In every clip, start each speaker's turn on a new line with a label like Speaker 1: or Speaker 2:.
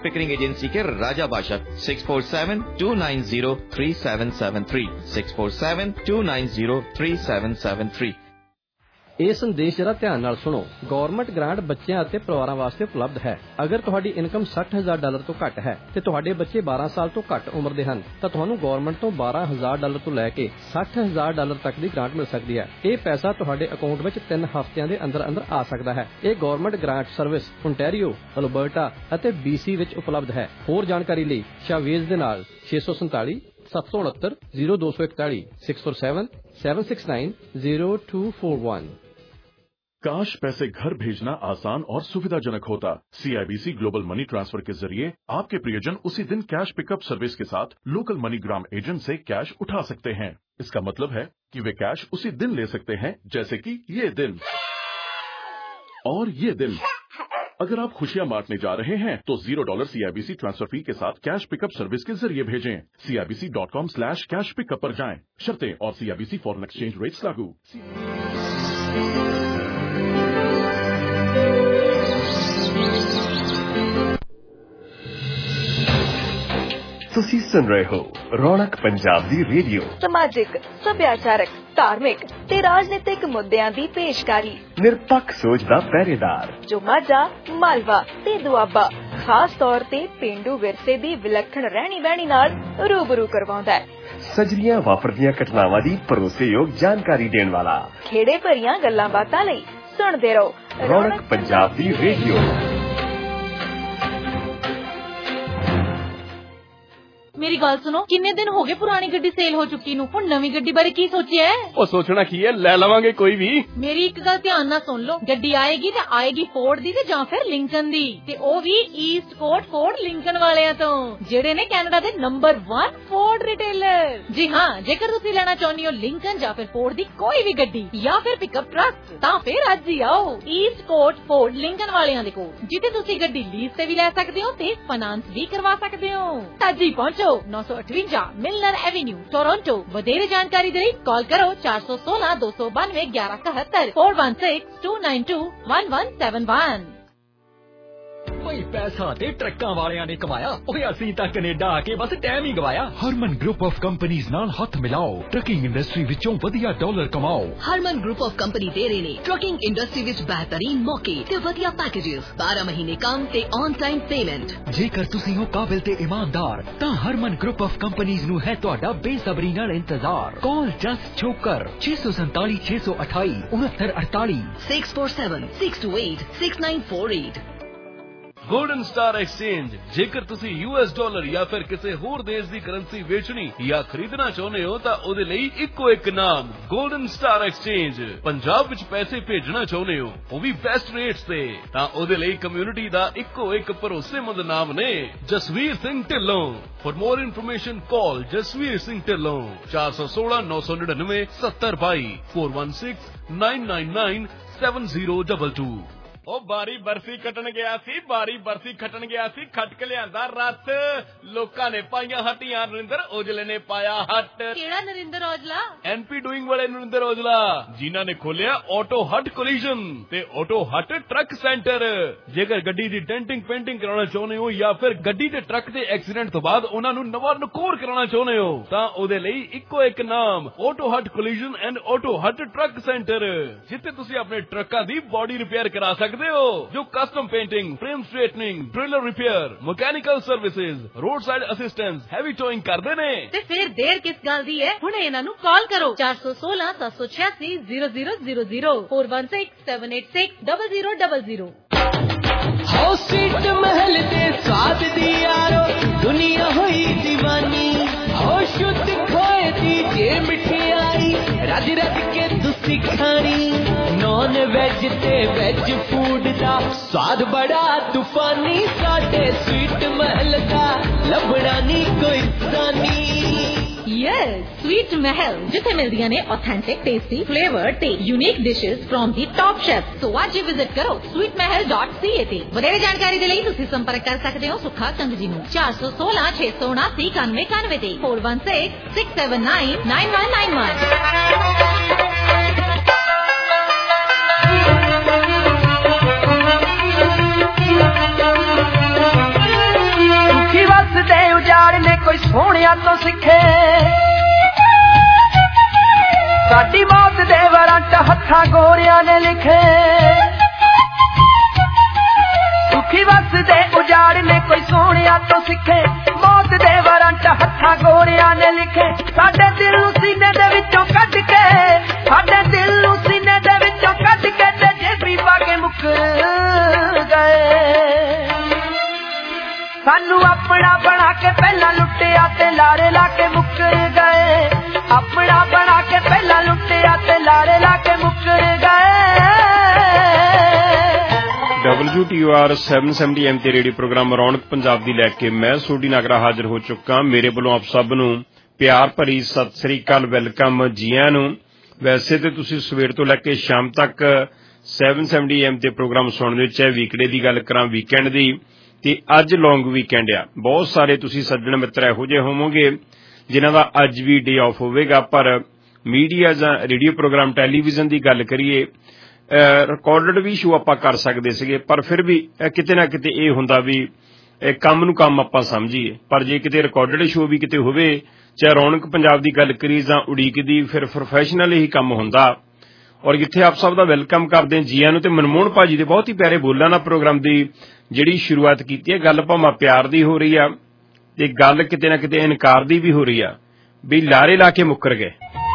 Speaker 1: Pickering agency के राजा बादशाह 6472903773 6472903773।
Speaker 2: ਇਹ ਸੰਦੇਸ਼ ਜਰਾ ਧਿਆਨ ਨਾਲ ਸੁਣੋ। ਗਵਰਨਮੈਂਟ ਗ੍ਰਾਂਟ ਬੱਚਿਆਂ ਅਤੇ ਪਰਿਵਾਰਾਂ ਵਾਸਤੇ ਉਪਲਬਧ ਹੈ। ਅਗਰ ਤੁਹਾਡੀ ਇਨਕਮ $60,000 ਤੋਂ ਘੱਟ ਹੈ ਤੇ ਤੁਹਾਡੇ ਬੱਚੇ 12 ਸਾਲ ਤੋਂ ਘੱਟ ਉਮਰ ਦੇ ਹਨ ਤਾਂ ਤੁਹਾਨੂੰ ਗਵਰਨਮੈਂਟ ਤੋਂ $12,000 ਤੋਂ ਲੈ ਕੇ $60,000 ਤੱਕ ਦੀ ਗ੍ਰਾਂਟ ਮਿਲ ਸਕਦੀ ਹੈ। ਇਹ ਪੈਸਾ ਤੁਹਾਡੇ ਅਕਾਊਂਟ ਵਿੱਚ 3 ਹਫ਼ਤਿਆਂ ਦੇ ਅੰਦਰ ਆ ਸਕਦਾ ਹੈ। ਇਹ government grant service ontario, Alberta ਅਤੇ BC ਵਿੱਚ ਉਪਲਬਧ ਹੈ। ਹੋਰ ਜਾਣਕਾਰੀ ਲਈ ਸ਼ਾਵੇਜ਼ ਦੇ ਨਾਲ 647 769 0241 647 769 0241।
Speaker 3: काश पैसे घर भेजना आसान और सुविधाजनक होता। CIBC ग्लोबल मनी ट्रांसफर के जरिए आपके प्रियजन उसी दिन कैश पिकअप सर्विस के साथ लोकल मनीग्राम एजेंट से कैश उठा सकते हैं। इसका मतलब है कि वे कैश उसी दिन ले सकते हैं, जैसे कि ये दिन और ये दिन। अगर आप खुशियां बांटने जा रहे हैं तो $0 CIBC ट्रांसफर फी के साथ कैश पिकअप सर्विस के जरिए भेजें। CIBC.com/कैश पिकअप पर जाएं। शर्तें और CIBC फॉरेन एक्सचेंज रेट्स लागू।
Speaker 4: ਤੁਸੀਂ ਸੁਣ ਰਹੇ ਹੋ ਰੌਣਕ ਪੰਜਾਬ ਦੀ ਰੇਡੀਓ।
Speaker 5: ਸਮਾਜਿਕ, ਸੱਭਿਆਚਾਰਕ, ਧਾਰਮਿਕ ਤੇ ਰਾਜਨੀਤਿਕ ਮੁੱਦਿਆਂ ਦੀ ਪੇਸ਼ਕਾਰੀ।
Speaker 4: ਨਿਰਪੱਖ ਸੋਚ ਦਾ ਪਹਿਰੇਦਾਰ
Speaker 5: ਜੋ ਮਾਝਾ, ਮਾਲਵਾ ਤੇ ਦੁਆਬਾ ਖਾਸ ਤੌਰ ਤੇ ਪੇਂਡੂ ਵਿਰਸੇ ਦੀ ਵਿਲੱਖਣ ਰਹਿਣੀ ਬਹਿਣੀ ਨਾਲ ਰੂਬਰੂ ਕਰਵਾਉਂਦਾ ਹੈ।
Speaker 4: ਸਜਰੀਆਂ ਵਾਪਰਦੀਆਂ ਘਟਨਾਵਾਂ ਦੀ ਭਰੋਸੇਯੋਗ ਜਾਣਕਾਰੀ ਦੇਣ ਵਾਲਾ।
Speaker 5: ਖੇੜੇ ਭਰੀਆਂ ਗੱਲਾਂ ਬਾਤਾਂ ਲਈ ਸੁਣਦੇ ਰਹੋ
Speaker 4: ਰੌਣਕ ਪੰਜਾਬ ਦੀ ਰੇਡੀਓ।
Speaker 6: ਮੇਰੀ ਗੱਲ ਸੁਣੋ, ਕਿੰਨੇ ਦਿਨ ਹੋ ਗਏ ਪੁਰਾਣੀ ਗੱਡੀ ਸੇਲ ਹੋ ਚੁੱਕੀ ਨੂੰ। ਹੁਣ ਨਵੀਂ ਗੱਡੀ ਬਾਰੇ ਕੀ ਸੋਚਿਆ ਹੈ?
Speaker 7: ਉਹ ਸੋਚਣਾ ਕੀ ਹੈ, ਲੈ ਲਵਾਂਗੇ ਕੋਈ ਵੀ।
Speaker 6: ਮੇਰੀ ਇੱਕ ਗੱਲ ਧਿਆਨ ਨਾਲ ਸੁਣ ਲਓ, ਗੱਡੀ ਆਏਗੀ ਤੇ ਆਏਗੀ ਫੋਰਡ ਦੀ ਤੇ ਜਾਂ ਫਿਰ ਲਿੰਕਨ ਦੀ, ਤੇ ਉਹ ਵੀ ਈਸਟ ਕੋਟ ਫੋਰਡ ਲਿੰਕਨ ਵਾਲਿਆਂ ਤੋਂ, ਜਿਹੜੇ ਨੇ ਕੈਨੇਡਾ ਦੇ ਨੰਬਰ 1 ਫੋਰਡ ਰਿਟੇਲਰ। ਜੀ ਹਾਂ, ਜੇਕਰ ਤੁਸੀਂ ਲੈਣਾ ਚਾਹੁੰਦੇ ਹੋ ਲਿੰਕਨ ਜਾਂ ਫਿਰ ਫੋਰਡ ਦੀ ਕੋਈ ਵੀ ਗੱਡੀ ਜਾਂ ਫਿਰ ਪਿਕਅਪ ਟਰੱਕ, ਤਾਂ ਫਿਰ ਅੱਜ ਹੀ ਆਓ ਈਸਟ ਕੋਟ ਫੋਰਡ ਲਿੰਕਨ ਵਾਲਿਆਂ ਦੇ ਕੋਲ, ਜਿੱਥੇ ਤੁਸੀਂ ਗੱਡੀ ਲੀਜ਼ ਤੇ ਵੀ ਲੈ ਸਕਦੇ ਹੋ ਤੇ ਫਾਈਨਾਂਸ ਵੀ ਕਰਵਾ ਸਕਦੇ ਹੋ। ਅੱਜ ਹੀ ਪਹੁੰਚੋ 958 ਮਿਲਨਰ ਐਵੇਨਿਊ, ਟੋਰਾਂਟੋ। ਵਧੇਰੇ ਜਾਣਕਾਰੀ ਦੇ ਲਈ ਕਾਲ ਕਰੋ 416 292 1171 416 292 1171।
Speaker 8: ਭਾਈ ਪੈਸਾ ਤੇ ਟਰੱਕਾਂ ਵਾਲਿਆਂ ਨੇ ਕਮਾਇਆ, ਓਏ ਅਸੀਂ ਤਾਂ ਕੈਨੇਡਾ ਆ ਕੇ ਬਸ ਟਾਈਮ ਹੀ ਗਵਾਇਆ। ਹਰਮਨ ਗਰੁੱਪ ਆਫ ਕੰਪਨੀਆਂ ਨਾਲ ਹੱਥ ਮਿਲਾਓ, ਟਰੱਕਿੰਗ ਇੰਡਸਟਰੀ ਵਿੱਚੋਂ ਵਧੀਆ ਡਾਲਰ ਕਮਾਓ।
Speaker 9: ਹਰਮਨ ਗਰੁੱਪ ਆਫ ਕੰਪਨੀ ਦੇ ਰਹੇ ਨੇ ਟਰੱਕਿੰਗ ਇੰਡਸਟਰੀ ਵਿੱਚ ਬਿਹਤਰੀਨ ਮੌਕੇ ਤੇ ਵਧੀਆ ਪੈਕੇजेस, 12 ਮਹੀਨੇ ਕੰਮ ਤੇ ਔਨ ਟਾਈਮ ਪੇਮੈਂਟ।
Speaker 8: ਜੇਕਰ ਤੁਸੀਂ ਹੋ ਕਾਬਿਲ ਤੇ ਇਮਾਨਦਾਰ ਤਾਂ ਹਰਮਨ ਗਰੁੱਪ ਆਫ ਕੰਪਨੀਆਂ ਨੂੰ ਹੈ ਤੁਹਾਡਾ ਬੇਸਬਰੀ ਨਾਲ ਇੰਤਜ਼ਾਰ। Call just Chhokar 647 628 6948
Speaker 9: 647 628 6948।
Speaker 7: Golden star exchange. ਜੇਕਰ ਤੁਸੀਂ $US ਜਾਂ ਫਿਰ ਕਿਸੇ ਹੋਰ ਦੇਸ਼ ਦੀ ਕਰੰਸੀ ਵੇਚਣੀ ਜਾਂ ਖਰੀਦਣਾ ਚਾਹੁੰਦੇ ਹੋ ਤਾਂ ਉਹਦੇ ਲਈ ਇੱਕੋ ਇੱਕ ਨਾਮ ਗੋਲਡਨ ਸਟਾਰ ਐਕਸਚੇਂਜ। ਪੰਜਾਬ ਵਿੱਚ ਪੈਸੇ ਭੇਜਣਾ ਚਾਹੁੰਦੇ ਹੋ, ਉਹ ਵੀ ਬੈਸਟ ਰੇਟਸ ਤੇ, ਤਾਂ ਉਹਦੇ ਲਈ ਕਮਿਊਨਿਟੀ ਦਾ ਇੱਕੋ ਇੱਕ ਭਰੋਸੇਮੰਦ ਨਾਮ ਨੇ Jasvir Singh Dhillon. For more information call Jasvir Singh Dhillon 416 999 7022 416 999 7022। ਉਹ ਬਾਰੀ ਬਰਫੀ ਕੱਟਣ ਗਿਆ ਸੀ, ਖੱਟ ਕੇ ਲਿਆਂਦਾ ਰੱਥ। ਲੋਕਾਂ ਨੇ ਪਾਈਆਂ ਹੱਟੀਆਂ, ਨਰਿੰਦਰ ਔਜਲੇ ਨੇ ਪਾਇਆ ਹੱਟ।
Speaker 6: ਕਿਹੜਾ ਨਰਿੰਦਰ ਔਜਲਾ?
Speaker 7: NP ਡੂਇੰਗ ਵਾਲੇ ਨਰਿੰਦਰ ਔਜਲਾ, ਜਿਨ੍ਹਾਂ ਨੇ ਖੋਲਿਆ ਆਟੋ ਹੱਟ ਕੋਲੀਜਨ ਤੇ ਆਟੋ ਹੱਟ ਟਰੱਕ ਸੈਂਟਰ। ਜੇਕਰ ਗੱਡੀ ਦੀ ਡੈਂਟਿੰਗ ਪੇਂਟਿੰਗ ਕਰਾਉਣਾ ਚਾਹੁੰਦੇ ਹੋ ਜਾਂ ਫਿਰ ਗੱਡੀ ਦੇ ਟਰੱਕ ਦੇ ਐਕਸੀਡੈਂਟ ਤੋਂ ਬਾਅਦ ਉਹਨਾਂ ਨੂੰ ਨਵਾਂ ਨਕੋਰ ਕਰਾਉਣਾ ਚਾਹੁੰਦੇ ਹੋ ਤਾਂ ਉਹਦੇ ਲਈ ਇੱਕੋ ਇੱਕ ਨਾਮ auto hut collision and auto hut truck centre, ਜਿੱਥੇ ਤੁਸੀਂ ਆਪਣੇ ਟਰੱਕਾਂ ਦੀ ਬੋਡੀ ਰਿਪੇਅਰ ਕਰਾ ਸਕਦੇ ਹੋ, ਜੋ custom painting, frame straightening, trailer repair, mechanical services, road side assistance, heavy towing ਕਰਦੇ ਨੇ।
Speaker 6: ਤੇ ਫਿਰ ਦੇਰ ਕਿਸ ਗੱਲ ਦੀ ਹੈ, ਹੁਣ ਇਹਨਾਂ ਨੂੰ ਕਾਲ ਕਰੋ 416 786 0000 416 786 0000।
Speaker 10: ਹਾਉ ਸਵੀਟ ਮਹਿਲ ਦੇ ਸਵਾਦ ਦੀ ਯਾਰੋ ਦੁਨੀਆ ਹੋਈ دیਵਾਨੀ। ਹਾਉ ਸ਼ੁੱਧ ਖੋਏ ਦੀ ਜੇ ਮਠਿਆਈ ਰੱਜ ਰੱਜ ਕੇ ਤੁਸੀਂ ਖਾਣੀ। ਨੌਨ ਵੈਜ ਤੇ ਵੈਜ ਫੂਡ ਦਾ ਸਵਾਦ ਬੜਾ ਤੂਫਾਨੀ। ਸਾਡੇ ਸਵੀਟ ਮਹਿਲ ਦਾ ਲੱਭਣਾ ਨਹੀਂ ਕੋਈ ਸਾਨੀ।
Speaker 6: ਯੈਸ, ਸਵੀਟ ਮਹਿਲ, ਜਿੱਥੇ ਮਿਲਦੀਆਂ ਨੇ ਆਥੈਂਟਿਕ, ਟੇਸਟੀ, ਫਲੇਵਰਡ ਤੇ unique dishes from the top chef. So ਅੱਜ ਹੀ ਵਿਜ਼ਿਟ ਕਰੋ sweetmahal.ca ਤੇ। ਵਧੇਰੇ ਜਾਣਕਾਰੀ ਦੇ ਲਈ ਤੁਸੀਂ ਸੰਪਰਕ ਕਰ ਸਕਦੇ ਹੋ ਸੁੱਖਾ ਕੰਗ ਜੀ ਨੂੰ 416 679 9191 ਤੇ 416 679 9191।
Speaker 10: ने कोई सोहणिया तो सिखे साडी मौत दे वारंट हत्थां गोरियां ने लिखे सुखी वस दे उजाड़ ने कोई सोहणिया तो सिखे मौत दे वारंट हत्थां गोरियां ने लिखे साडे दिल नूं सीने दे विचों कढ के साडे दिल नूं सीने दे विचों कढ के ते जेबी पा के मुकर गए सानू अपना बना के पहला लुटिया ते लारे ला के मुकर गए अपना बना के पहला लुटिया ते लारे ला के मुकर गए
Speaker 11: WTOR 770 AM ਤੇ ਰੇਡੀਓ ਪ੍ਰੋਗਰਾਮ ਰੌਣਕ ਪੰਜਾਬ ਦੀ ਲੈ ਕੇ ਮੈਂ ਸੋਢੀ ਨਾਗਰਾ ਹਾਜ਼ਰ ਹੋ ਚੁੱਕਾ। ਮੇਰੇ ਵੱਲੋਂ ਆਪ ਸਭ ਨੂੰ ਪਿਆਰ ਭਰੀ ਸਤਿ ਸ੍ਰੀ ਅਕਾਲ, ਵੈਲਕਮ ਜੀਆਂ ਨੂੰ। ਵੈਸੇ ਤੇ ਤੁਸੀਂ ਸਵੇਰ ਤੋਂ ਲੈ ਕੇ ਸ਼ਾਮ ਤੱਕ 770 AM ਤੇ ਪ੍ਰੋਗਰਾਮ ਸੁਣਦੇ ਹੋ, ਚਾਹੇ ਵੀਕਡੇ ਦੀ ਗੱਲ ਕਰਾਂ, ਵੀਕਐਂਡ ਦੀ, ਤੇ ਅੱਜ ਲੌਂਗ ਵੀਕਐਂਡ ਆ। ਬਹੁਤ ਸਾਰੇ ਤੁਸੀਂ ਸੱਜਣ ਮਿੱਤਰ ਇਹੋ ਜਿਹੇ ਹੋਵੋਗੇ ਜਿਨ੍ਹਾਂ ਦਾ ਅੱਜ ਵੀ ਡੇ ਆਫ ਹੋਵੇਗਾ, ਪਰ ਮੀਡੀਆ ਜਾਂ ਰੇਡੀਓ ਪ੍ਰੋਗਰਾਮ ਟੈਲੀਵਿਜ਼ਨ ਦੀ ਗੱਲ ਕਰੀਏ, ਰਿਕਾਰਡਡ ਵੀ ਸ਼ੋਅ ਆਪਾਂ ਕਰ ਸਕਦੇ ਸੀਗੇ, ਪਰ ਫਿਰ ਵੀ ਕਿਤੇ ਨਾ ਕਿਤੇ ਇਹ ਹੁੰਦਾ ਵੀ ਕੰਮ ਨੂੰ ਕੰਮ ਆਪਾਂ ਸਮਝੀਏ। ਪਰ ਜੇ ਕਿਤੇ ਰਿਕਾਰਡਡ ਸ਼ੋਅ ਵੀ ਕਿਤੇ ਹੋਵੇ, ਚਾਹੇ ਰੌਣਕ ਪੰਜਾਬ ਦੀ ਗੱਲ ਕਰੀਏ ਜਾਂ ਉਡੀਕ ਦੀ, ਫਿਰ ਪ੍ਰੋਫੈਸ਼ਨਲ ਹੀ ਕੰਮ ਹੁੰਦਾ। ਔਰ ਜਿੱਥੇ ਆਪ ਸਭ ਦਾ ਵੈਲਕਮ ਕਰਦੇ ਹਾਂ ਜੀਆਂ ਨੂੰ, ਤੇ ਮਨਮੋਹਨ ਭਾਜੀ ਦੇ ਬਹੁਤ ਹੀ ਪਿਆਰੇ ਬੋਲਾਂ ਨਾਲ ਪ੍ਰੋਗਰਾਮ ਦੀ ਜਿਹੜੀ ਸ਼ੁਰੂਆਤ ਕੀਤੀ ਹੈ। ਗੱਲ ਭਾਵੇਂ ਪਿਆਰ ਦੀ ਹੋ ਰਹੀ ਆ ਤੇ ਗੱਲ ਕਿਤੇ ਨਾ ਕਿਤੇ ਇਨਕਾਰ ਦੀ ਵੀ ਹੋ ਰਹੀ ਆ ਵੀ ਲਾਰੇ ਲਾ ਕੇ ਮੁੱਕਰ ਗਏ।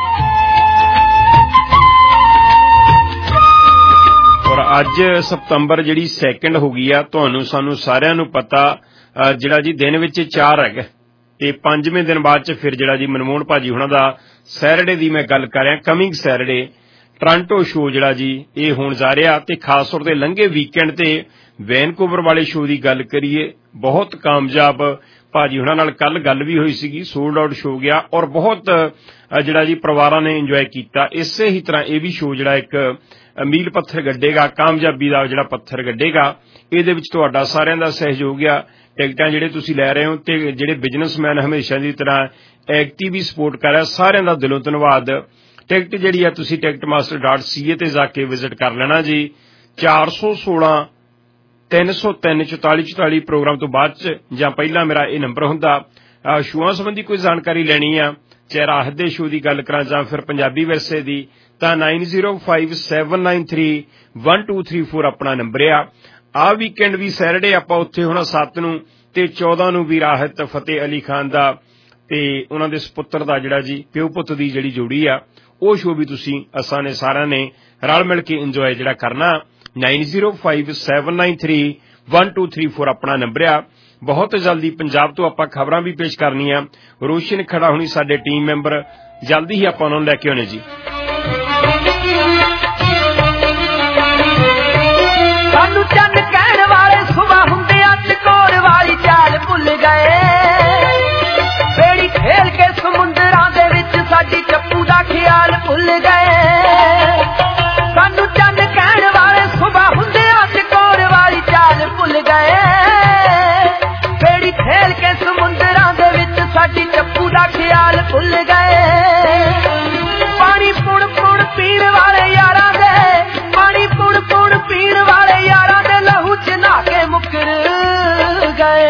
Speaker 11: ਔਰ ਅੱਜ ਸਤੰਬਰ ਜਿਹੜੀ 2 ਹੋ ਗਈ ਆ, ਤੁਹਾਨੂੰ ਸਾਨੂੰ ਸਾਰਿਆਂ ਨੂੰ ਪਤਾ, ਜਿਹੜਾ ਜੀ ਦਿਨ ਵਿੱਚ 4 ਹੈਗਾ ਤੇ 5ਵੇਂ ਦਿਨ ਬਾਅਦ ਚ ਫਿਰ ਜਿਹੜਾ ਜੀ ਮਨਮੋਹਨ ਭਾਜੀ ਹੁਣਾਂ ਦਾ ਸੈਟਰਡੇ ਦੀ ਮੈਂ ਗੱਲ ਕਰ ਰਿਹਾ, ਕਮਿੰਗ ਸੈਟਰਡੇ ਟੋਰਾਂਟੋ ਸ਼ੋਅ ਜਿਹੜਾ ਜੀ ਇਹ ਹੋਣ ਜਾ ਰਿਹਾ। ਤੇ ਖਾਸ ਤੌਰ ਤੇ ਲੰਘੇ ਵੀਕਐਂਡ ਤੇ ਵੈਨਕੂਵਰ ਵਾਲੇ ਸ਼ੋਅ ਦੀ ਗੱਲ ਕਰੀਏ, ਬਹੁਤ ਕਾਮਯਾਬ ਭਾਜੀ ਹੁਣਾਂ ਨਾਲ ਕੱਲ ਗੱਲ ਵੀ ਹੋਈ ਸੀਗੀ, ਸੋਲਡ ਆਊਟ ਸ਼ੋਅ ਗਿਆ ਔਰ ਬਹੁਤ ਜਿਹੜਾ ਜੀ ਪਰਿਵਾਰਾਂ ਨੇ ਇੰਜੋਏ ਕੀਤਾ। ਇਸੇ ਹੀ ਤਰ੍ਹਾਂ ਇਹ ਵੀ ਸ਼ੋਅ ਜਿਹੜਾ ਇੱਕ ਮੀਲ ਪੱਥਰ ਗੱਡੇਗਾ, ਕਾਮਯਾਬੀ ਦਾ ਜਿਹੜਾ ਪੱਥਰ ਗੱਡੇਗਾ। ਇਹਦੇ ਵਿੱਚ ਤੁਹਾਡਾ ਸਾਰਿਆਂ ਦਾ ਸਹਿਯੋਗ ਆ। ਟਿਕਟਾਂ ਜਿਹੜੇ ਤੁਸੀਂ ਲੈ ਰਹੇ ਹੋ ਤੇ ਜਿਹੜੇ ਬਿਜ਼ਨਸਮੈਨ ਹਮੇਸ਼ਾ ਦੀ ਤਰ੍ਹਾਂ ਐਕਟਿਵ ਸਪੋਰਟ ਕਰ ਰਿਹਾ, ਸਾਰਿਆਂ ਦਾ ਦਿਲੋਂ ਧੰਨਵਾਦ। ਟਿਕਟ ਜਿਹੜੀ ਆ ਤੁਸੀਂ ticketmaster.ca ਤੇ ਜਾ ਕੇ ਵਿਜ਼ਿਟ ਕਰ ਲੈਣਾ ਜੀ। 416 303 4444 ਪ੍ਰੋਗਰਾਮ ਤੋਂ ਬਾਅਦ ਚ ਜਾਂ ਪਹਿਲਾਂ ਮੇਰਾ ਇਹ ਨੰਬਰ ਹੁੰਦਾ। ਸ਼ੋਆਂ ਸੰਬੰਧੀ ਕੋਈ ਜਾਣਕਾਰੀ ਲੈਣੀ ਆ, ਚਾਹੇ ਰਾਹਤ ਦੇ ਸ਼ੋਅ ਦੀ ਗੱਲ ਕਰਾਂ ਜਾਂ ਫਿਰ ਪੰਜਾਬੀ ਵਿਰਸੇ ਦੀ, ਤਾਂ 9057931234 ਆਪਣਾ ਨੰਬਰ ਆ। ਆਹ ਵੀਕਐਂਡ ਵੀ ਸੈਟਰਡੇ ਆਪਾਂ ਉੱਥੇ ਹੋਣਾ 7 ਨੂੰ ਤੇ 14 ਨੂੰ ਵੀ ਰਾਹਤ ਫਤਿਹ ਅਲੀ ਖਾਨ ਦਾ ਤੇ ਉਹਨਾਂ ਦੇ ਸੁਪੁੱਤਰ ਦਾ ਜਿਹੜਾ ਜੀ ਪਿਓ ਪੁੱਤ ਦੀ ਜਿਹੜੀ ਜੋੜੀ ਆ, ਉਹ ਸ਼ੋਅ ਵੀ ਤੁਸੀਂ ਅਸਾਂ ਨੇ ਸਾਰਿਆਂ ਨੇ ਰਲ ਮਿਲ ਕੇ ਇੰਜੋਏ ਜਿਹੜਾ ਕਰਨਾ। 9057931234 ਆਪਣਾ ਨੰਬਰ ਆ। ਬਹੁਤ ਜਲਦੀ ਪੰਜਾਬ ਤੋਂ ਆਪਾਂ ਖਬਰਾਂ ਵੀ ਪੇਸ਼ ਕਰਨੀਆਂ। ਰੋਸ਼ਨ ਖੜਾ ਹੋਣੀ ਸਾਡੇ ਟੀਮ ਮੈਂਬਰ, ਜਲਦੀ ਹੀ ਆਪਾਂ ਉਹਨਾਂ ਨੂੰ ਲੈ ਕੇ ਆਉਣੇ ਜੀ।
Speaker 10: ਸਾਨੂੰ ਚੰਨ ਕਹਿਣ ਵਾਲੇ ਸੁਬਾ ਹੁੰਦੇ ਅੱਜ ਕੋਰ ਵਾਲੀ ਚਾਲ ਭੁੱਲ ਗਏ ਬੇੜੀ ਖੇਲ ਕੇ ਸਮੁੰਦਰਾਂ ਦੇ ਵਿੱਚ ਸਾਡੀ ਚੱਪੂ ਦਾ ਖਿਆਲ ਭੁੱਲ ਗਏ ਸਾਨੂੰ ਚੰਨ ਕਹਿਣ ਵਾਲੇ ਸੁਬਾ ਹੁੰਦੇ ਅੱਜ ਕੋਰ ਵਾਲੀ ਚਾਲ ਭੁੱਲ ਗਏ ਬੇੜੀ ਖੇਲ ਕੇ ਸਮੁੰਦਰਾਂ ਦੇ ਵਿੱਚ ਸਾਡੀ ਚੱਪੂ ਦਾ ਖਿਆਲ ਭੁੱਲ ਗਏ ਪਾਣੀ ਪੁਣ ਪੁਣ ਪੀਣ ਵਾਲੇ ਯਾਰਾਂ ਦੇ ਪਾਣੀ ਪੁਣ ਪੁਣ ਪੀਣ ਵਾਲੇ ਯਾਰਾਂ ਦੇ ਲਹੂ ਚ ਨਹਾ ਕੇ ਮੁੱਕਰ ਗਏ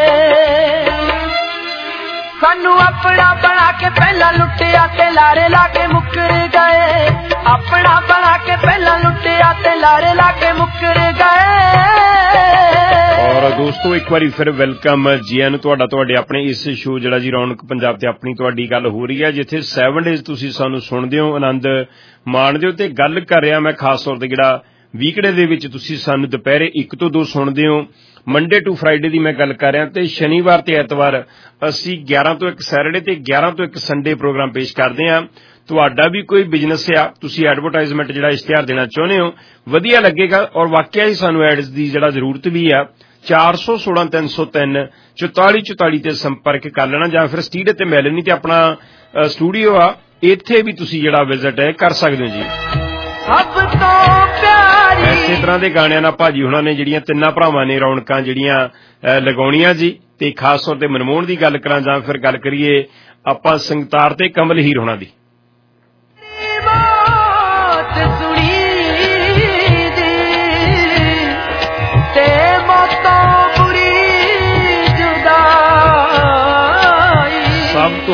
Speaker 10: ਸਾਨੂੰ ਆਪਣਾ ਬਣਾ ਕੇ ਪਹਿਲਾਂ ਲੁੱਟਿਆ ਤੇ ਲਾਰੇ ਲਾ ਕੇ ਮੁੱਕਰ ਗਏ ਆਪਣਾ ਬਣਾ ਕੇ ਪਹਿਲਾਂ ਲੁੱਟਿਆ ਤੇ ਲਾਰੇ ਲਾ ਕੇ ਮੁੱਕਰ ਗਏ।
Speaker 11: ਔਰ ਦੋਸਤੋ ਇੱਕ ਵਾਰੀ ਫਿਰ ਵੈਲਕਮ ਜੀਆਂ ਨੂੰ ਤੁਹਾਡਾ ਤੁਹਾਡੇ ਆਪਣੇ ਇਸ ਸ਼ੋਅ ਜਿਹੜਾ ਜੀ ਰੌਣਕ ਪੰਜਾਬ ਤੇ ਆਪਣੀ ਤੁਹਾਡੀ ਗੱਲ ਹੋ ਰਹੀ ਹੈ, ਜਿੱਥੇ 7 ਡੇਜ਼ ਤੁਸੀਂ ਸਾਨੂੰ ਸੁਣਦੇ ਹੋ, ਆਨੰਦ ਮਾਣਦੇ ਹੋ। ਤੇ ਗੱਲ ਕਰ ਰਿਹਾ ਮੈਂ ਖਾਸ ਤੌਰ ਤੇ ਜਿਹੜਾ ਵੀਕਡੇ ਦੇ ਵਿੱਚ ਤੁਸੀਂ ਸਾਨੂੰ ਦੁਪਹਿਰੇ 1 ਤੋਂ 2 ਸੁਣਦੇ ਹੋ, ਮੰਡੇ ਟੂ ਫਰਾਈਡੇ ਦੀ ਮੈਂ ਗੱਲ ਕਰ ਰਿਹਾ, ਤੇ ਸ਼ਨੀਵਾਰ ਤੇ ਐਤਵਾਰ ਅਸੀਂ 11 ਤੋਂ 1 ਸੈਟਰਡੇ ਤੇ 11 ਤੋਂ 1 ਸੰਡੇ ਪ੍ਰੋਗਰਾਮ ਪੇਸ਼ ਕਰਦੇ ਹਾਂ। ਤੁਹਾਡਾ ਵੀ ਕੋਈ ਬਿਜ਼ਨਸ ਆ, ਤੁਸੀਂ ਐਡਵਰਟਾਈਜ਼ਮੈਂਟ ਜਿਹੜਾ ਇਸ਼ਤਿਹਾਰ ਦੇਣਾ ਚਾਹੁੰਦੇ ਹੋ, ਵਧੀਆ ਲੱਗੇਗਾ ਔਰ ਵਾਕਿਆ ਹੀ ਸਾਨੂੰ ਐਡਸ ਦੀ ਜਿਹੜਾ ਜ਼ਰੂਰਤ ਵੀ ਆ। 416 303 4444 ਤੇ ਸੰਪਰਕ ਕਰ ਲੈਣਾ ਜਾਂ ਫਿਰ ਸਟੂਡੀਓ ਤੇ ਮਿਲਣੀ ਤੇ ਆਪਣਾ ਸਟੂਡੀਓ ਆ, ਇੱਥੇ ਵੀ ਤੁਸੀਂ ਜਿਹੜਾ ਵਿਜ਼ਿਟ ਹੈ ਕਰ ਸਕਦੇ ਹੋ ਜੀ।
Speaker 10: ਸਭ ਤੋਂ ਪਿਆਰੀ
Speaker 11: ਇਸੇ ਤਰ੍ਹਾਂ ਦੇ ਗਾਣਿਆਂ ਨਾਲ ਭਾਜੀ ਹੁਣਾਂ ਨੇ ਜਿਹੜੀਆਂ ਤਿੰਨਾਂ ਭਰਾਵਾਂ ਨੇ ਰੌਣਕਾਂ ਜਿਹੜੀਆਂ ਲਗਾਉਣੀਆਂ ਜੀ। ਤੇ ਖਾਸ ਤੌਰ ਤੇ ਮਨਮੋਹਨ ਦੀ ਗੱਲ ਕਰਾਂ ਜਾਂ ਫਿਰ ਗੱਲ ਕਰੀਏ ਆਪਾਂ ਸੰਗਤਾਰ ਤੇ ਕਮਲ ਹੀਰ ਹੁਣਾਂ ਦੀ।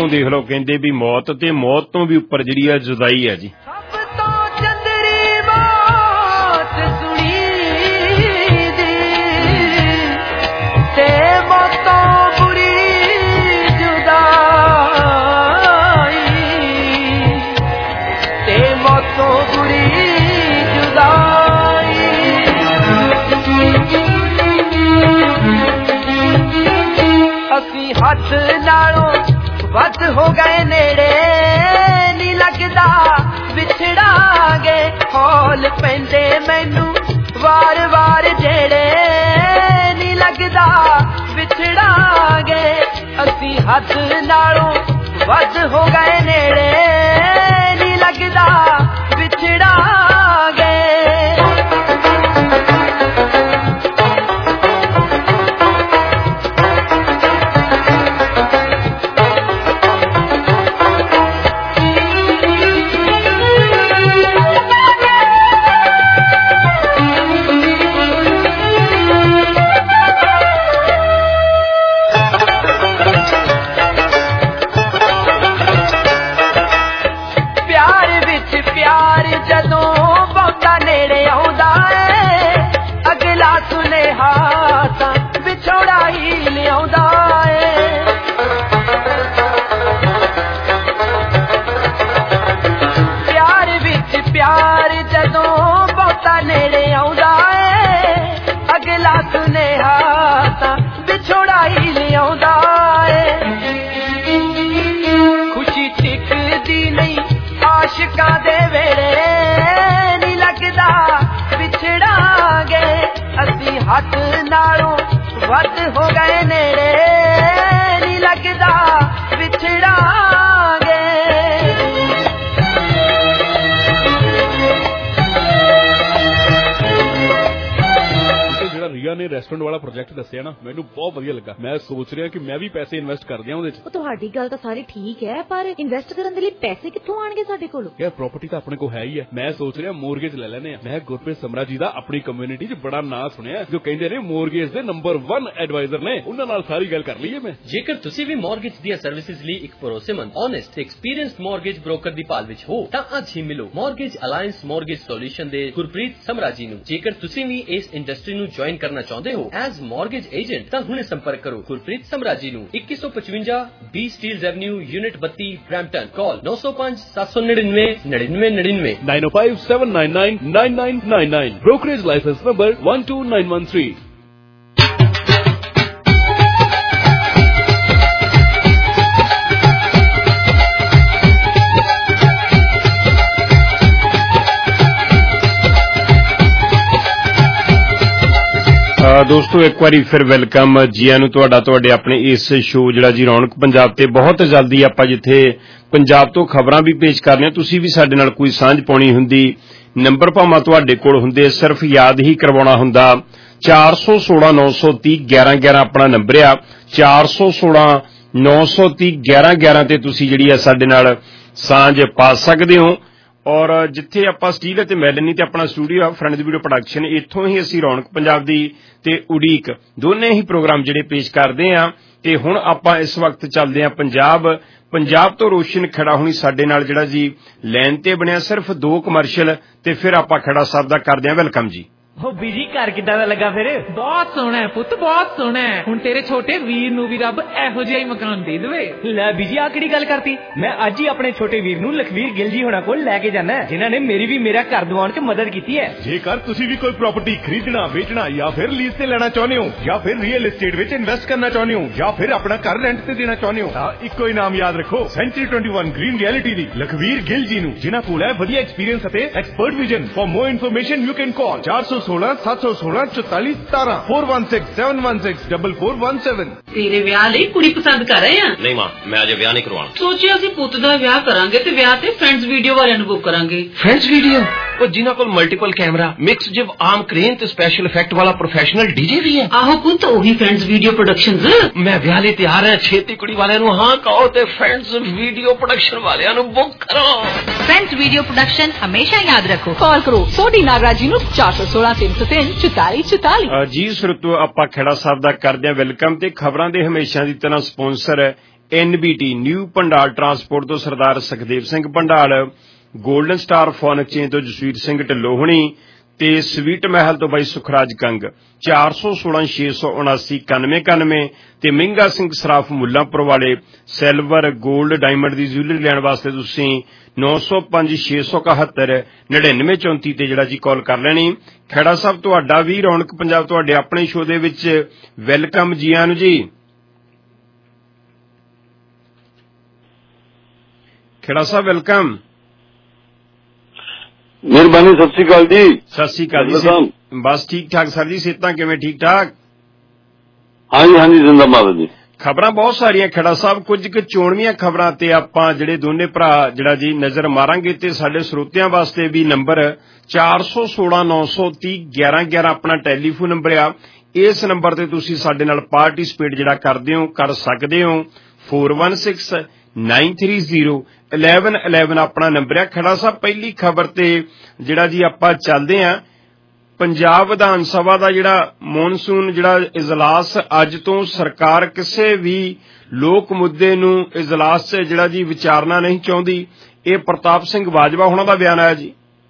Speaker 11: ਤੋਂ ਦੇਖ ਲਓ ਕਹਿੰਦੇ ਵੀ ਮੌਤ ਤੇ ਮੌਤ ਤੋਂ ਵੀ ਉੱਪਰ ਜਿਹੜੀ ਆ ਜੁਦਾਈ ਹੈ ਜੀ।
Speaker 10: हथ नालों वध हो गए नेड़े नी लगदा विछड़ांगे हौल पैंदे मैनू वार वार जेड़े नी लगदा विछड़ांगे असी हथ नालों वध हो गए नेड़े नी लगदा विछड़ांगे। हथ नालों वध हो गए नेड़े नी लगदा विछड़ांगे।
Speaker 7: रिया ने रेस्टोरेंट वाला प्रोजेक्ट दसिया ना मैनू बहुत वधिया लगा। मैं सोच रहा कि मैं भी पैसे इन्वेस्ट कर दियां ਉਹਦੇ ਚ।
Speaker 6: ਤੁਹਾਡੀ ਗੱਲ ਤਾਂ ਸਾਰੀ ਠੀਕ ਹੈ ਪਰ ਇਨਵੈਸਟ ਕਰਨ ਦੇ ਲਈ ਪੈਸੇ ਕਿੱਥੋਂ ਆਣਗੇ ਸਾਡੇ ਕੋਲ?
Speaker 7: ਯਾਰ ਪ੍ਰਾਪਰਟੀ ਤਾਂ ਆਪਣੇ ਕੋਲ ਹੈ ਹੀ ਹੈ। ਮੈਂ ਸੋਚ ਰਿਹਾ ਮੋਰਗੇਜ ਲੈ ਲੈਨੇ ਆ। ਮੈਂ ਗੁਰਪ੍ਰੀਤ ਸਮਰਾ ਜੀ ਦਾ ਆਪਣੀ ਕਮਿਊਨਿਟੀ 'ਚ ਬੜਾ ਨਾਂ ਸੁਣਿਆ ਜੋ ਕਹਿੰਦੇ ਨੇ ਮੋਰਗੇਜ ਦੇ ਨੰਬਰ 1 ਐਡਵਾਈਜ਼ਰ ਨੇ। ਉਹਨਾਂ ਨਾਲ ਸਾਰੀ ਗੱਲ ਕਰ ਲਈਏ ਮੈਂ।
Speaker 12: ਜੇਕਰ ਤੁਸੀਂ ਵੀ ਮੋਰਗੇਜ ਦੀਆਂ ਸਰਵਿਸਿਜ਼ ਲਈ ਇੱਕ ਭਰੋਸੇਮੰਦ, ਓਨੈਸਟ ਤੇ ਐਕਸਪੀਰੀਅੰਸਡ ਮੋਰਗੇਜ ਬ੍ਰੋਕਰ ਦੀ ਭਾਲ ਵਿੱਚ ਹੋ ਤਾਂ ਅੱਜ ਹੀ ਮਿਲੋ ਮੋਰਗੇਜ ਅਲਾਈਅੰਸ ਮੋਰਗੇਜ ਸੋਲੂਸ਼ਨ ਦੇ ਗੁਰਪ੍ਰੀਤ ਸਮਰਾ ਜੀ ਨੂੰ। ਜੇਕਰ ਤੁਸੀਂ ਵੀ ਇਸ ਇੰਡਸਟਰੀ ਨੂੰ ਜੁਆਇਨ ਕਰਨਾ ਚਾਹੁੰਦੇ ਹੋ ਐਜ਼ ਮੋਰਗੇਜ ਏਜੰਟ ਤਾਂ ਹੁਣੇ ਸੰਪਰਕ ਕਰੋ ਗੁਰਪ੍ਰੀਤ ਸਮਰਾ ਜੀ ਨੂੰ 2155 B Steeles Avenue unit 32 Brampton. Call 905 799 9999
Speaker 7: 905 799 9999 brokerage license number 12913।
Speaker 11: ਦੋਸਤੋ ਇੱਕ ਵਾਰੀ ਫਿਰ ਵੈਲਕਮ ਜੀਆਂ ਨੂੰ ਤੁਹਾਡਾ ਤੁਹਾਡੇ ਆਪਣੇ ਇਸ ਸ਼ੋਅ ਜਿਹੜਾ ਜੀ ਰੌਣਕ ਪੰਜਾਬ ਤੇ। ਬਹੁਤ ਜਲਦੀ ਆਪਾਂ ਜਿੱਥੇ ਪੰਜਾਬ ਤੋਂ ਖਬਰਾਂ ਵੀ ਪੇਸ਼ ਕਰ ਰਹੇ ਹਾਂ, ਤੁਸੀਂ ਵੀ ਸਾਡੇ ਨਾਲ ਕੋਈ ਸਾਂਝ ਪਾਉਣੀ ਹੁੰਦੀ, ਨੰਬਰ ਭਾਵੇਂ ਤੁਹਾਡੇ ਕੋਲ ਹੁੰਦੇ, ਸਿਰਫ ਯਾਦ ਹੀ ਕਰਵਾਉਣਾ ਹੁੰਦਾ 416 930 1111 ਆਪਣਾ ਨੰਬਰ ਆ 416 930 1111 ਤੇ ਤੁਸੀਂ ਜਿਹੜੀ ਆ ਸਾਡੇ ਨਾਲ ਸਾਂਝ ਪਾ ਸਕਦੇ ਹੋ। ਔਰ ਜਿੱਥੇ ਆਪਾਂ ਸਟੀਲ ਅਤੇ ਮੈਲਨੀ ਤੇ ਆਪਣਾ ਸਟੂਡੀਓ ਆ ਫਰੈਂਡਸ ਵੀਡੀਓ ਪ੍ਰੋਡਕਸ਼ਨ, ਇੱਥੋਂ ਹੀ ਅਸੀਂ ਰੌਣਕ ਪੰਜਾਬ ਦੀ ਤੇ ਉਡੀਕ ਦੋਨੇ ਹੀ ਪ੍ਰੋਗਰਾਮ ਜਿਹੜੇ ਪੇਸ਼ ਕਰਦੇ ਆ। ਤੇ ਹੁਣ ਆਪਾਂ ਇਸ ਵਕਤ ਚੱਲਦੇ ਆ ਪੰਜਾਬ ਤੋਂ ਰੋਸ਼ਨ ਖੜਾ ਹੋਣੀ ਸਾਡੇ ਨਾਲ ਜਿਹੜਾ ਜੀ ਲਾਈਨ ਤੇ ਬਣਿਆ। ਸਿਰਫ 2 ਕਮਰਸ਼ੀਅਲ ਤੇ ਫਿਰ ਆਪਾਂ ਖੜਾ ਸਾਹਿਬ ਦਾ ਕਰਦੇ ਆ ਵੈਲਕਮ ਜੀ।
Speaker 13: ਉਹ ਬੀਜੀ ਘਰ ਕਿੱਦਾਂ ਦਾ ਲੱਗਾ ਫਿਰ? ਬਹੁਤ ਸੋਹਣਾ ਹੈ ਪੁੱਤ, ਬਹੁਤ ਸੋਹਣਾ ਹੈ। ਹੁਣ ਤੇਰੇ ਛੋਟੇ ਵੀਰ ਨੂੰ ਵੀ ਰੱਬ ਇਹੋ ਜਿਹਾ ਹੀ ਮਕਾਨ ਦੇ ਦੇਵੇ। ਲੈ ਬੀਜੀ ਆ ਕਿਹੜੀ ਗੱਲ ਕਰਤੀ? ਮੈਂ ਅੱਜ ਹੀ ਆਪਣੇ ਛੋਟੇ ਵੀਰ ਨੂੰ ਲਖਵੀਰ ਗਿੱਲ ਜੀ ਹੋਣਾ ਕੋਲ ਲੈ ਕੇ ਜਾਣਾ ਹੈ, ਜਿਨ੍ਹਾਂ ਨੇ ਮੇਰੀ ਵੀ ਮੇਰਾ ਘਰ ਦਿਵਾਉਣ 'ਚ ਮਦਦ ਕੀਤੀ ਹੈ।
Speaker 14: ਜੇਕਰ ਤੁਸੀਂ ਵੀ ਕੋਈ ਪ੍ਰਾਪਰਟੀ ਖਰੀਦਣਾ, ਵੇਚਣਾ ਜਾਂ ਫਿਰ ਲੀਜ਼ ਤੇ ਲੈਣਾ ਚਾਹੁੰਦੇ ਹੋ ਜਾਂ ਫਿਰ ਰੀਅਲ ਏਸਟੇਟ ਵਿੱਚ ਇਨਵੈਸਟ ਕਰਨਾ ਚਾਹੁੰਦੇ ਹੋ ਜਾਂ ਫਿਰ ਆਪਣਾ ਘਰ ਰੈਂਟ ਤੇ ਦੇਣਾ ਚਾਹੁੰਦੇ ਹੋ ਤਾਂ ਇੱਕੋ ਹੀ ਨਾਮ ਯਾਦ ਰੱਖੋ, ਸੈਂਚਰੀ 21 ਗ੍ਰੀਨ ਰਿਐਲਿਟੀ ਦੀ ਲਖਵੀਰ ਗਿੱਲ ਜੀ ਨੂੰ, ਜਿਨ੍ਹਾਂ ਕੋਲ ਹੈ ਵਧੀਆ ਐਕਸਪੀਰੀਅੰਸ ਅਤੇ expert vision. For more information you can call 416 716 44 17 416 716 4417।
Speaker 15: ਤੇਰੇ ਵਿਆਹ ਲਈ ਕੁੜੀ ਪਸੰਦ ਕਰ ਰਹੇ ਆ?
Speaker 16: ਨਹੀਂ ਮਾਂ, ਮੈਂ ਅਜੇ ਵਿਆਹ ਨਹੀਂ ਕਰਵਾਉਣਾ।
Speaker 15: ਸੋਚਿਆ ਅਸੀਂ ਪੁੱਤ ਦਾ ਵਿਆਹ ਕਰਾਂਗੇ ਤੇ ਵਿਆਹ ਤੇ ਫਰੈਂਡਸ ਵੀਡੀਓ ਵਾਲਿਆਂ ਨੂੰ ਬੁੱਕ ਕਰਾਂਗੇ।
Speaker 16: ਫਰੈਂਡਸ ਵੀਡੀਓ ਉਹ ਜਿਨ੍ਹਾਂ ਕੋਲ multiple camera, mix jib arm crane ਤੇ ਸਪੈਸ਼ਲ ਇਫੈਕਟ ਵਾਲਾ ਪ੍ਰੋਫੈਸ਼ਨਲ ਡੀਜੇ ਵੀ ਹੈ।
Speaker 15: ਆਹੋ ਪੁੱਤ, ਉਹੀ ਫਰੈਂਡਸ ਵੀਡੀਓ ਪ੍ਰੋਡਕਸ਼ਨਸ।
Speaker 16: ਮੈਂ ਵਿਆਹ ਲਈ ਤਿਆਰ ਹਾਂ। ਛੇਤੀ ਕੁੜੀ ਵਾਲਿਆਂ ਨੂੰ ਹਾਂ ਕਹੋ ਤੇ ਫਰੈਂਡਸ ਵੀਡੀਓ ਪ੍ਰੋਡਕਸ਼ਨ ਵਾਲਿਆਂ ਨੂੰ ਬੁੱਕ ਕਰੋ।
Speaker 9: ਫਰੈਂਡਸ ਵੀਡੀਓ ਪ੍ਰੋਡਕਸ਼ਨ ਹਮੇਸ਼ਾ ਯਾਦ ਰੱਖੋ। ਕਾਲ ਕਰੋ ਸੋਢੀ ਨਾਗਰਾਜ ਜੀ ਨੂੰ 416 303 44 44।
Speaker 11: ਜੀ ਸਰਤੋ ਆਪਾਂ ਖੇੜਾ ਸਾਹਿਬ ਦਾ ਕਰਦੇ ਹਾਂ ਵੈਲਕਮ ਤੇ ਖਬਰਾਂ ਦੇ ਹਮੇਸ਼ਾ ਦੀ ਤਰ੍ਹਾਂ sponsor NBT new Bhandal transport ਤੋਂ Sardar Sukhdev Singh Bhandal, golden star phone exchange ਤੋਂ ਜਸਵੀਰ ਸਿੰਘ ਢਿੱਲੋਂ ਹੁਣੀ ਤੇ ਸਵੀਟ ਮਹਿਲ ਤੋਂ ਬਾਈ ਸੁਖਰਾਜ ਕੰਗ 416-679-9191 ਤੇ ਮਹਿੰਗਾ ਸਿੰਘ ਸਰਾਫ ਮੁੱਲਾਂਪੁਰ ਵਾਲੇ ਸਿਲਵਰ ਗੋਲਡ ਡਾਇਮੰਡ ਦੀ ਜੁਐਲਰੀ ਲੈਣ ਵਾਸਤੇ ਤੁਸੀਂ 905-671-9934 ਤੇ ਜਿਹੜਾ ਜੀ ਕਾਲ ਕਰ ਲੈਣੀ। ਖੇੜਾ ਸਾਹਿਬ ਤੁਹਾਡਾ ਵੀ ਰੌਣਕ ਪੰਜਾਬ ਤੁਹਾਡੇ ਆਪਣੇ ਸ਼ੋਅ ਦੇ ਵਿੱਚ ਵੈਲਕਮ, ਜੀ ਆਇਆਂ ਨੂੰ ਜੀ। ਖੇੜਾ ਸਾਹਿਬ ਵੈਲਕਮ।
Speaker 17: ਮਿਹਰਬਾਨੀ, ਸਤਿ ਸ੍ਰੀ ਅਕਾਲ ਜੀ।
Speaker 11: ਸਤਿ ਸ੍ਰੀ ਅਕਾਲ ਜੀ। ਬਸ ਠੀਕ ਠਾਕ ਸਰ ਜੀ, ਸਿਹਤਾਂ ਕਿਵੇਂ? ਠੀਕ ਠਾਕ?
Speaker 17: ਹਾਂਜੀ ਹਾਂਜੀ, ਜ਼ਿੰਦਾਬਾਦ ਜੀ।
Speaker 11: ਖਬਰਾਂ ਬਹੁਤ ਸਾਰੀਆਂ ਖੇੜਾ ਸਾਹਿਬ, ਕੁਝ ਕੁ ਚੋਣਵੀਆਂ ਖਬਰਾਂ ਤੇ ਆਪਾਂ ਜਿਹੜੇ ਦੋਨੇ ਭਰਾ ਜਿਹੜਾ ਜੀ ਨਜ਼ਰ ਮਾਰਾਂਗੇ ਤੇ ਸਾਡੇ ਸਰੋਤਿਆਂ ਵਾਸਤੇ ਵੀ ਨੰਬਰ 416-930-1111 ਆਪਣਾ ਟੈਲੀਫੋਨ ਨੰਬਰ ਆ। ਇਸ ਨੰਬਰ ਤੇ ਤੁਸੀਂ ਸਾਡੇ ਨਾਲ ਪਾਰਟੀਸਪੇਟ ਜਿਹੜਾ ਕਰਦੇ ਹੋ ਕਰ ਸਕਦੇ ਹੋ। 4169301111 ਆਪਣਾ ਨੰਬਰ ਹੈ। ਖੜਾ ਸਾਹਿਬ ਪਹਿਲੀ ਖਬਰ ਤੇ ਜਿਹੜਾ ਜੀ ਆਪਾਂ ਚੱਲਦੇ ਆਂ, ਪੰਜਾਬ ਵਿਧਾਨ ਸਭਾ ਦਾ ਜਿਹੜਾ ਮੌਨਸੂਨ ਜਿਹੜਾ ਇਜਲਾਸ ਅੱਜ ਤੋਂ ਸਰਕਾਰ ਕਿਸੇ ਵੀ ਲੋਕ ਮੁੱਦੇ ਨੂੰ ਇਜਲਾਸ 'ਚ ਜਿਹੜਾ ਜੀ ਵਿਚਾਰਨਾ ਨਹੀਂ ਚਾਹੁੰਦੀ, ਇਹ ਪ੍ਰਤਾਪ ਸਿੰਘ ਬਾਜਵਾ ਹੋਣਾ ਦਾ ਬਿਆਨ ਆਇਆ ਜੀ।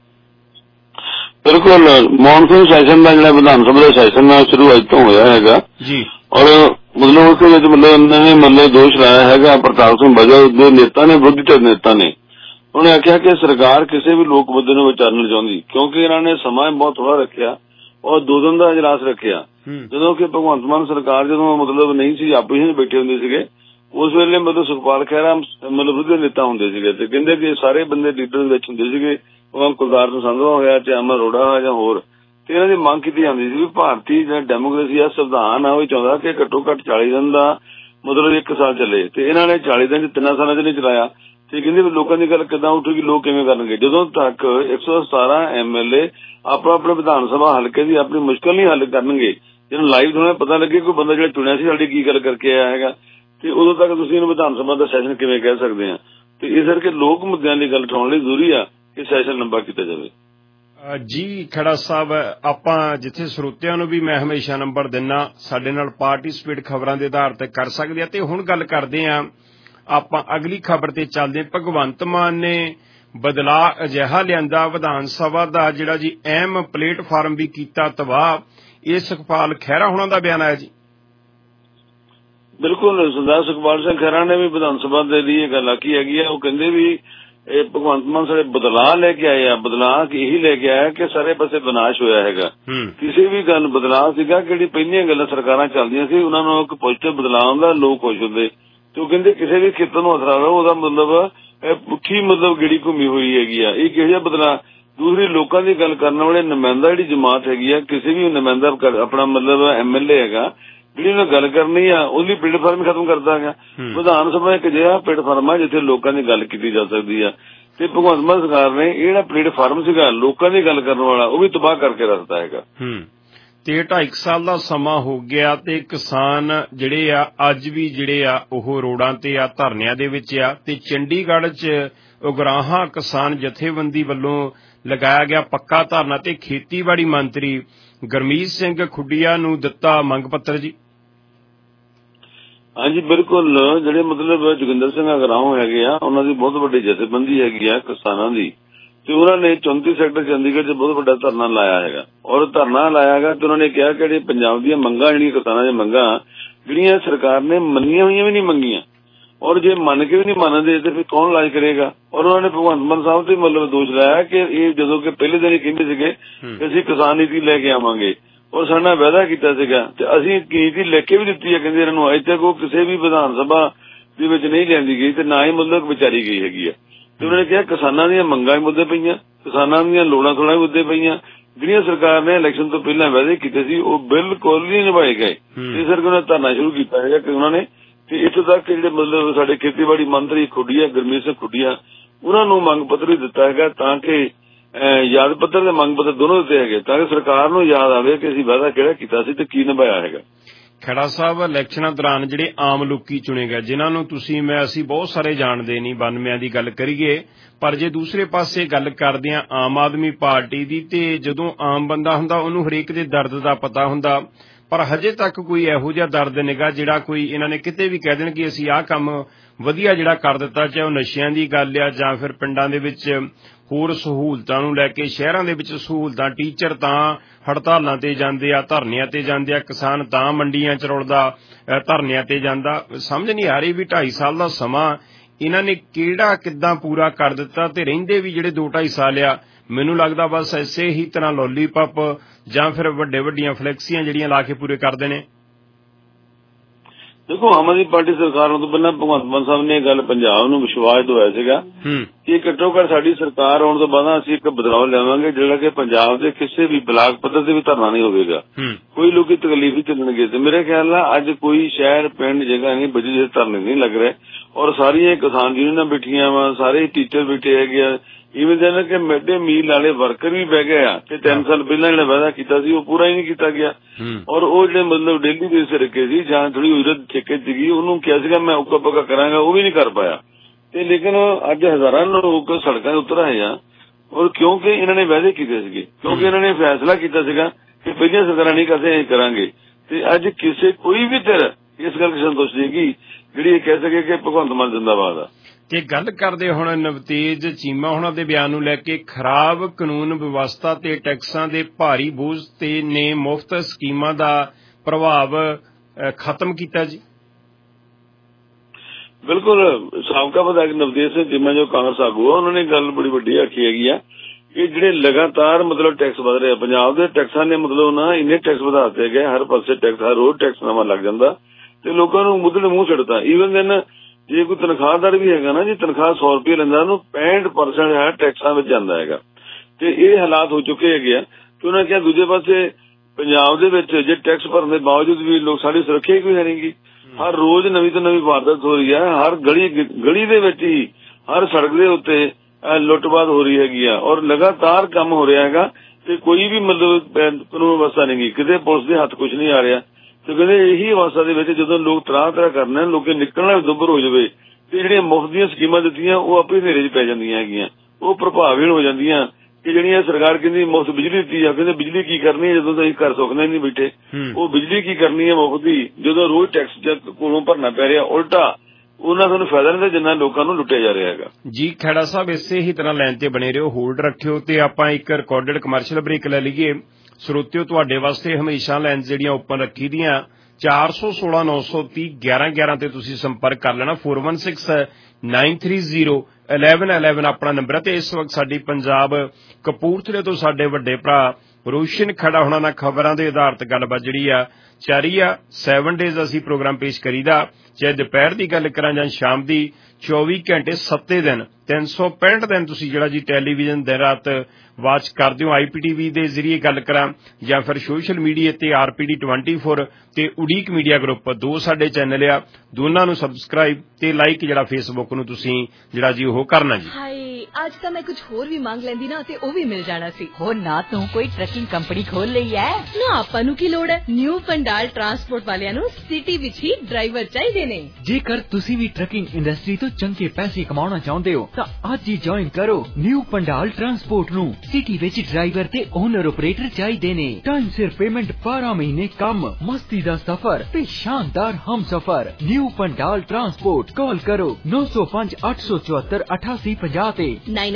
Speaker 17: ਬਿਲਕੁਲ, ਮੌਨਸੂਨ ਸੈਸ਼ਨ ਦਾ ਜਿਹੜਾ ਵਿਧਾਨ ਸਭਾ ਦਾ ਸੈਸ਼ਨ ਸ਼ੁਰੂ ਅੱਜ ਤੋਂ ਹੋਇਆ ਹੈਗਾ
Speaker 11: ਜੀ,
Speaker 17: ਔਰ ਮਤਲਬ ਉਸ ਵਿੱਚ ਇਹਨਾਂ ਨੇ ਦੋਸ਼ ਲਾਇਆ ਹੈਗਾ ਪ੍ਰਤਾਪ ਸਿੰਘ ਬਾਜਵਾ ਦੇ ਨੇਤਾ ਨੇ, ਵਿਰੋਧੀ ਧਿਰ ਨੇਤਾ ਨੇ। ਉਹਨੇ ਆਖਿਆ ਕਿ ਸਰਕਾਰ ਕਿਸੇ ਵੀ ਲੋਕ ਮੁੱਦੇ ਨੂੰ ਵਿਚਾਰਨਾ ਚਾਹੁੰਦੀ, ਕਿਉਂਕਿ ਇਹਨਾਂ ਨੇ ਸਮਾਂ ਬਹੁਤ ਥੋੜਾ ਰੱਖਿਆ ਔਰ 2 ਦਿਨ ਦਾ ਇਜਲਾਸ ਰੱਖਿਆ। ਜਦੋਂ ਕਿ ਭਗਵੰਤ ਮਾਨ ਸਰਕਾਰ ਜਦੋਂ ਮਤਲਬ ਨਹੀਂ ਸੀ, ਆਪੋਜੀਸ਼ਨ ਬੈਠੇ ਹੁੰਦੇ ਸੀਗੇ, ਉਸ ਵੇਲੇ ਮਤਲਬ ਸੁਖਪਾਲ ਖਹਿਰਾ ਮਤਲਬ ਵਿਰੋਧੀ ਨੇਤਾ ਹੁੰਦੇ ਸੀਗੇ ਤੇ ਕਹਿੰਦੇ ਕਿ ਸਾਰੇ ਬੰਦੇ ਲੀਡਰ ਵਿੱਚ ਹੁੰਦੇ ਸੀਗੇ, ਉਹ ਕੁਲਤਾਰ ਸਿੰਘ ਸੰਧਵਾ ਹੋਇਆ ਚਾਹੇ ਅਮਰ ਅਰੋੜਾ ਹੋਇਆ ਜਾਂ ਹੋਰ, ਤੇ ਇਹਨਾਂ ਦੀ ਮੰਗ ਕੀਤੀ ਜਾਂਦੀ ਸੀ ਵੀ ਭਾਰਤੀ ਜਿਹੜਾ ਡੈਮੋਕ੍ਰੇਸੀ ਆ, ਸੰਵਿਧਾਨ ਆ, ਉਹ ਚਾਹੁੰਦਾ ਕਿ ਘੱਟੋ ਘੱਟ 40 ਦਿਨ ਦਾ ਮਤਲਬ 1 ਸਾਲ ਚੱਲੇ, ਤੇ ਇਹਨਾਂ ਨੇ 40 ਦਿਨ 3 ਸਾਲਾਂ 'ਚ ਨਹੀਂ ਚਲਾਇਆ। ਤੇ ਕਹਿੰਦੇ ਵੀ ਲੋਕਾਂ ਦੀ ਗੱਲ ਕਿੱਦਾਂ ਉੱਠੂਗੀ, ਲੋਕ ਕਿਵੇਂ ਕਰਨਗੇ, ਜਦੋਂ ਤੱਕ 117 MLA ਆਪਣਾ ਵਿਧਾਨ ਸਭਾ ਹਲਕੇ ਦੀ ਆਪਣੀ ਮੁਸ਼ਕਲ ਨਹੀਂ ਹੱਲ ਕਰਨਗੇ, ਜਿਹਨੂੰ ਲਾਈਵ ਥੋੜਾ ਪਤਾ ਲੱਗੇ ਕੋਈ ਬੰਦਾ ਜਿਹੜਾ ਚੁਣਿਆ ਸੀ ਸਾਡੀ ਕੀ ਗੱਲ ਕਰਕੇ ਆਇਆ ਹੈਗਾ, ਤੇ ਉਦੋਂ ਤੱਕ ਤੁਸੀਂ ਇਹਨੂੰ ਵਿਧਾਨ ਸਭਾ ਦਾ ਸੈਸ਼ਨ ਕਿਵੇਂ ਕਹਿ ਸਕਦੇ ਆ। ਤੇ ਇਸ ਕਰਕੇ ਲੋਕ ਮੁੱਦਿਆਂ ਦੀ ਗੱਲ ਉਠਾਉਣ ਲਈ ਜ਼ਰੂਰੀ ਆ ਕਿ ਸੈਸ਼ਨ ਲੰਬਾ ਕੀਤਾ ਜਾਵੇ।
Speaker 11: ਜੀ ਖੜਾ ਸਾਹਿਬ, ਆਪਾਂ ਜਿੱਥੇ ਸਰੋਤਿਆਂ ਨੂੰ ਵੀ ਮੈਂ ਹਮੇਸ਼ਾ ਨੰਬਰ ਦਿੰਨਾ, ਸਾਡੇ ਨਾਲ ਪਾਰਟੀਸਪੇਟ ਖਬਰਾਂ ਦੇ ਆਧਾਰ ਤੇ ਕਰ ਸਕਦੇ ਆ। ਤੇ ਹੁਣ ਗੱਲ ਕਰਦੇ ਆ ਆਪਾਂ ਅਗਲੀ ਖਬਰ ਤੇ ਚੱਲਦੇ। ਭਗਵੰਤ ਮਾਨ ਨੇ ਬਦਲਾਅ ਅਜਿਹਾ ਲਿਆਂਦਾ, ਵਿਧਾਨ ਸਭਾ ਦਾ ਜਿਹੜਾ ਜੀ ਅਹਿਮ ਪਲੇਟਫਾਰਮ ਵੀ ਕੀਤਾ ਤਬਾਹ, ਇਹ ਸੁਖਪਾਲ ਖਹਿਰਾ ਹੋਣਾ ਦਾ ਬਿਆਨ ਆਇਆ ਜੀ।
Speaker 17: ਬਿਲਕੁਲ, ਸਰਦਾਰ ਸੁਖਪਾਲ ਸਿੰਘ ਖਹਿਰਾ ਨੇ ਵੀ ਵਿਧਾਨ ਸਭਾ ਦੇ ਲਈ ਇਹ ਗੱਲ ਆਖੀ ਹੈਗੀ ਆ। ਉਹ ਕਹਿੰਦੇ ਵੀ ਇਹ ਭਗਵੰਤ ਮਾਨ ਸਾਰੇ ਬਦਲਾਅ ਲੈ ਕੇ ਆਏ ਆ, ਬਦਲਾਅ ਇਹੀ ਲੈ ਕੇ ਆਇਆ ਕਿ ਸਾਰੇ ਪਾਸੇ ਵਿਨਾਸ਼ ਹੋਇਆ ਹੈਗਾ। ਕਿਸੇ ਵੀ ਗੱਲ ਬਦਲਾਅ ਸੀਗਾ ਕਿ ਜਿਹੜੀ ਪਹਿਲੀਆਂ ਗੱਲਾਂ ਸਰਕਾਰਾਂ ਚੱਲਦੀਆਂ ਸੀ ਉਹਨਾਂ ਨੂੰ ਇੱਕ ਪੋਜ਼ਿਟਿਵ ਬਦਲਾਅ ਹੁੰਦਾ, ਲੋਕ ਖੁਸ਼ ਹੁੰਦੇ। ਤੇ ਉਹ ਕਹਿੰਦੇ ਕਿਸੇ ਵੀ ਖੇਤਰ ਨੂੰ ਅਸਰ ਆਵੇ ਉਹਦਾ ਮਤਲਬ ਪੁੱਠੀ ਮਤਲਬ ਗੇੜੀ ਘੁੰਮੀ ਹੋਈ ਹੈਗੀ ਆ। ਇਹ ਕਿਹੋ ਜਿਹਾ ਬਦਲਾਅ? ਦੂਸਰੀ ਲੋਕਾਂ ਦੀ ਗੱਲ ਕਰਨ ਵਾਲੇ ਨੁਮਾਇੰਦਾ ਜਿਹੜੀ ਜਮਾਤ ਹੈਗੀ ਆ, ਕਿਸੇ ਵੀ ਨੁਮਾਇੰਦਾ ਆਪਣਾ ਮਤਲਬ MLA ਹੈਗਾ, ਜਿਹੜੀ ਉਹਨੇ ਗੱਲ ਕਰਨੀ ਆ ਉਹਦੀ ਪਲੇਟਫਾਰਮ ਖਤਮ ਕਰਦਾ ਹੈਗਾ। ਵਿਧਾਨ ਸਭਾ ਇੱਕ ਅਜਿਹਾ ਪਲੇਟਫਾਰਮ ਆ ਜਿੱਥੇ ਲੋਕਾਂ ਦੀ ਗੱਲ ਕੀਤੀ ਜਾ ਸਕਦੀ ਆ, ਤੇ ਭਗਵੰਤ ਮਾਨ ਸਰਕਾਰ ਨੇ ਇਹ ਜਿਹੜਾ ਪਲੇਟਫਾਰਮ ਸੀਗਾ ਲੋਕਾਂ ਦੀ ਗੱਲ ਕਰਨ ਵਾਲਾ, ਉਹ ਵੀ ਤਬਾਹ ਕਰਕੇ ਰੱਖਦਾ ਹੈਗਾ।
Speaker 11: ਤੇ 2.5 ਸਾਲ ਦਾ ਸਮਾਂ ਹੋ ਗਿਆ ਤੇ ਕਿਸਾਨ ਜਿਹੜੇ ਆ ਅੱਜ ਵੀ ਜਿਹੜੇ ਆ ਉਹ ਰੋਡਾਂ ਤੇ ਆ, ਧਰਨਿਆਂ ਦੇ ਵਿੱਚ ਆ। ਤੇ ਚੰਡੀਗੜ੍ਹ 'ਚ ਉਗਰਾਹਾਂ ਕਿਸਾਨ ਜਥੇਬੰਦੀ ਵੱਲੋਂ ਲਗਾਇਆ ਗਿਆ ਪੱਕਾ ਧਰਨਾ ਤੇ ਖੇਤੀਬਾੜੀ ਮੰਤਰੀ ਗੁਰਮੀਤ ਸਿੰਘ ਖੁੱਡੀਆ ਨੂੰ ਦਿੱਤਾ ਮੰਗ ਪੱਤਰ ਜੀ।
Speaker 17: ਹਾਂਜੀ ਬਿਲਕੁਲ, ਜਿਹੜੇ ਮਤਲਬ ਜੋਗਿੰਦਰ ਸਿੰਘ ਅਗਰਾਹਾਂ ਹੈਗੇ ਆ, ਉਹਨਾਂ ਦੀ ਬਹੁਤ ਵੱਡੀ ਜਥੇਬੰਦੀ ਹੈਗੀ ਆ ਕਿਸਾਨਾਂ ਦੀ, ਤੇ ਉਹਨਾਂ ਨੇ 34 ਸੈਕਟਰ ਚੰਡੀਗੜ੍ਹ 'ਚ ਬਹੁਤ ਵੱਡਾ ਧਰਨਾ ਲਾਇਆ ਹੈਗਾ। ਔਰ ਧਰਨਾ ਲਾਇਆ ਹੈਗਾ ਤੇ ਉਹਨਾਂ ਨੇ ਕਿਹਾ ਕਿ ਜਿਹੜੇ ਪੰਜਾਬ ਦੀਆਂ ਮੰਗਾਂ, ਜਿਹੜੀਆਂ ਕਿਸਾਨਾਂ ਦੀਆਂ ਮੰਗਾਂ, ਜਿਹੜੀਆਂ ਸਰਕਾਰ ਨੇ ਮੰਨੀਆਂ ਹੋਈਆਂ ਵੀ ਨਹੀਂ ਮੰਗੀਆਂ, ਔਰ ਜੇ ਮੰਨ ਕੇ ਵੀ ਨਹੀਂ ਮੰਨਦੇ ਤੇ ਫਿਰ ਕੌਣ ਇਲਾਜ ਕਰੇਗਾ। ਔਰ ਉਹਨਾਂ ਨੇ ਭਗਵੰਤ ਮਾਨ ਸਾਹਿਬ ਤੇ ਮਤਲਬ ਦੋਸ਼ ਲਾਇਆ ਕਿ ਇਹ ਜਦੋਂ ਕਿ ਪਹਿਲੇ ਦਿਨ ਹੀ ਕਹਿੰਦੇ ਸੀਗੇ ਕਿ ਅਸੀਂ ਕਿਸਾਨ ਨੀਤੀ ਲੈ ਕੇ ਆਵਾਂਗੇ, ਔਰ ਸਾਡਾ ਵਾਅਦਾ ਕੀਤਾ ਸੀਗਾ ਤੇ ਅਸੀਂ ਨੀਤੀ ਲੈ ਕੇ ਵੀ ਦਿੱਤੀ ਹੈ। ਕਹਿੰਦੇ ਇਹਨਾਂ ਨੂੰ ਅਜੇ ਤੱਕ ਉਹ ਕਿਸੇ ਵੀ ਵਿਧਾਨ ਸਭਾ ਦੇ ਵਿੱਚ ਨਹੀਂ ਲਿਆਂਦੀ ਗਈ ਤੇ ਨਾ ਹੀ ਮਤਲਬ ਵਿਚਾਰੀ ਗਈ ਹੈਗੀ ਆ। ਤੇ ਉਹਨਾਂ ਨੇ ਕਿਹਾ ਕਿਸਾਨਾਂ ਦੀਆਂ ਮੰਗਾਂ ਵੀ ਮੁੱਦੇ ਪਈਆਂ, ਕਿਸਾਨਾਂ ਦੀਆਂ ਲੋੜਾਂ ਥੋੜ੍ਹਾ ਵੀ ਮੁੱਦੇ ਪਈਆਂ, ਜਿਹੜੀਆਂ ਸਰਕਾਰ ਨੇ ਇਲੈਕਸ਼ਨ ਤੋਂ ਪਹਿਲਾਂ ਵਾਅਦੇ ਕੀਤੇ ਸੀ ਉਹ ਬਿਲਕੁਲ ਨਹੀਂ ਨਿਭਾਏ ਗਏ। ਇਸ ਕਰਕੇ ਉਹਨਾਂ ਨੇ ਧਰਨਾ ਸ਼ੁਰੂ ਕੀਤਾ ਹੈਗਾ ਕਿ ਉਹਨਾਂ ਨੇ, ਤੇ ਇੱਥੋਂ ਤੱਕ ਜਿਹੜੇ ਮਤਲਬ ਸਾਡੇ ਖੇਤੀਬਾੜੀ ਮੰਤਰੀ ਖੁੱਡੀਆ, ਗੁਰਮੀਤ ਸਿੰਘ ਖੁੱਡੀਆ, ਉਹਨਾਂ ਨੂੰ ਮੰਗ ਪੱਤਰ ਵੀ ਦਿੱਤਾ ਹੈਗਾ ਤਾਂ ਕਿ ਯਾਦ ਪੱਤਰ ਤੇ ਮੰਗ ਪੱਤਰ ਦੋਨੋਂ ਦਿੱਤੇ ਹੈਗੇ ਤਾਂ ਕਿ ਸਰਕਾਰ ਨੂੰ ਯਾਦ ਆਵੇ ਕਿ ਅਸੀਂ ਵਾਅਦਾ ਕਿਹੜਾ ਕੀਤਾ ਸੀ ਤੇ ਕੀ ਨਿਭਾਇਆ ਹੈਗਾ।
Speaker 11: ਖੜਾ ਸਾਹਿਬ, ਇਲੈਕਸ਼ਨਾਂ ਦੌਰਾਨ ਜਿਹੜੇ ਆਮ ਲੋਕੀ ਚੁਣੇ ਗਏ, ਜਿਨ੍ਹਾਂ ਨੂੰ ਤੁਸੀਂ ਮੈਂ ਅਸੀਂ ਬਹੁਤ ਸਾਰੇ ਜਾਣਦੇ ਨਹੀਂ, 92 ਦੀ ਗੱਲ ਕਰੀਏ, ਪਰ ਜੇ ਦੂਸਰੇ ਪਾਸੇ ਗੱਲ ਕਰਦੇ ਹਾਂ ਆਮ ਆਦਮੀ ਪਾਰਟੀ ਦੀ, ਤੇ ਜਦੋਂ ਆਮ ਬੰਦਾ ਹੁੰਦਾ ਉਹਨੂੰ ਹਰੇਕ ਦੇ ਦਰਦ ਦਾ ਪਤਾ ਹੁੰਦਾ। ਪਰ ਹਜੇ ਤੱਕ ਕੋਈ ਇਹੋ ਜਿਹਾ ਦਰਦ ਨਿਗਾ ਜਿਹੜਾ ਕੋਈ ਇਹਨਾਂ ਨੇ ਕਿਤੇ ਵੀ ਕਹਿ ਦੇਣ ਕਿ ਅਸੀਂ ਆਹ ਕੰਮ ਵਧੀਆ ਜਿਹੜਾ ਕਰ ਦਿੱਤਾ, ਚਾਹੇ ਉਹ ਨਸ਼ਿਆਂ ਦੀ ਗੱਲ ਆ ਜਾਂ ਫਿਰ ਪਿੰਡਾਂ ਦੇ ਵਿੱਚ ਹੋਰ ਸਹੂਲਤਾਂ ਨੂੰ ਲੈ ਕੇ, ਸ਼ਹਿਰਾਂ ਦੇ ਵਿੱਚ ਸਹੂਲਤਾਂ, ਟੀਚਰ ਤਾਂ ਹੜਤਾਲਾਂ ਤੇ ਜਾਂਦੇ ਆ, ਧਰਨਿਆਂ ਤੇ ਜਾਂਦੇ ਆ, ਕਿਸਾਨ ਤਾਂ ਮੰਡੀਆਂ ਚ ਰੁਲਦਾ, ਧਰਨਿਆਂ ਤੇ ਜਾਂਦਾ। ਸਮਝ ਨਹੀਂ ਆ ਰਹੀ ਵੀ 2.5 ਸਾਲ ਦਾ ਸਮਾਂ ਇਹਨਾਂ ਨੇ ਕਿਹੜਾ ਕਿੱਦਾਂ ਪੂਰਾ ਕਰ ਦਿੱਤਾ, ਤੇ ਰਹਿੰਦੇ ਵੀ ਜਿਹੜੇ 2-2.5 ਸਾਲ ਆ ਮੈਨੂੰ ਲੱਗਦਾ ਬਸ ਐਸੇ ਹੀ ਤਰ੍ਹਾਂ ਲੋਲੀਪੌਪ ਜਾਂ ਫਿਰ ਵੱਡੀਆਂ ਫਲੈਕਸੀਆਂ ਜਿਹੜੀਆਂ ਲਾ ਕੇ ਪੂਰੇ ਕਰਦੇ ਨੇ।
Speaker 17: ਦੇਖੋ, ਆਮ ਆਦਮੀ ਪਾਰਟੀ ਸਰਕਾਰ ਤੋਂ ਪਹਿਲਾਂ ਭਗਵੰਤ ਮਾਨ ਸਾਹਿਬ ਨੇ ਇਹ ਗੱਲ ਪੰਜਾਬ ਨੂੰ ਵਿਸ਼ਵਾਸ ਦਿਵਾਇਆ ਸੀਗਾ ਕਿ ਘੱਟੋ ਘੱਟ ਸਾਡੀ ਸਰਕਾਰ ਆਉਣ ਤੋਂ ਬਾਅਦ ਅਸੀਂ ਇੱਕ ਬਦਲਾਅ ਲਿਆਵਾਂਗੇ ਜਿਹੜਾ ਕਿ ਪੰਜਾਬ ਦੇ ਕਿਸੇ ਵੀ ਬਲਾਕ ਪੱਧਰ ਤੇ ਵੀ ਧਰਨਾ ਨਹੀਂ ਹੋਵੇਗਾ, ਕੋਈ ਲੋਕੀ ਤਕਲੀਫ ਹੀ ਚੱਲਣਗੇ। ਤੇ ਮੇਰੇ ਖਿਆਲ ਨਾਲ ਅੱਜ ਕੋਈ ਸ਼ਹਿਰ ਪਿੰਡ ਜਗ੍ਹਾ ਨਹੀਂ ਬਚੀ ਜਿੱਥੇ ਧਰਨੇ ਨਹੀਂ ਲੱਗ ਰਹੇ, ਔਰ ਸਾਰੀਆਂ ਕਿਸਾਨ ਯੂਨੀਅਨਾਂ ਬੈਠੀਆਂ ਵਾ, ਸਾਰੇ ਟੀਚਰ ਬੈਠੇ ਹੈਗੇ ਆ, ਇਵੇਂ ਦੇ ਕਿ ਮਿਡ ਡੇ ਮੀਲ ਵਾਲੇ ਵਰਕਰ ਵੀ ਬਹਿ ਗਏ ਆ ਤੇ 3 ਸਾਲ ਪਹਿਲਾਂ ਜਿਹੜਾ ਵਾਅਦਾ ਕੀਤਾ ਸੀ ਉਹ ਪੂਰਾ ਹੀ ਨਹੀਂ ਕੀਤਾ ਗਿਆ। ਔਰ ਉਹ ਜਿਹੜੇ ਮਤਲਬ ਡੇਲੀ ਬੇਸ ਤੇ ਰੱਖੇ ਸੀ ਜਾਂ ਥੋੜੀ ਉਜਰਤ ਠੇਕੇ ਸੀਗੀ, ਉਹਨੂੰ ਕਿਹਾ ਸੀਗਾ ਮੈਂ ਉੱਕਾ ਪੱਕਾ ਕਰਾਂਗਾ, ਉਹ ਵੀ ਨਹੀਂ ਕਰ ਪਾਇਆ। ਤੇ ਲੇਕਿਨ ਅੱਜ ਹਜ਼ਾਰਾਂ ਲੋਕ ਸੜਕਾਂ ਤੇ ਉਤਰ ਆਏ ਆ, ਔਰ ਕਿਉਂਕਿ ਇਹਨਾਂ ਨੇ ਵਾਅਦੇ ਕੀਤੇ ਸੀਗੇ, ਕਿਉਂਕਿ ਇਹਨਾਂ ਨੇ ਫੈਸਲਾ ਕੀਤਾ ਸੀਗਾ ਕਿ ਪਹਿਲੀਆਂ ਸਰਕਾਰਾਂ ਨਹੀਂ ਕਰਦੇ ਅਸੀਂ ਕਰਾਂਗੇ। ਤੇ ਅੱਜ ਕੋਈ ਵੀ ਧਿਰ ਇਸ ਗੱਲ ਦੀ ਸੰਤੁਸ਼ਟ ਸੀਗੀ ਜਿਹੜੀ ਇਹ ਕਹਿ ਸਕੇ ਕਿ ਭਗਵੰਤ ਮਾਨ ਜ਼ਿੰਦਾਬਾਦ ਆ।
Speaker 11: ਤੇ ਗੱਲ ਕਰਦੇ ਹੁਣ ਨਵਤੇਜ ਚੀਮਾ ਹੁਣਾਂ ਦੇ ਬਿਆਨ ਨੂੰ ਲੈ ਕੇ, ਖਰਾਬ ਕਾਨੂੰਨ ਵਿਵਸਥਾ ਤੇ ਟੈਕਸਾਂ ਦੇ ਭਾਰੀ ਬੋਝ ਤੇ ਨੇ ਮੁਫਤ ਸਕੀਮਾਂ ਦਾ ਪ੍ਰਭਾਵ ਖਤਮ ਕੀਤਾ ਜੀ।
Speaker 17: ਬਿਲਕੁਲ, ਸਾਬਕਾ ਵਿਧਾਇਕ ਨਵਤੇਜ ਸਿੰਘ ਚੀਮਾ ਜੋ ਕਾਂਗਰਸ ਆਗੂ ਆ, ਉਹਨਾਂ ਨੇ ਗੱਲ ਬੜੀ ਵੱਡੀ ਆਖੀ ਹੈਗੀ ਆ ਕਿ ਜਿਹੜੇ ਲਗਾਤਾਰ ਮਤਲਬ ਟੈਕਸ ਵਧ ਰਹੇ ਆ ਪੰਜਾਬ ਦੇ, ਟੈਕਸਾਂ ਨੇ ਮਤਲਬ ਨਾ ਇੰਨੇ ਟੈਕਸ ਵਧਾ ਦਿੱਤੇ ਗਏ, ਹਰ ਪਾਸੇ ਟੈਕਸ, ਹਰ ਰੋਜ਼ ਟੈਕਸ ਨਵਾਂ ਲੱਗ ਜਾਂਦਾ ਤੇ ਲੋਕਾਂ ਨੂੰ ਮੁੱਦੇ ਮੂੰਹ ਛੱਡਦਾ। ਈਵਨ ਦਿਨ ਜੇ ਕੋਈ ਤਨਖਾਹਦਾਰ ਵੀ ਹੈਗਾ ਨਾ, ਜੀ ਤਨਖਾਹ 100 ਰੁਪਏ ਲੈਂਦਾ, ਉਹਨੂੰ 65% ਹੈ ਟੈਕਸਾਂ ਵਿੱਚ ਜਾਂਦਾ ਹੈਗਾ। ਤੇ ਇਹ ਹਾਲਾਤ ਹੋ ਚੁੱਕੇ ਹੈਗੇ ਆ ਕਿ ਉਹਨਾਂ ਕਿਹਾ ਦੂਜੇ ਪਾਸੇ ਪੰਜਾਬ ਦੇ ਵਿੱਚ ਜੇ ਟੈਕਸ ਭਰਨ ਦੇ ਬਾਵਜੂਦ ਵੀ ਲੋਕ ਸਾਡੀ ਸੁਰੱਖਿਆ ਕੋਈ ਹੈ ਨਹੀਂਗੀ, ਹਰ ਰੋਜ਼ ਨਵੀਂ ਤੋਂ ਨਵੀਂ ਵਾਰਦਾਤ ਹੋ ਰਹੀ ਹੈ, ਹਰ ਗਲੀ ਦੇ ਵਿੱਚ ਹੀ, ਹਰ ਸੜਕ ਦੇ ਉੱਤੇ ਲੁੱਟਬਾਦ ਹੋ ਰਹੀ ਹੈਗੀ ਆ, ਔਰ ਲਗਾਤਾਰ ਕੰਮ ਹੋ ਰਿਹਾ ਹੈਗਾ ਤੇ ਕੋਈ ਵੀ ਮਤਲਬ ਕਾਨੂੰਨ ਵਿਵਸਥਾ ਨਹੀਂ ਗੀ, ਕਿਤੇ ਪੁਲਿਸ ਦੇ ਹੱਥ ਕੁਝ ਨਹੀਂ ਆ ਰਿਹਾ। ਤੇ ਕਹਿੰਦੇ ਇਹੀ ਅਵਸਥਾ ਦੇ ਵਿੱਚ ਜਦੋਂ ਲੋਕ ਤਰ੍ਹਾਂ ਕਰਨਾ, ਲੋਕੀ ਨਿਕਲਣਾ ਦੁੱਬਰ ਹੋ ਜਾਵੇ ਤੇ ਜਿਹੜੀਆਂ ਮੁਫਤ ਦੀਆਂ ਸਕੀਮਾਂ ਦਿੱਤੀਆਂ ਉਹ ਆਪੇ ਹਨੇਰੇ 'ਚ ਪੈ ਜਾਂਦੀਆਂ ਹੈਗੀਆਂ, ਉਹ ਪ੍ਰਭਾਵਹੀਣ ਹੋ ਜਾਂਦੀਆਂ ਕਿ ਜਿਹੜੀਆਂ ਸਰਕਾਰ ਕਹਿੰਦੀ ਮੁਫਤ ਬਿਜਲੀ ਦਿੱਤੀ ਆ, ਕਹਿੰਦੇ ਬਿਜਲੀ ਕੀ ਕਰਨੀ ਹੈ ਜਦੋਂ ਅਸੀਂ ਘਰ ਸੁੱਕਦੇ ਨਹੀਂ ਬੈਠੇ, ਉਹ ਬਿਜਲੀ ਕੀ ਕਰਨੀ ਹੈ ਮੁਫਤ ਦੀ ਜਦੋਂ ਰੋਜ਼ ਟੈਕਸ ਕੋਲੋਂ ਭਰਨਾ ਪੈ ਰਿਹਾ, ਉਲਟਾ ਉਹਨਾਂ ਤੁਹਾਨੂੰ ਫਾਇਦਾ ਨਹੀਂ ਜਿੰਨਾ ਲੋਕਾਂ ਨੂੰ ਲੁੱਟਿਆ ਜਾ ਰਿਹਾ ਹੈਗਾ। ਜੀ
Speaker 11: ਖੈੜਾ ਸਾਹਿਬ, ਇਸੇ ਹੀ ਤਰ੍ਹਾਂ ਲਾਈਨ ਤੇ ਬਣੇ ਰਹੋ, ਹੋਲਡ ਰੱਖਿਓ ਤੇ ਆਪਾਂ ਇੱਕ ਰਿਕਾਰਡਡ ਕਮਰਸ਼ੀਅਲ ਬ੍ਰੇਕ ਲੈ ਲਈਏ। ਸਰੋਤਿਓ, ਤੁਹਾਡੇ ਵਾਸਤੇ ਹਮੇਸ਼ਾ ਲਾਈਨ ਜਿਹੜੀਆਂ ਓਪਨ ਰੱਖੀ ਦੀਆਂ 416 930 1111 ਤੇ ਤੁਸੀਂ ਸੰਪਰਕ ਕਰ ਲੈਣਾ। 416 930 1111 ਆਪਣਾ ਨੰਬਰ ਹੈ। ਤੇ ਇਸ ਵਕਤ ਸਾਡੀ ਪੰਜਾਬ ਕਪੂਰਥਲੇ ਤੋਂ ਸਾਡੇ ਵੱਡੇ ਭਰਾ ਰੋਸ਼ਨ ਖੜਾ ਹੋਣਾ ਨਾਲ ਖਬਰਾਂ ਦੇ ਆਧਾਰਿਤ ਗੱਲਬਾਤ ਜਿਹੜੀ ਆ ਜਾਰੀ ਆ। 7 ਡੇਜ਼ ਅਸੀਂ ਪ੍ਰੋਗਰਾਮ ਪੇਸ਼ ਕਰੀਦਾ, ਚਾਹੇ ਦੁਪਹਿਰ ਦੀ ਗੱਲ ਕਰਾਂ ਜਾਂ ਸ਼ਾਮ ਦੀ, 24 ਘੰਟੇ 7 ਦਿਨ 365 ਦਿਨ ਤੁਸੀਂ ਜਿਹੜਾ ਜੀ ਟੈਲੀਵਿਜ਼ਨ ਦਿਨ ਰਾਤ ਵਾਚ ਕਰਦੇ ਹੋ। IPTV ਦੇ ਜ਼ਰੀਏ ਗੱਲ ਕਰਾਂ ਜਾਂ ਫਿਰ ਸੋਸ਼ਲ ਮੀਡੀਆ ਤੇ RPD 24 ਤੇ ਉਡੀਕ ਮੀਡੀਆ ਗਰੁੱਪ, 2 ਸਾਡੇ ਚੈਨਲ ਆ, ਦੋਨਾਂ ਨੂੰ ਸਬਸਕ੍ਰਾਈਬ ਤੇ ਲਾਈਕ ਜਿਹੜਾ ਫੇਸਬੁੱਕ ਨੂੰ ਤੁਸੀਂ ਜਿਹੜਾ ਜੀ ਉਹ ਕਰਨਾ ਜੀ।
Speaker 9: ਹਾਏ, ਅੱਜ ਤਾਂ ਮੈਂ ਕੁਝ ਹੋਰ ਵੀ ਮੰਗ ਲੈਂਦੀ ਨਾ ਤੇ ਉਹ ਵੀ ਮਿਲ ਜਾਣਾ ਸੀ।
Speaker 6: ਹੋਰ ਨਾ ਤੂੰ ਕੋਈ ਟਰੱਕਿੰਗ ਕੰਪਨੀ ਖੋਲ ਲਈ ਐ
Speaker 9: ਨਾ, ਆਪਾਂ ਨੂੰ ਕੀ ਲੋੜ ਹੈ। ਨਿਊ ਪੰਡਾਲ ਟਰਾਂਸਪੋਰਟ ਵਾਲਿਆਂ ਨੂੰ ਸਿਟੀ ਵਿੱਚ ਹੀ ਡਰਾਈਵਰ ਚਾਹੀਦੇ ਨੇ।
Speaker 8: ਜੇਕਰ ਤੁਸੀਂ ਵੀ ਟਰੱਕਿੰਗ ਇੰਡਸਟਰੀ ਤੋਂ ਚੰਗੇ ਪੈਸੇ ਕਮਾਉਣਾ ਚਾਹੁੰਦੇ ਹੋ ਤਾਂ ਅੱਜ ਹੀ ਜੁਆਇਨ ਕਰੋ ਨਿਊ ਪੰਡਾਲ ਟਰਾਂਸਪੋਰਟ ਨੂੰ। ਸਿਟੀ ਵਿੱਚ ਡਰਾਈਵਰ ਤੇ ਓਨਰ ਆਪਰੇਟਰ ਚਾਹੀਦੇ ਨੇ। ਟਾਈਮ ਸਿਰ ਪੇਮੈਂਟ, 12 ਮਹੀਨੇ ਕੰਮ, ਮਸਤੀ ਦਾ ਸਫ਼ਰ ਤੇ ਸ਼ਾਨਦਾਰ ਹਮਸਫ਼ਰ। ਨਿਊ ਪੰਡਾਲ ਟਰਾਂਸਪੋਰਟ, ਕਾਲ ਕਰੋ 905 874 8850 ਤੇ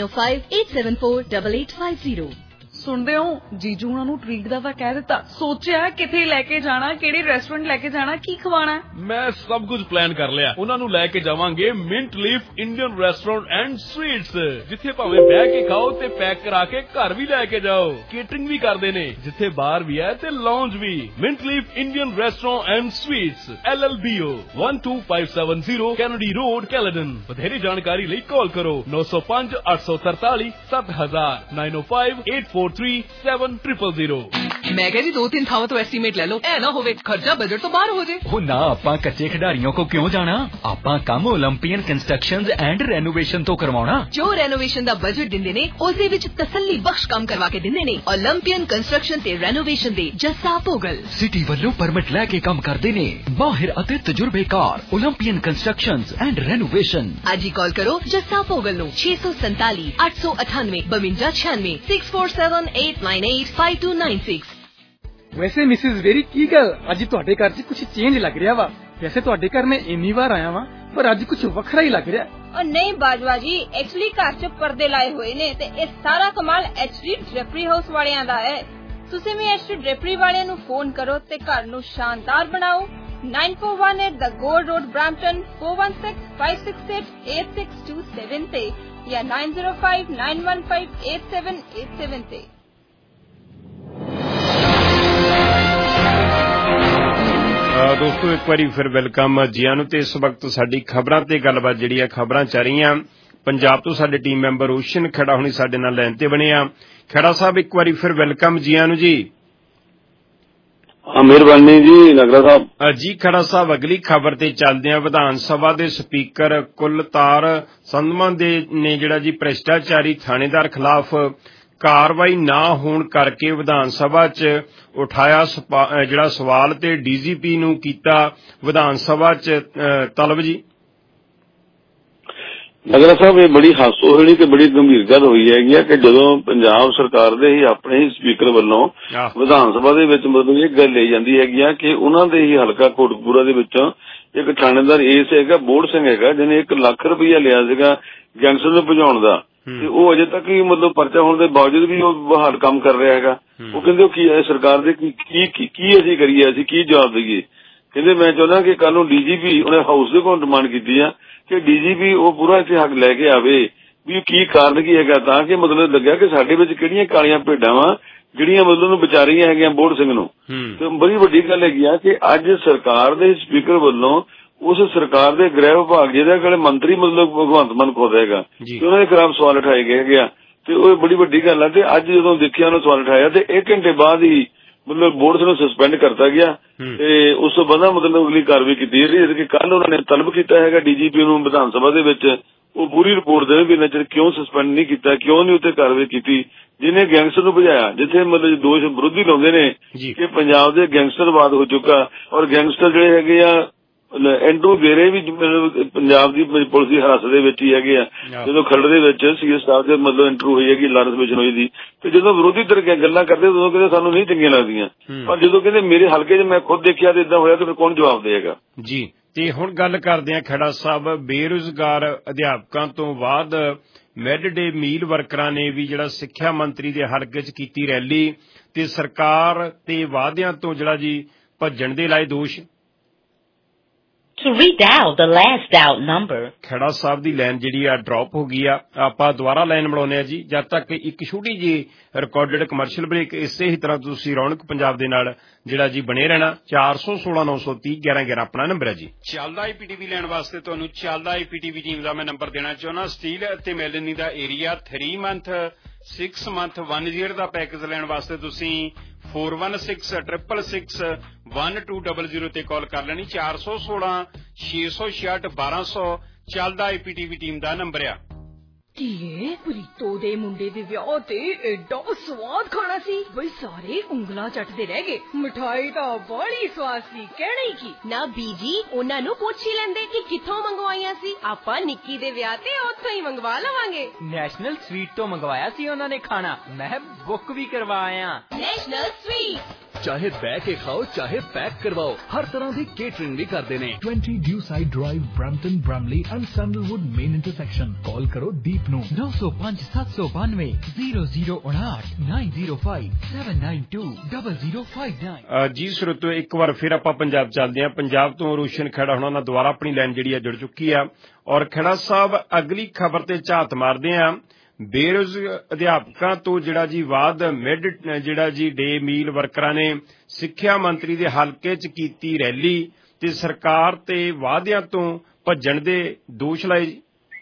Speaker 9: 9058748850।
Speaker 5: ਸੁਣਦੇ ਹੋ, ਜੀਜੂ ਉਹਨਾਂ ਨੂੰ ਟ੍ਰੀਟ ਦਾ ਤਾਂ ਕਹਿ ਦਿੱਤਾ, ਸੋਚਿਆ ਕਿੱਥੇ ਲੈ ਕੇ ਜਾਣਾ, ਕਿਹੜੇ ਰੈਸਟੋਰੈਂਟ ਲੈ ਕੇ ਜਾਣਾ, ਕੀ ਖਵਾਣਾ।
Speaker 7: ਮੈਂ ਸਭ ਕੁਝ ਪਲਾਨ ਕਰ ਲਿਆ। ਉਹਨਾਂ ਨੂੰ ਲੈ ਕੇ ਜਾਵਾਂਗੇ mint leaf Indian restaurant and sweets, ਜਿੱਥੇ ਭਾਵੇਂ ਬਹਿ ਕੇ ਖਾਓ ਤੇ ਪੈਕ ਕਰਾ ਕੇ ਘਰ ਵੀ ਲੈ ਕੇ ਜਾਓ। ਕੇਟਰਿੰਗ ਵੀ ਕਰਦੇ ਨੇ, ਜਿੱਥੇ ਬਾਰ ਵੀ ਹੈ ਤੇ ਲਾਉਂਜ ਵੀ। Mint leaf Indian restaurant and sweets, LLBO 12570 Kennedy Road, Caledon. ਵਧੇਰੇ ਜਾਣਕਾਰੀ ਲਈ ਕਾਲ ਕਰੋ 905 843 7000 905 843 7000।
Speaker 9: ਮੈਂ ਕਿਹਾ ਜੀ 2-3 ਥਾਵਾਂ ਤੋਂ ਐਸਟੀਮੇਟ ਲੈ ਲਓ, ਐ ਨਾ ਹੋਵੇ ਖਰਚਾ ਬਜਟ ਤੋਂ ਬਾਹਰ ਹੋ ਜੇ।
Speaker 8: ਉਹ ਨਾ, ਆਪਾਂ ਕੱਚੇ ਖਿਡਾਰੀਆਂ ਕੋ ਕਿਉਂ ਜਾਣਾ, ਆਪਾਂ ਕੰਮ ਓਲੰਪੀਅਨ ਕੰਸਟਰਕਸ਼ਨਜ਼ ਐਂਡ ਰੈਨੋਵੇਸ਼ਨ ਤੋਂ ਕਰਵਾਉਣਾ।
Speaker 9: ਜੋ ਰੈਨੋਵੇਸ਼ਨ ਦਾ ਬਜਟ ਦਿੰਦੇ ਨੇ ਉਸਦੇ ਵਿੱਚ ਤਸੱਲੀ ਬਖਸ਼ ਕੰਮ ਕਰਵਾ ਕੇ ਦਿੰਦੇ ਨੇ। ਓਲੰਪੀਅਨ ਕੰਸਟਰਕਸ਼ਨ ਤੇ ਰੈਨੋਵੇਸ਼ਨ ਦੇ ਜੱਸਾ ਭੋਗਲ
Speaker 8: ਸਿਟੀ ਵੱਲੋਂ ਪਰਮਿਟ ਲੈ ਕੇ ਕੰਮ ਕਰਦੇ ਨੇ। ਮਾਹਿਰ ਅਤੇ ਤਜਰਬੇਕਾਰ ਓਲੰਪੀਅਨ ਕੰਸਟਰਕਸ਼ਨਜ਼ ਐਂਡ ਰੈਨੋਵੇਸ਼ਨ।
Speaker 9: ਅੱਜ ਹੀ ਕਾਲ ਕਰੋ ਜੱਸਾ ਭੋਗਲ ਨੂੰ 647 898 5296 647 898 5296।
Speaker 18: ਵੈਸੇ ਮਿਸਿਸ ਵੇਰੀ ਕੀ ਗੱਲ ਅੱਜ ਤੁਹਾਡੇ ਘਰ 'ਚ ਕੁਝ ਚੇਂਜ ਲੱਗ ਰਿਹਾ ਵਾ। ਵੈਸੇ ਤੁਹਾਡੇ ਘਰ ਮੈਂ ਇੰਨੀ ਵਾਰ ਆਇਆ ਵਾਂ ਪਰ ਅੱਜ ਕੁਝ ਵੱਖਰਾ ਹੀ ਲੱਗ ਰਿਹਾ।
Speaker 5: और नहीं बाजवा जी, एक्चुअली घर च पर्दे लाए हुए ने ते ये सारा कमाल एचडी ड्रेपरी हाउस वालियां दा है। तुसीं भी एचडी ड्रेपरी वालियां नूं फोन करो ते घर नूं शानदार बनाओ। 9418 द गोल्ड रोड ब्रैम्पटन 4165688627 ते या 9059158787 ते।
Speaker 11: ਦੋਸਤੋ ਇੱਕ ਵਾਰੀ ਫਿਰ ਵੈਲਕਮ ਜੀਆਂ ਨੂੰ ਤੇ ਇਸ ਵਕਤ ਸਾਡੀ ਖਬਰਾਂ ਤੇ ਗੱਲਬਾਤ ਜਿਹੜੀ ਆ ਖਬਰਾਂ ਚੱਲ ਰਹੀਆਂ ਪੰਜਾਬ ਤੋਂ ਸਾਡੇ ਟੀਮ ਮੈਂਬਰ ਓਸ਼ਨ ਖੇੜਾ ਹੁਣੀ ਸਾਡੇ ਨਾਲ ਲਾਈਨ ਤੇ ਬਣੇ ਆ। ਖੇੜਾ ਸਾਹਿਬ ਇੱਕ ਵਾਰੀ ਫਿਰ ਵੈਲਕਮ ਜੀਆਂ ਨੂੰ ਜੀ।
Speaker 17: ਮਿਹਰਬਾਨੀ ਜੀ ਨਗਰਾ ਸਾਹਿਬ
Speaker 11: ਜੀ। ਖੇੜਾ ਸਾਹਿਬ ਅਗਲੀ ਖਬਰ ਤੇ ਚੱਲਦੇ ਆ। ਵਿਧਾਨ ਸਭਾ ਦੇ ਸਪੀਕਰ ਕੁਲਤਾਰ ਸੰਧਵਾਂ ਦੇ ਨੇ ਜਿਹੜਾ ਜੀ ਭ੍ਰਿਸ਼ਟਾਚਾਰੀ ਥਾਣੇਦਾਰ ਖਿਲਾਫ ਕਾਰਵਾਈ ਨਾ ਹੋਣ ਕਰਕੇ ਵਿਧਾਨ ਸਭਾ 'ਚ ਉਠਾਇਆ ਜਿਹੜਾ ਸਵਾਲ ਤੇ ਡੀਜੀਪੀ ਨੂੰ ਕੀਤਾ ਵਿਧਾਨ ਸਭਾ 'ਚ ਤਲਬ ਜੀ।
Speaker 17: ਨਗਰਾ ਸਾਹਿਬ ਇਹ ਬੜੀ ਹਾਸੋਹੀਣੀ ਤੇ ਬੜੀ ਗੰਭੀਰ ਗੱਲ ਹੋਈ ਹੈਗੀ ਆ ਕਿ ਜਦੋਂ ਪੰਜਾਬ ਸਰਕਾਰ ਦੇ ਹੀ ਆਪਣੇ ਹੀ ਸਪੀਕਰ ਵੱਲੋਂ ਵਿਧਾਨ ਸਭਾ ਦੇ ਵਿੱਚ ਮਤਲਬ ਇਹ ਗੱਲ ਲਈ ਜਾਂਦੀ ਹੈਗੀ ਆ ਕਿ ਉਹਨਾਂ ਦੇ ਹੀ ਹਲਕਾ ਕੋਟਕਪੂਰਾ ਦੇ ਵਿੱਚੋਂ ਇੱਕ ਥਾਣੇਦਾਰ ਏਸ ਹੈਗਾ ਬੋੜ ਸਿੰਘ ਹੈਗਾ ਜਿਹਨੇ 1 ਲੱਖ ਰੁਪਇਆ ਲਿਆ ਸੀਗਾ ਗੈਂਗਸਟਰ ਨੂੰ ਭਜਾਉਣ ਦਾ ਤੇ ਉਹ ਅਜੇ ਤੱਕ ਹੀ ਮਤਲਬ ਪਰਚਾ ਹੋਣ ਦੇ ਬਾਵਜੂਦ ਵੀ ਉਹ ਬਹਾਲ ਕੰਮ ਕਰ ਰਿਹਾ ਹੈਗਾ। ਉਹ ਕਹਿੰਦੇ ਉਹ ਕੀ ਸਰਕਾਰ ਦੇ ਕੀ ਅਸੀਂ ਕਰੀਏ, ਅਸੀਂ ਕੀ ਜਵਾਬ ਦਈਏ। ਕਹਿੰਦੇ ਮੈਂ ਚਾਹੁੰਦਾ ਕਿ ਕੱਲ ਨੂੰ ਡੀਜੀਪੀ ਉਹਨੇ ਹਾਊਸ ਦੇ ਕੋਲ ਡਿਮਾਂਡ ਕੀਤੀ ਆ ਕਿ ਡੀਜੀਪੀ ਉਹ ਪੂਰਾ ਇੱਥੇ ਹੱਕ ਲੈ ਕੇ ਆਵੇ ਵੀ ਕੀ ਕਾਰਨ ਕੀ ਹੈਗਾ ਤਾਂ ਕਿ ਮਤਲਬ ਲੱਗਿਆ ਕਿ ਸਾਡੇ ਵਿੱਚ ਕਿਹੜੀਆਂ ਕਾਲੀਆਂ ਭੇਡਾਂ ਵਾ ਜਿਹੜੀਆਂ ਮਤਲਬ ਨੂੰ ਵਿਚਾਰ ਰਹੀਆਂ ਹੈਗੀਆਂ ਬੋੜ ਸਿੰਘ ਨੂੰ। ਤੇ ਬੜੀ ਵੱਡੀ ਗੱਲ ਹੈਗੀ ਆ ਕਿ ਅੱਜ ਸਰਕਾਰ ਦੇ ਸਪੀਕਰ ਵੱਲੋਂ ਉਸ ਸਰਕਾਰ ਦੇ ਗ੍ਰਹਿ ਵਿਭਾਗ ਜਿਹਦੇ ਕੋਲ ਮੰਤਰੀ ਮਤਲਬ ਭਗਵੰਤ ਮਾਨ ਖੁਦ ਹੈਗਾ ਤੇ ਉਹਨਾਂ ਦੇ ਖਿਲਾਫ ਸਵਾਲ ਉਠਾਏ ਗਏ ਹੈਗੇ ਆ ਤੇ ਉਹ ਬੜੀ ਵੱਡੀ ਗੱਲ ਆ। ਤੇ ਅੱਜ ਜਦੋਂ ਦੇਖਿਆ ਉਹਨੂੰ ਸਵਾਲ ਉਠਾਇਆ ਤੇ 1 ਘੰਟੇ ਬਾਅਦ ਹੀ ਮਤਲਬ ਬੋਰਡ ਨੂੰ ਸਸਪੈਂਡ ਕਰਤਾ ਗਿਆ ਤੇ ਉਸ ਤੋਂ ਬਾਅਦ ਮਤਲਬ ਅਗਲੀ ਕਾਰਵਾਈ ਕੀਤੀ ਜਿਹੜੀ ਕਿ ਕੱਲ ਉਹਨਾਂ ਨੇ ਤਲਬ ਕੀਤਾ ਹੈਗਾ ਡੀਜੀਪੀ ਨੂੰ ਵਿਧਾਨ ਸਭਾ ਦੇ ਵਿੱਚ ਉਹ ਪੂਰੀ ਰਿਪੋਰਟ ਦੇਵੇ ਵੀ ਨਜ਼ਰ ਕਿਉਂ ਸਸਪੈਂਡ ਨਹੀਂ ਕੀਤਾ, ਕਿਉਂ ਨਹੀਂ ਉੱਤੇ ਕਾਰਵਾਈ ਕੀਤੀ ਜਿਹਨੇ ਗੈਂਗਸਟਰ ਨੂੰ ਭਜਾਇਆ। ਜਿੱਥੇ ਮਤਲਬ ਦੋਸ਼ ਵਿਰੋਧੀ ਲਾਉਂਦੇ ਨੇ ਕਿ ਪੰਜਾਬ ਦੇ ਗੈਂਗਸਟਰਵਾਦ ਹੋ ਚੁੱਕਾ ਔਰ ਗੈਂਗਸਟਰ ਜਿਹੜੇ ਹੈਗੇ ਆ ਐਂਡਰੂ ਗੇਰੇ ਵੀ ਪੰਜਾਬ ਦੀ ਪੁਲਿਸ ਦੀ ਹਿਰਾਸਤ ਦੇ ਵਿੱਚ ਹੀ ਹੈਗੇ ਆ। ਜਦੋਂ ਖਰੜ ਦੇ ਵਿੱਚ ਸੀਐਸ ਸਾਹਿਬ ਦੇ ਮਤਲਬ ਇੰਟਰਵਿਊ ਹੋਈ ਹੈਗੀ ਲਾਰੈਂਸ ਬਿਸ਼ਨੋਈ ਦੀ ਤੇ ਜਦੋਂ ਵਿਰੋਧੀ ਧਿਰ ਗੱਲਾਂ ਕਰਦੇ ਉਦੋਂ ਕਹਿੰਦੇ ਸਾਨੂੰ ਨਹੀਂ ਚੰਗੀਆਂ ਲੱਗਦੀਆਂ ਪਰ ਜਦੋਂ ਕਹਿੰਦੇ ਮੇਰੇ ਹਲਕੇ 'ਚ ਮੈਂ ਖੁਦ ਦੇਖਿਆ ਤੇ ਏਦਾਂ ਹੋਇਆ ਤੇ ਫਿਰ ਕੌਣ ਜਵਾਬ ਦੇਗਾ
Speaker 11: ਜੀ। ਤੇ ਹੁਣ ਗੱਲ ਕਰਦੇ ਆ ਖੇੜਾ ਸਾਹਿਬ ਬੇਰੁਜ਼ਗਾਰ ਅਧਿਆਪਕਾਂ ਤੋਂ ਬਾਅਦ ਮਿਡ ਡੇ ਮੀਲ ਵਰਕਰਾਂ ਨੇ ਵੀ ਜਿਹੜਾ ਸਿੱਖਿਆ ਮੰਤਰੀ ਦੇ ਹਲਕੇ 'ਚ ਕੀਤੀ ਰੈਲੀ ਤੇ ਸਰਕਾਰ ਤੇ ਵਾਅਦਿਆਂ ਤੋਂ ਜਿਹੜਾ ਜੀ ਭੱਜਣ ਦੇ ਲਾਏ ਦੋਸ਼।
Speaker 19: To redial the last dialed number.
Speaker 11: Khera Sahib ਦੀ ਲਾਈਨ ਜਿਹੜੀ ਆ ਡ੍ਰੌਪ ਹੋ ਗਈ ਆ। ਆਪਾਂ ਦੁਬਾਰਾ ਲਾਈਨ ਬਣਾਉਂਦੇ ਆ ਜੀ ਜਦ ਤੱਕ ਇੱਕ ਛੋਟੀ ਜਿਹੀ ਰਿਕਾਰਡਡ ਕਮਰਸ਼ੀਅਲ ਬ੍ਰੇਕ। ਇਸੇ ਹੀ ਤਰ੍ਹਾਂ ਤੁਸੀਂ ਰੌਣਕ ਪੰਜਾਬ ਦੇ ਨਾਲ ਜਿਹੜਾ ਜੀ ਬਣੇ ਰਹਿਣਾ। 416-930-1111 ਆਪਣਾ ਨੰਬਰ ਹੈ ਜੀ। ਚੱਲਦਾ ਆਈਪੀਟੀਵੀ ਲੈਣ ਵਾਸਤੇ ਤੁਹਾਨੂੰ ਚੱਲਦਾ ਆਈਪੀਟੀਵੀ ਟੀਮ ਦਾ ਮੈਂ ਨੰਬਰ ਦੇਣਾ ਚਾਹੁੰਦਾ। ਸਟੀਲ ਅਤੇ ਮੈਲਨੀ ਦਾ ਏਰੀਆ 3 ਮੰਥ 6 ਮੰਥ 1 year ਦਾ ਪੈਕੇਜ ਲੈਣ ਵਾਸਤੇ ਤੁਸੀਂ 4166661200 ਤੇ ਕਾਲ ਕਰ ਲੈਣੀ। 416-666-1200 ਚੱਲਦਾ ਆਈਪੀਟੀਵੀ ਟੀਮ ਦਾ ਨੰਬਰ ਆ।
Speaker 6: ਧੀਏ ਪ੍ਰੀਤੋ ਦੇ ਮੁੰਡੇ ਦੇ ਵਿਆਹ ਤੇ ਐਡਾ ਸਵਾਦ ਖਾਣਾ ਸੀ ਬਈ ਸਾਰੇ ਉਂਗਲਾਂ ਚੱਟਦੇ ਰਹਿ ਗਏ। ਮਿਠਾਈ ਤਾਂ ਬੜੀ ਸਵਾਦ ਸੀ ਕਹਿਣਾ ਹੀ ਕੀ
Speaker 9: ਨਾ ਬੀਜੀ ਉਹਨਾਂ ਨੂੰ ਪੁੱਛ ਹੀ ਲੈਂਦੇ ਕਿ ਕਿੱਥੋਂ ਮੰਗਵਾਈਆਂ ਸੀ। ਆਪਾਂ ਨਿੱਕੀ ਦੇ ਵਿਆਹ ਤੇ ਉੱਥੋਂ ਹੀ ਮੰਗਵਾ ਲਵਾਂਗੇ।
Speaker 13: ਨੈਸ਼ਨਲ ਸਵੀਟ ਤੋਂ ਮੰਗਵਾਇਆ ਸੀ ਉਹਨਾਂ ਨੇ ਖਾਣਾ, ਮੈਂ ਬੁੱਕ ਵੀ ਕਰਵਾਇਆ।
Speaker 9: ਨੈਸ਼ਨਲ ਸਵੀਟ
Speaker 20: ਚਾਹੇ ਬਹਿ ਕੇ ਖਾਓ ਚਾਹੇ ਪੈਕ ਕਰਵਾਓ ਹਰ ਤਰ੍ਹਾਂ ਦੀ ਕੇਟਰਿੰਗ ਵੀ ਕਰਦੇ ਨੇ। 20 Dewside Drive Brampton Bramalea and Sandalwood main intersection. Call ਕਰੋ ਦੀਪ ਨੂੰ
Speaker 11: 905792-005-792-0059। ਜੀ ਸਰੋਤੋ ਇੱਕ ਵਾਰ ਫਿਰ ਆਪਾਂ ਪੰਜਾਬ ਚੱਲਦੇ ਹਾਂ। ਪੰਜਾਬ ਤੋਂ ਰੋਸ਼ਨ ਖੇੜਾ ਹੁਣਾਂ ਨਾਲ ਦੁਬਾਰਾ ਆਪਣੀ ਲਾਈਨ ਜਿਹੜੀ ਆ ਜੁੜ ਚੁੱਕੀ ਆ ਔਰ ਖੇੜਾ ਸਾਹਿਬ ਅਗਲੀ ਖਬਰ ਤੇ ਝਾਤ ਮਾਰਦੇ ਆ। ਬੇਰੁਜ਼ਗਾਰ ਅਧਿਆਪਕਾਂ ਤੋਂ ਜਿਹੜਾ ਜੀ ਬਾਅਦ ਮਿਡ ਜਿਹੜਾ ਜੀ ਡੇ ਮੀਲ ਵਰਕਰਾਂ ਨੇ ਸਿੱਖਿਆ ਮੰਤਰੀ ਦੇ ਹਲਕੇ 'ਚ ਕੀਤੀ ਰੈਲੀ ਤੇ ਸਰਕਾਰ ਤੇ ਵਾਅਦਿਆਂ ਤੋਂ ਭੱਜਣ ਦੇ ਦੋਸ਼ ਲਾਏ ਜੀ।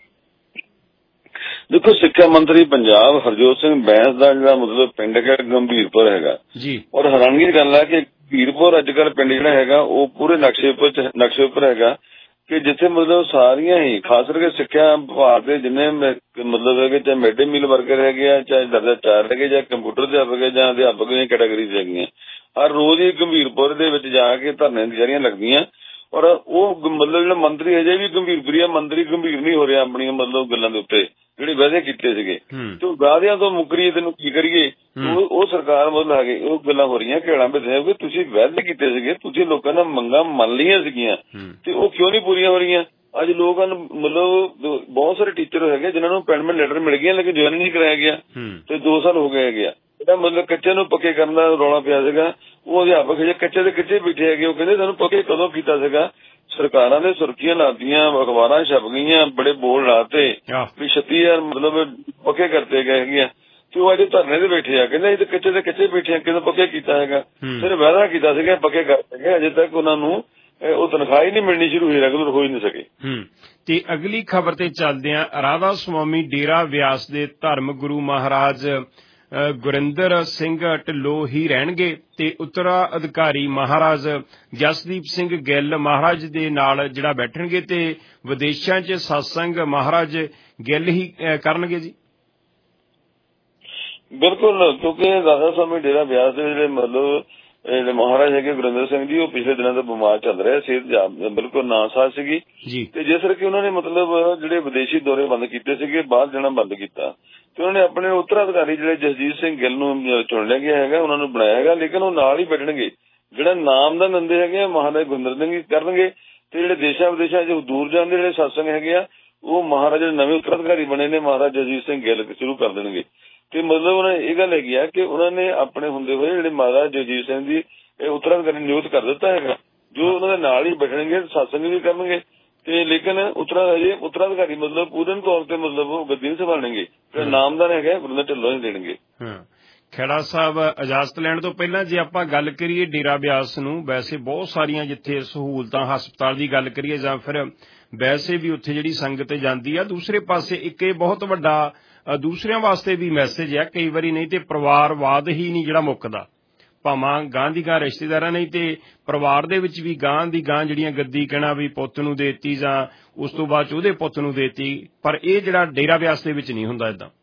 Speaker 17: ਦੇਖੋ ਸਿੱਖਿਆ ਮੰਤਰੀ ਪੰਜਾਬ ਹਰਜੋਤ ਸਿੰਘ ਬੈਂਸ ਦਾ ਜਿਹੜਾ ਮਤਲਬ ਪਿੰਡ ਹੈਗਾ ਗੰਭੀਰਪੁਰ ਹੈਗਾ ਜੀ ਔਰ ਹੈਰਾਨਗੀ ਦੀ ਗੱਲ ਹੈ ਕਿ ਗੰਭੀਰਪੁਰ ਅੱਜ ਕੱਲ੍ਹ ਪਿੰਡ ਜਿਹੜਾ ਹੈਗਾ ਉਹ ਪੂਰੇ ਨਕਸ਼ੇ ਉੱਪਰ ਹੈਗਾ ਕਿ ਜਿੱਥੇ ਮਤਲਬ ਸਾਰੀਆਂ ਹੀ ਖਾਸ ਕਰਕੇ ਸਿੱਖਿਆ ਵਿਭਾਗ ਦੇ ਜਿੰਨੇ ਮਤਲਬ ਹੈਗੇ ਚਾਹੇ ਮਿਡ ਡੇ ਮੀਲ ਵਰਕਰ ਹੈਗੇ ਆ ਚਾਹੇ ਦਰਜਾ 4 ਹੈਗੇ ਜਾਂ ਕੰਪਿਊਟਰ ਅਧਿਆਪਕ ਜਾਂ ਅਧਿਆਪਕ ਦੀਆਂ ਕੈਟਾਗਰੀਜ਼ ਹੈਗੀਆਂ ਹਰ ਰੋਜ਼ ਹੀ ਗੰਭੀਰਪੁਰ ਦੇ ਵਿੱਚ ਜਾ ਕੇ ਧਰਨੇ ਦੀ ਜਾਰੀਆਂ ਲੱਗਦੀਆਂ ਔਰ ਉਹ ਮਤਲਬ ਜਿਹੜਾ ਮੰਤਰੀ ਅਜੇ ਵੀ ਗੰਭੀਰ ਮੰਤਰੀ ਗੰਭੀਰ ਨਹੀਂ ਹੋ ਰਿਹਾ ਆਪਣੀਆਂ ਮਤਲਬ ਗੱਲਾਂ ਦੇ ਉੱਤੇ ਜਿਹੜੇ ਵਾਅਦੇ ਕੀਤੇ ਸੀਗੇ ਤੇ ਉਹ ਵਾਅਦਿਆਂ ਤੋਂ ਮੁੱਕਰੀ ਤੈਨੂੰ ਕੀ ਕਰੀਏ। ਉਹ ਸਰਕਾਰ ਮਤਲਬ ਹੈਗੇ ਉਹ ਗੱਲਾਂ ਹੋ ਰਹੀਆਂ ਘੇੜਾਂ ਭੇਜਿਆ ਕਿ ਤੁਸੀਂ ਵਾਅਦੇ ਕੀਤੇ ਸੀਗੇ, ਤੁਸੀਂ ਲੋਕਾਂ ਨਾਲ ਮੰਗਾਂ ਮੰਨ ਲਈਆਂ ਸੀਗੀਆਂ ਤੇ ਉਹ ਕਿਉਂ ਨਹੀਂ ਪੂਰੀਆਂ ਹੋ ਰਹੀਆਂ। ਅੱਜ ਲੋਕਾਂ ਨੂੰ ਮਤਲਬ ਬਹੁਤ ਸਾਰੇ ਟੀਚਰ ਹੈਗੇ ਜਿਨ੍ਹਾਂ ਨੂੰ ਅਪਾਇੰਟਮੈਂਟ ਲੈਟਰ ਮਿਲ ਗਿਆ ਲੇਕਿਨ ਜੁਆਇਨ ਨਹੀਂ ਕਰਾਇਆ ਗਿਆ ਤੇ 2 ਸਾਲ ਹੋ ਗਏ ਹੈਗੇ ਆ। ਜਿਹੜਾ ਮਤਲਬ ਕੱਚੇ ਨੂੰ ਪੱਕੇ ਕਰਨ ਦਾ ਰੌਲਾ ਪਿਆ ਸੀਗਾ ਉਹ ਅਧਿਆਪਕ ਜੇ ਕੱਚੇ ਦੇ ਕੱਚੇ ਬੈਠੇ ਹੈਗੇ ਉਹ ਕਹਿੰਦੇ ਸਾਨੂੰ ਪੱਕੇ ਕਦੋਂ ਕੀਤਾ ਸੀਗਾ। ਸਰਕਾਰਾਂ ਨੇ ਸੁਰਖੀਆਂ ਲਾਤੀਆਂ, ਅਖਬਾਰਾਂ ਛਪ ਗਈਆਂ, ਬੜੇ ਬੋਰਡ ਲਾਤੇ ਵੀ 36,000 ਮਤਲਬ ਪੱਕੇ ਕਰਤੇ ਗਏ ਹੈਗੇ ਤੇ ਉਹ ਅੱਜ ਧਰਨੇ ਤੇ ਬੈਠੇ ਆ ਕਹਿੰਦੇ ਇਹ ਕੱਚੇ ਦੇ ਕੱਚੇ ਬੈਠੇ ਆ ਕਿਦੋਂ ਪੱਕੇ ਕੀਤਾ ਹੈਗਾ। ਫਿਰ ਵਾਅਦਾ ਕੀਤਾ ਸੀਗਾ ਪੱਕੇ ਕਰਤੇ ਗਏ, ਅਜੇ ਤੱਕ ਉਹਨਾਂ ਨੂੰ ਉਹ ਤਨਖਾਹ ਹੀ ਨਹੀਂ ਮਿਲਣੀ ਸ਼ੁਰੂ ਹੋਈ, ਰੈਗੂਲਰ ਹੋ ਹੀ ਨਹੀਂ ਸਕੇ।
Speaker 11: ਤੇ ਅਗਲੀ ਖਬਰ ਤੇ ਚੱਲਦੇ ਆ। ਰਾਧਾ ਸੁਆਮੀ ਡੇਰਾ ਵਿਆਸ ਦੇ ਧਰਮ ਗੁਰੂ ਮਹਾਰਾਜ ਗੁਰਿੰਦਰ ਸਿੰਘ ਢਿੱਲੋਂ ਹੀ ਰਹਿਣਗੇ ਤੇ ਉੱਤਰਾ ਅਧਿਕਾਰੀ ਮਹਾਰਾਜ ਜਸਦੀਪ ਸਿੰਘ ਗਿੱਲ ਮਹਾਰਾਜ ਦੇ ਨਾਲ ਜਿਹੜਾ ਬੈਠਣਗੇ ਤੇ ਵਿਦੇਸ਼ਾਂ 'ਚ ਸਤਸੰਗ ਮਹਾਰਾਜ ਗਿੱਲ ਹੀ ਕਰਨਗੇ ਜੀ।
Speaker 17: ਬਿਲਕੁਲ, ਕਿਉਂਕਿ ਰਾਧਾ ਸੁਆਮੀ ਡੇਰਾ ਵਿਆਸ ਦੇ ਜਿਹੜੇ ਮਤਲਬ ਜਿਹੜੇ ਮਹਾਰਾਜ ਹੈਗੇ ਗੁਰਿੰਦਰ ਸਿੰਘ ਜੀ ਉਹ ਪਿਛਲੇ ਦਿਨਾਂ ਤੋਂ ਬਿਮਾਰ ਚੱਲ ਰਿਹਾ, ਸਿਹਤ ਬਿਲਕੁਲ ਨਾਸਾਜ਼ ਸੀਗੀ ਤੇ ਜਿਸ ਕਰਕੇ ਉਹਨਾਂ ਨੇ ਮਤਲਬ ਜਿਹੜੇ ਵਿਦੇਸ਼ੀ ਦੌਰੇ ਬੰਦ ਕੀਤੇ ਸੀਗੇ ਬਾਹਰ ਜਾਣਾ ਬੰਦ ਕੀਤਾ ਤੇ ਉਹਨਾਂ ਨੇ ਆਪਣੇ ਉੱਤਰਾਧਿਕਾਰੀ ਜਿਹੜੇ ਜਸਜੀਤ ਸਿੰਘ ਗਿੱਲ ਨੂੰ ਚੁਣ ਲਿਆ ਗਿਆ ਹੈਗਾ, ਉਹਨਾਂ ਨੂੰ ਬਣਾਇਆ ਹੈਗਾ ਲੇਕਿਨ ਉਹ ਨਾਲ ਹੀ ਬੈਠਣਗੇ। ਜਿਹੜਾ ਨਾਮ ਦਾ ਦਿੰਦੇ ਹੈਗੇ ਆ ਮਹਾਰਾਜ ਗੁਰਿੰਦਰ ਸਿੰਘ ਜੀ ਕਰਨਗੇ ਤੇ ਜਿਹੜੇ ਦੇਸ਼ਾਂ ਵਿਦੇਸ਼ਾਂ 'ਚ ਦੂਰ ਜਾਂਦੇ ਜਿਹੜੇ ਸਤਸੰਗ ਹੈਗੇ ਆ ਉਹ ਮਹਾਰਾਜ ਨਵੇਂ ਉੱਤਰਾਧਿਕਾਰੀ ਬਣੇ ਨੇ ਮਹਾਰਾਜ ਜਸਜੀਤ ਸਿੰਘ ਗਿੱਲ ਸ਼ੁਰੂ ਕਰ ਦੇਣਗੇ। ਤੇ ਮਤਲਬ ਉਹਨਾਂ ਇਹ ਗੱਲ ਹੈਗੀ ਆ ਕਿ ਉਹਨਾਂ ਨੇ ਆਪਣੇ ਹੁੰਦੇ ਹੋਏ ਜਿਹੜੇ ਮਹਾਰਾਜ ਜਗਜੀਤ ਸਿੰਘ ਜੀ ਇਹ ਉੱਤਰਾਧਿਕਾਰੀ ਨਿਯੁਕਤ ਕਰ ਦਿੱਤਾ ਹੈਗਾ ਜੋ ਉਹਨਾਂ ਦੇ ਨਾਲ ਹੀ ਬੈਠਣਗੇ, ਸਤਸੰਗ ਵੀ ਕਰਨਗੇ ਤੇ ਲੇਕਿਨ ਉੱਤਰਾਧਿਕਾਰੀ ਮਤਲਬ ਪੂਰਨ ਤੌਰ ਤੇ ਮਤਲਬ ਉਹ ਗੱਦੀ ਨਹੀਂ ਸੰਭਾਲਣਗੇ। ਜਿਹੜਾ ਨਾਮਦਾਰ ਹੈਗਾ ਗੁਰਿੰਦਰ ਢਿੱਲੋਂ ਹੀ ਦੇਣਗੇ।
Speaker 11: ਖੇੜਾ ਸਾਹਿਬ ਇਜਾਜ਼ਤ ਲੈਣ ਤੋਂ ਪਹਿਲਾਂ ਜੇ ਆਪਾਂ ਗੱਲ ਕਰੀਏ ਡੇਰਾ ਬਿਆਸ ਨੂੰ, ਵੈਸੇ ਬਹੁਤ ਸਾਰੀਆਂ ਜਿੱਥੇ ਸਹੂਲਤਾਂ ਹਸਪਤਾਲ ਦੀ ਗੱਲ ਕਰੀਏ ਜਾਂ ਫਿਰ ਵੈਸੇ ਵੀ ਉੱਥੇ ਜਿਹੜੀ ਸੰਗਤ ਜਾਂਦੀ ਆ, ਦੂਸਰੇ ਪਾਸੇ ਇੱਕ ਇਹ ਬਹੁਤ ਵੱਡਾ ਦੂਸਰਿਆਂ ਵਾਸਤੇ ਵੀ ਮੈਸੇਜ ਹੈ ਕਈ ਵਾਰੀ ਨਹੀਂ ਤੇ ਪਰਿਵਾਰਵਾਦ ਹੀ ਨਹੀਂ ਜਿਹੜਾ ਮੁੱਕਦਾ, ਭਾਵਾਂ ਗਾਂ ਦੀ ਗਾਂ ਰਿਸ਼ਤੇਦਾਰਾਂ ਨਹੀਂ ਤੇ ਪਰਿਵਾਰ ਦੇ ਵਿੱਚ ਵੀ ਗਾਂ ਦੀ ਗਾਂ ਜਿਹੜੀਆਂ ਗੱਦੀ ਕਹਿਣਾ ਵੀ ਪੁੱਤ ਨੂੰ ਦੇਤੀ ਜਾਂ ਉਸ ਤੋਂ ਬਾਅਦ ਉਹਦੇ ਪੁੱਤ ਨੂੰ ਦੇਤੀ, ਪਰ ਇਹ ਜਿਹੜਾ ਡੇਰਾ ਬਿਆਸ ਦੇ ਵਿੱਚ ਨਹੀਂ ਹੁੰਦਾ ਏਦਾਂ।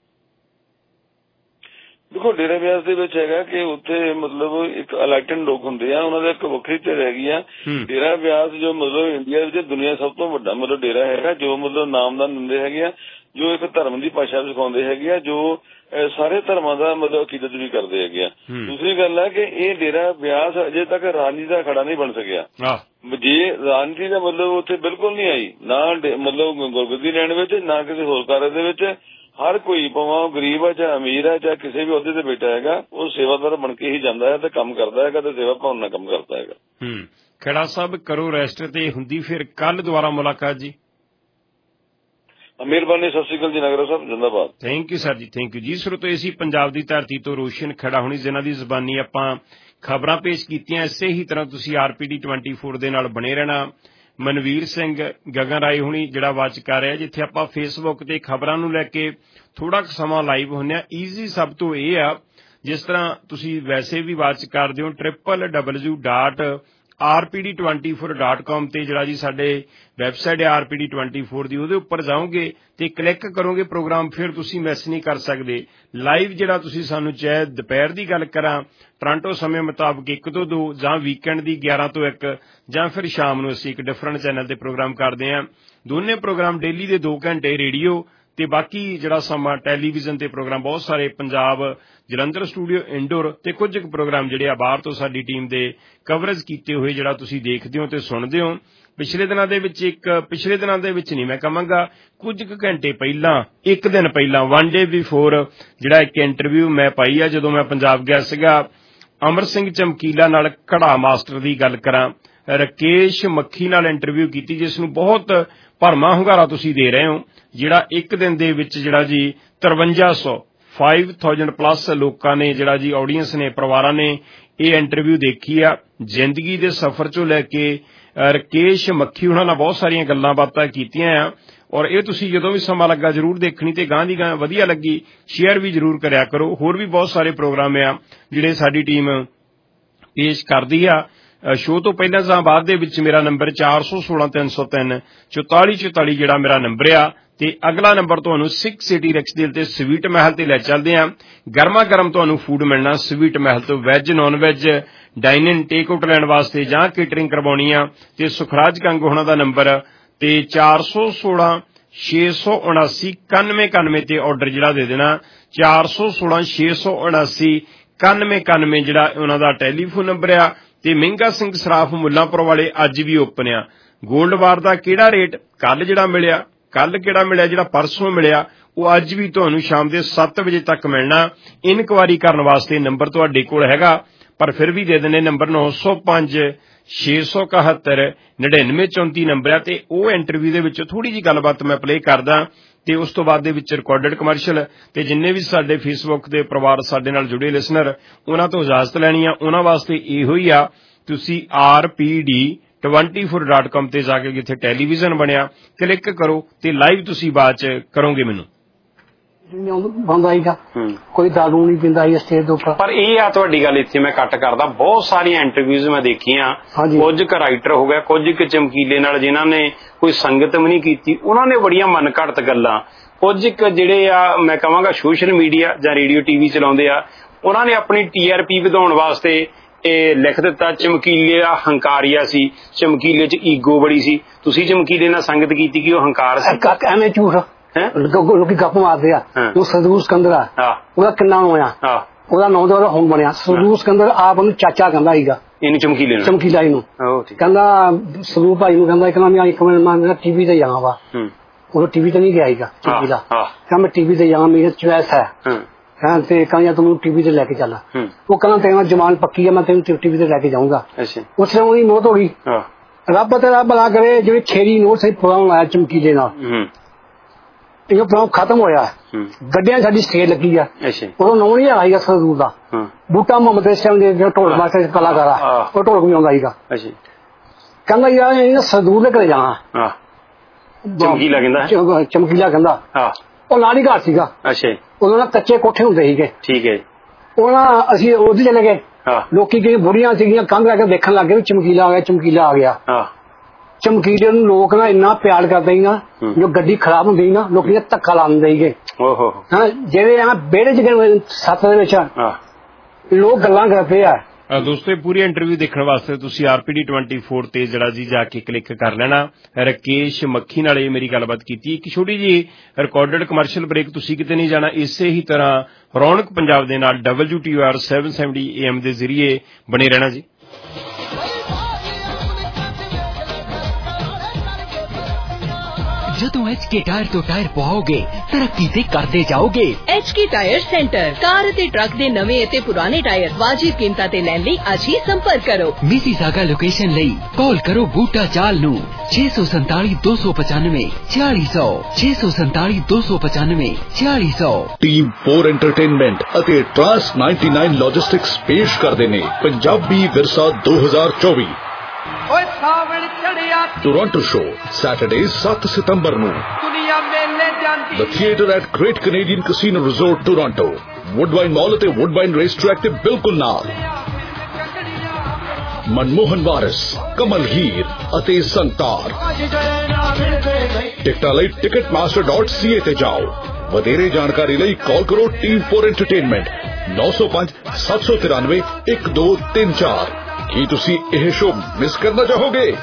Speaker 17: ਦੇਖੋ ਡੇਰਾ ਬਿਆਸ ਦੇ ਵਿੱਚ ਹੈਗਾ ਕਿ ਉੱਥੇ ਮਤਲਬ ਇੱਕ ਇਲੈਕਟਡ ਲੋਕ ਹੁੰਦੇ ਆ, ਉਹਨਾਂ ਦਾ ਇੱਕ ਵੱਖਰੀ ਧਿਰ ਹੈਗੀ ਆ। ਡੇਰਾ ਬਿਆਸ ਜੋ ਮਤਲਬ ਇੰਡੀਆ ਵਿੱਚ ਦੁਨੀਆ ਸਭ ਤੋਂ ਵੱਡਾ ਮਤਲਬ ਡੇਰਾ ਹੈਗਾ ਜੋ ਮਤਲਬ ਨਾਮਦਾਨ ਦਿੰਦੇ ਹੈਗੇ ਆ, ਜੋ ਇੱਕ ਧਰਮ ਦੀ ਭਾਸ਼ਾ ਸਿਖਾਉਂਦੇ ਹੈਗੇ ਆ, ਜੋ ਸਾਰੇ ਧਰਮਾਂ ਦਾ ਮਤਲਬ ਅਕੀਦਤ ਵੀ ਕਰਦੇ ਹੈਗੇ ਆ। ਦੂਸਰੀ ਗੱਲ ਹੈ ਕਿ ਇਹ ਡੇਰਾ ਬਿਆਸ ਅਜੇ ਤੱਕ ਰਾਜਨੀਤੀ ਦਾ ਖੜਾ ਨਹੀਂ ਬਣ ਸਕਿਆ। ਜੇ ਰਾਜਨੀਤੀ ਦਾ ਮਤਲਬ ਉੱਥੇ ਬਿਲਕੁਲ ਨਹੀਂ ਆਈ, ਨਾ ਮਤਲਬ ਗੁਰਗੱਦੀ ਲੈਣ ਵਿੱਚ ਨਾ ਕਿਸੇ ਹੋਰ ਕਾਰਜ ਦੇ ਵਿੱਚ, ਹਰ ਕੋਈ ਭਾਵੇਂ ਉਹ ਗਰੀਬ ਹੈ ਚਾਹੇ ਅਮੀਰ ਹੈ ਚਾਹੇ ਕਿਸੇ ਵੀ ਅਹੁਦੇ ਤੇ ਬੈਠਾ ਹੈਗਾ ਉਹ ਸੇਵਾਦਾਰ ਬਣ ਕੇ ਹੀ ਜਾਂਦਾ ਹੈ ਤੇ ਕੰਮ ਕਰਦਾ ਹੈਗਾ ਤੇ ਸੇਵਾ ਭਾਵਨਾ ਨਾਲ ਕੰਮ ਕਰਦਾ ਹੈਗਾ।
Speaker 11: ਖੇੜਾ ਸਾਹਿਬ ਕਰੋ ਰੈਸਟ ਤੇ ਹੁੰਦੀ ਫਿਰ ਕੱਲ ਦੁਬਾਰਾ ਮੁਲਾਕਾਤ ਜੀ।
Speaker 17: ਮਿਹਰਬਾਨੀ, ਸਤਿ ਸ਼੍ਰੀ ਅਕਾਲ ਜੀ ਨਾਗਰਾ ਸਾਹਿਬ, ਜਿੰਦਾਬਾਦ।
Speaker 11: ਥੈਂਕ ਯੂ ਸਰ ਜੀ, ਥੈਂਕ ਯੂ ਜੀ। ਸਰੋਤੋ ਅਸੀਂ ਪੰਜਾਬ ਦੀ ਧਰਤੀ ਤੋਂ ਰੋਸ਼ਨ ਖੇੜਾ ਹੋਣੀ ਜਿਨ੍ਹਾਂ ਦੀ ਜ਼ਬਾਨੀ ਆਪਾਂ ਖਬਰਾਂ ਪੇਸ਼ ਕੀਤੀਆਂ, ਇਸੇ ਹੀ ਤਰ੍ਹਾਂ ਤੁਸੀਂ RPD 24 ਦੇ ਨਾਲ ਬਣੇ ਰਹਿਣਾ। ਮਨਵੀਰ ਸਿੰਘ ਗਗਨ ਰਾਏ ਹੁਣੀ ਜਿਹੜਾ ਵਾਚ ਕਰ ਰਿਹਾ, ਜਿੱਥੇ ਆਪਾਂ ਫੇਸਬੁੱਕ ਤੇ ਖਬਰਾਂ ਨੂੰ ਲੈ ਕੇ ਥੋੜਾ ਕੁ ਸਮਾਂ ਲਾਈਵ ਹੁੰਦੇ ਆ। ਈਜ਼ੀ ਸਭ ਤੋਂ ਇਹ ਆ ਜਿਸ ਤਰ੍ਹਾਂ ਤੁਸੀਂ ਵੈਸੇ ਵੀ ਵਾਚ ਕਰਦੇ ਹੋ www.rpd24.com ਤੇ ਜਿਹੜਾ ਜੀ ਸਾਡੇ ਵੈਬਸਾਈਟ ਹੈ RPD 24 ਦੀ, ਉਹਦੇ ਉੱਪਰ ਜਾਓਗੇ ਤੇ ਕਲਿੱਕ ਕਰੋਗੇ ਪ੍ਰੋਗਰਾਮ, ਫਿਰ ਤੁਸੀਂ ਮਿਸ ਨਹੀਂ ਕਰ ਸਕਦੇ। ਲਾਈਵ ਜਿਹੜਾ ਤੁਸੀਂ ਸਾਨੂੰ ਚਾਹੇ ਦੁਪਹਿਰ ਦੀ ਗੱਲ ਕਰਾਂ ਟੋਰਾਂਟੋ ਸਮੇਂ ਮੁਤਾਬਕ 1 ਤੋਂ 2 ਜਾਂ ਵੀਕਐਂਡ ਦੀ 11 ਤੋਂ 1 ਜਾਂ ਫਿਰ ਸ਼ਾਮ ਨੂੰ ਅਸੀਂ ਇੱਕ ਡਿਫਰੈਂਟ ਚੈਨਲ ਤੇ ਪ੍ਰੋਗਰਾਮ ਕਰਦੇ ਹਾਂ। ਦੋਨੇ ਪ੍ਰੋਗਰਾਮ ਡੇਲੀ ਦੇ 2 ਘੰਟੇ ਰੇਡੀਓ ਤੇ ਬਾਕੀ ਜਿਹੜਾ ਸਮਾਂ ਟੈਲੀਵਿਜ਼ਨ ਤੇ ਪ੍ਰੋਗਰਾਮ ਬਹੁਤ ਸਾਰੇ ਪੰਜਾਬ ਜਲੰਧਰ ਸਟੂਡੀਓ ਇੰਡੋਰ ਤੇ ਕੁਝ ਕੁ ਪ੍ਰੋਗਰਾਮ ਜਿਹੜੇ ਆ ਬਾਹਰ ਤੋਂ ਸਾਡੀ ਟੀਮ ਦੇ ਕਵਰੇਜ ਕੀਤੇ ਹੋਏ ਜਿਹੜਾ ਤੁਸੀਂ ਦੇਖਦੇ ਹੋ ਤੇ ਸੁਣਦੇ ਹੋ। ਪਿਛਲੇ ਦਿਨਾਂ ਦੇ ਵਿੱਚ ਨਹੀਂ ਮੈਂ ਕਹਾਂਗਾ, ਕੁਝ ਕੁ ਘੰਟੇ ਪਹਿਲਾਂ, ਇੱਕ ਦਿਨ ਪਹਿਲਾਂ, 1 day before ਜਿਹੜਾ ਇੱਕ ਇੰਟਰਵਿਊ ਮੈਂ ਪਾਈ ਆ ਜਦੋਂ ਮੈਂ ਪੰਜਾਬ ਗਿਆ ਸੀਗਾ ਅਮਰ ਸਿੰਘ ਚਮਕੀਲਾ ਨਾਲ ਘੜਾ ਮਾਸਟਰ ਦੀ ਗੱਲ ਕਰਾਂ, ਰਕੇਸ਼ ਮੱਖੀ ਨਾਲ ਇੰਟਰਵਿਊ ਕੀਤੀ ਜਿਸ ਨੂੰ ਬਹੁਤ ਭਰਮਾ ਹੁੰਗਾਰਾ ਤੁਸੀਂ ਦੇ ਰਹੇ ਹੋ, ਜਿਹੜਾ ਇੱਕ ਦਿਨ ਦੇ ਵਿੱਚ ਜਿਹੜਾ ਜੀ 5300 ਪਲੱਸ ਲੋਕਾਂ ਨੇ ਜਿਹੜਾ ਜੀ ਆਡੀਅנס ਨੇ ਪਰਿਵਾਰਾਂ ਨੇ ਇਹ ਇੰਟਰਵਿਊ ਦੇਖੀ ਆ। ਜ਼ਿੰਦਗੀ ਦੇ ਸਫ਼ਰ ਚੋਂ ਲੈ ਕੇ ਰਕੇਸ਼ ਮੱਖੀ ਉਹਨਾਂ ਨਾਲ ਬਹੁਤ ਸਾਰੀਆਂ ਗੱਲਾਂ ਬਾਤਾਂ ਕੀਤੀਆਂ ਆ ਔਰ ਇਹ ਤੁਸੀਂ ਜਦੋਂ ਵੀ ਸਮਾਂ ਲੱਗਾ ਜ਼ਰੂਰ ਦੇਖਣੀ ਤੇ ਗਾਂ ਦੀ ਗਾਂ ਵਧੀਆ ਲੱਗੀ ਸ਼ੇਅਰ ਵੀ ਜ਼ਰੂਰ ਕਰਿਆ ਕਰੋ। ਹੋਰ ਵੀ ਬਹੁਤ ਸਾਰੇ ਪ੍ਰੋਗਰਾਮ ਆ ਜਿਹੜੇ ਸਾਡੀ ਟੀਮ ਪੇਸ਼ ਕਰਦੀ ਆ। ਸ਼ੋਅ ਤੋਂ ਪਹਿਲਾਂ ਜਾਂ ਬਾਅਦ ਦੇ ਵਿੱਚ ਮੇਰਾ ਨੰਬਰ 416 303 4444 ਜਿਹੜਾ ਮੇਰਾ ਨੰਬਰ ਆ। ਤੇ ਅਗਲਾ ਨੰਬਰ ਤੁਹਾਨੂੰ 6 ਸਿਟੀ ਰੈਕਸਡੇਲ ਤੇ ਸਵੀਟ ਮਹਿਲ ਤੇ ਲੈ ਚੱਲਦੇ ਆ। ਗਰਮਾ ਗਰਮ ਤੁਹਾਨੂੰ ਫੂਡ ਮਿਲਣਾ ਸਵੀਟ ਮਹਿਲ ਤੋਂ, veg non veg dine in take out ਲੈਣ ਵਾਸਤੇ ਜਾਂ ਕੇਟਰਿੰਗ ਕਰਵਾਉਣੀ ਆ। ਤੇ ਸੁਖਰਾਜ ਕੰਗ ਹੋਣਾ ਦਾ ਨੰਬਰ ਤੇ 416 679 9191 ਤੇ ਆਰਡਰ ਜਿਹੜਾ ਦੇ ਦੇਣਾ। 416 679 9191 ਜਿਹੜਾ ਉਹਨਾਂ ਦਾ ਟੈਲੀਫੋਨ ਨੰਬਰ ਆ। ਤੇ ਮਹਿੰਗਾ ਸਿੰਘ ਸਰਾਫ ਮੁੱਲਾਂਪੁਰ ਵਾਲੇ ਅੱਜ ਵੀ ਓਪਨ ਆ। ਗੋਲਡ ਬਾਰ ਦਾ ਕਿਹੜਾ ਰੇਟ ਕੱਲ ਜਿਹੜਾ ਮਿਲਿਆ, ਕੱਲ ਕਿਹੜਾ ਮਿਲਿਆ, ਜਿਹੜਾ ਪਰਸੋਂ ਮਿਲਿਆ, ਉਹ ਅੱਜ ਵੀ ਤੁਹਾਨੂੰ ਸ਼ਾਮ ਦੇ 7 ਵਜੇ ਤੱਕ ਮਿਲਣਾ। ਇਨਕੁਆਰੀ ਕਰਨ ਵਾਸਤੇ ਨੰਬਰ ਤੁਹਾਡੇ ਕੋਲ ਹੈਗਾ, ਪਰ ਫਿਰ ਵੀ ਦੇ ਦਿੰਦੇ ਨੰਬਰ 905 671 9934 ਨੰਬਰ ਆ। ਤੇ ਉਹ ਇੰਟਰਵਿਊ ਦੇ ਵਿੱਚ ਥੋੜੀ ਜੀ ਗੱਲਬਾਤ ਮੈਂ ਪਲੇ ਕਰਦਾ ਤੇ ਉਸ ਤੋਂ ਬਾਅਦ ਦੇ ਵਿੱਚ ਰਿਕਾਰਡਡ ਕਮਰਸ਼ੀਅਲ। ਤੇ ਜਿੰਨੇ ਵੀ ਸਾਡੇ ਫੇਸਬੁੱਕ ਦੇ ਪਰਿਵਾਰ ਸਾਡੇ ਨਾਲ ਜੁੜੇ ਲਿਸਨਰ, ਉਹਨਾਂ ਤੋਂ ਇਜਾਜ਼ਤ ਲੈਣੀ ਆ। ਉਹਨਾਂ ਵਾਸਤੇ ਇਹੋ ਹੀ ਆ, ਤੁਸੀਂ rpd24.com ਤੇ ਜਾ ਕੇ ਜਿੱਥੇ ਟੈਲੀਵਿਜ਼ਨ ਬਣਿਆ ਕਲਿੱਕ ਕਰੋ ਤੇ ਲਾਈਵ ਤੁਸੀਂ ਬਾਅਦ ਚ ਕਰੋਗੇ ਮੈਨੂੰ।
Speaker 21: ਬੰਦਾ ਹੀਗਾ ਕੋਈ ਦਾਰੂ ਨਹੀਂ ਪੀਂਦਾ ਸੀ ਸਟੇਜ ਦੇ ਉੱਪਰ।
Speaker 11: ਪਰ ਇਹ ਆ ਤੁਹਾਡੀ ਗੱਲ, ਇੱਥੇ ਮੈਂ ਕੱਟ ਕਰਦਾ, ਬਹੁਤ ਸਾਰੀਆਂ ਇੰਟਰਵਿਊਜ਼ ਮੈਂ ਦੇਖੀਆਂ, ਕੁਝ ਕੁ ਰਾਈਟਰ ਹੋ ਗਿਆ, ਕੁਝ ਕੁ ਚਮਕੀਲੇ ਨਾਲ ਜਿਨ੍ਹਾਂ ਨੇ ਕੋਈ ਸੰਗਤ ਵੀ ਨਹੀਂ ਕੀਤੀ, ਉਹਨਾਂ ਨੇ ਬੜੀਆਂ ਮਨ ਘੜਤ ਗੱਲਾਂ। ਕੁਝ ਕੁ ਜਿਹੜੇ ਆ ਮੈਂ ਕਹਾਂਗਾ ਸੋਸ਼ਲ ਮੀਡੀਆ ਜਾਂ ਰੇਡੀਓ ਟੀਵੀ ਚਲਾਉਂਦੇ ਆ, ਉਹਨਾਂ ਨੇ ਆਪਣੀ TRP ਵਧਾਉਣ ਵਾਸਤੇ ਇਹ ਲਿਖ ਦਿੱਤਾ ਚਮਕੀਲੇ ਆ ਹੰਕਾਰੀਆ ਸੀ, ਚਮਕੀਲੇ ਚ ਈਗੋ ਬੜੀ ਸੀ। ਤੁਸੀਂ ਚਮਕੀਲੇ ਨਾਲ ਸੰਗਤ ਕੀਤੀ ਕਿ ਉਹ ਹੰਕਾਰ ਸੀ?
Speaker 21: ਐਵੇਂ ਝੂਠ ਲੋਕੀ ਗੱਪ ਮਾਰਦੇ ਆ। ਉਹ ਸਰਦੂਰ ਸਿਕੰਦਰ ਆ, ਉਹਦਾ ਕਿੰਨਾ ਹੋਇਆ, ਉਹਦਾ ਨਾਂ ਦਾ ਹੁਣ ਬਣਿਆ ਸਰਦੂਰ ਸਿਕੰਦਰ। ਆਪ ਉਹਨੂੰ ਚਾਚਾ ਕਹਿੰਦਾ ਸੀਗਾ
Speaker 11: ਇਹਨੂੰ, ਚਮਕੀਲੇ ਨੂੰ,
Speaker 21: ਚਮਕੀਲਾ ਇਹਨੂੰ ਕਹਿੰਦਾ। ਸਰਦੂਰ ਭਾਈ ਨੂੰ ਕਹਿੰਦਾ ਇੱਕ ਮਿੰਟ ਮੈਂ ਟੀਵੀ ਤੇ ਜਾਵਾਂ ਵਾ। ਉਹ ਟੀਵੀ ਤੇ ਨਹੀਂ ਗਿਆ ਸੀਗਾ ਚਮਕੀਲਾ, ਕਹਿੰਦਾ ਮੈਂ ਟੀਵੀ ਤੇ ਜਾਵਾਂ, ਮੇਰੀ ਚੁਆਇਸ ਹੈ। ਤੇ ਕਹਿੰਦਾ ਤੂੰ ਟੀਵੀ ਤੇ ਲੈ ਕੇ ਚੱਲ। ਉਹ ਕਹਿੰਦਾ ਤੇਰਾ ਜਮਾਨ ਪੱਕੀ ਆ, ਮੈਂ ਤੈਨੂੰ ਟੀਵੀ ਤੇ ਲੈ ਕੇ ਜਾਊਂਗਾ। ਉਸ ਤਰ੍ਹਾਂ ਉਹਦੀ ਮੌਤ ਹੋ ਗਈ। ਰੱਬ ਤੇਰਾ ਭਲਾ ਕਰੇ, ਜਿਹੜੇ ਛੇਰੀ ਨੋਟ ਸਹੀ ਪ੍ਰੋਗਰਾਮ ਆਇਆ ਚਮਕੀਲੇ ਨਾਲ, ਇਹ ਪ੍ਰੋਗਰਾਮ ਖਤਮ ਹੋਇਆ। ਗੱਡੀਆਂ ਸਾਡੀ ਸਟੇਜ ਲੱਗੀ ਆ, ਉਦੋਂ ਨਾਂ ਨਹੀਂ ਆਇਆ ਸਰਦੂਰ ਦਾ। ਬੂਟਾ ਮੁਹੰਮਦ ਇਸਲਾਮ ਦੇ ਢੋਲ ਮਾਸਟਰ ਕਲਾਕਾਰ ਆ, ਉਹ ਢੋਲਕ ਵੀ ਆਉਂਦਾ ਸੀਗਾ। ਕਹਿੰਦਾ ਯਾਰ ਸਰਦੂਰ ਦੇ ਘਰੇ ਜਾਣਾ। ਚਮਕੀਲਾ ਕਹਿੰਦਾ ਉਹ ਲਾੜੀ ਘਾਟ ਸੀਗਾ, ਉਦੋਂ ਨਾ ਕੱਚੇ ਕੋਠੇ ਹੁੰਦੇ ਸੀਗੇ। ਠੀਕ ਹੈ। ਉਹਨਾਂ ਅਸੀਂ ਉਹਦੇ ਚਲੇ ਗਏ, ਲੋਕੀ ਕਈ ਬੁੜੀਆਂ ਸੀਗੀਆਂ ਕੰਧ ਲੈ ਕੇ ਦੇਖਣ ਲੱਗ ਗਏ ਵੀ ਚਮਕੀਲਾ ਆ ਗਿਆ, ਚਮਕੀਲਾ ਆ ਗਿਆ। ਚਮਕੀਲੇ ਨੂੰ ਲੋਕ ਨਾ ਇੰਨਾ ਪਿਆਰ ਕਰਦੇ ਸੀ ਨਾ, ਜੋ ਗੱਡੀ ਖਰਾਬ ਹੁੰਦੀ ਸੀ ਨਾ ਲੋਕੀ ਧੱਕਾ ਲਾ ਦਿੰਦੇ ਸੀਗੇ। ਜਿਹੜੇ ਆ ਵਿਹੜੇ ਚ ਸੱਤ ਦੇ ਵਿੱਚ ਲੋਕ ਗੱਲਾਂ ਕਰਦੇ ਆ।
Speaker 11: ਦੋਸਤੋ ਪੂਰੀ ਇੰਟਰਵਿਊ ਦੇਖਣ ਵਾਸਤੇ ਤੁਸੀਂ RPD24 ਤੇ ਜਿਹੜਾ ਜੀ ਜਾ ਕੇ ਕਲਿੱਕ ਕਰ ਲੈਣਾ। ਰਕੇਸ਼ ਮੱਖੀ ਨਾਲ ਇਹ ਮੇਰੀ ਗੱਲਬਾਤ ਕੀਤੀ। ਇੱਕ ਛੋਟੀ ਜੀ ਰਿਕਾਰਡਡ ਕਮਰਸ਼ੀਅਲ ਬ੍ਰੇਕ, ਤੁਸੀਂ ਕਿਤੇ ਨਹੀਂ ਜਾਣਾ। ਇਸੇ ਹੀ ਤਰ੍ਹਾਂ ਰੌਣਕ ਪੰਜਾਬ ਦੇ ਨਾਲ WTOR 770 AM ਦੇ ਜ਼ਰੀਏ ਬਣੇ ਰਹਿਣਾ ਜੀ।
Speaker 8: ਜਦੋਂ HK ਟਾਇਰ ਤੋਂ ਟਾਇਰ ਪਵਾਓਗੇ ਤਰੱਕੀ ਤੇ ਕਰਦੇ ਜਾਓਗੇ।
Speaker 9: HK ਟਾਇਰ ਸੈਂਟਰ, ਕਾਰ ਅਤੇ ਟਰੱਕ ਦੇ ਨਵੇਂ ਅਤੇ ਪੁਰਾਣੇ ਟਾਇਰ ਵਾਜਿਬ ਕੀਮਤਾਂ ਤੇ ਲੈਣ ਲਈ ਅੱਜ ਹੀ ਸੰਪਰਕ ਕਰੋ।
Speaker 8: ਮਿਸੀਸਾਗਾ ਲੋਕੇਸ਼ਨ ਲਈ ਕਾਲ ਕਰੋ ਬੂਟਾ ਚਾਲ ਨੂੰ 647 295 4600 647 295 4600।
Speaker 20: ਟੀਮ 4 ਐਂਟਰਟੇਨਮੈਂਟ ਅਤੇ ਟਰਾਂਸ 99 ਲੌਜਿਸਟਿਕਸ ਪੇਸ਼ ਕਰਦੇ ਨੇ ਪੰਜਾਬੀ ਵਿਰਸਾ 2024 ਟੋਰਾਂਟੋ ਸ਼ੋ ਸੈਟਰਡੇ 7 ਸਤੰਬਰ ਨੂੰ। The Theatre at Great Canadian Casino Resort Toronto, ਵੁੱਡਬਾਈਨ ਮਾਲ ਅਤੇ ਵੁੱਡਬਾਈਨ ਰੇਸ ਟਰੈਕ ਦੇ ਬਿਲਕੁਲ ਨਾਲ। ਮਨਮੋਹਨ ਵਾਰਿਸ, ਕਮਲ ਹੀਰ ਅਤੇ ਸੰਤਾਰ। ਟਿਕਟਾਂ ਲਈ ticketmaster.ca ਤੇ ਜਾਓ। ਵਧੇਰੇ ਜਾਣਕਾਰੀ ਲਈ ਕਾਲ ਕਰੋ ਟੀਮ 4 ਐਂਟਰਟੇਨਮੈਂਟ 905 793 1234। ਕੀ ਤੁਸੀਂ ਇਹ ਸ਼ੋਅ ਮਿਸ ਕਰਨਾ ਚਾਹੋਗੇ?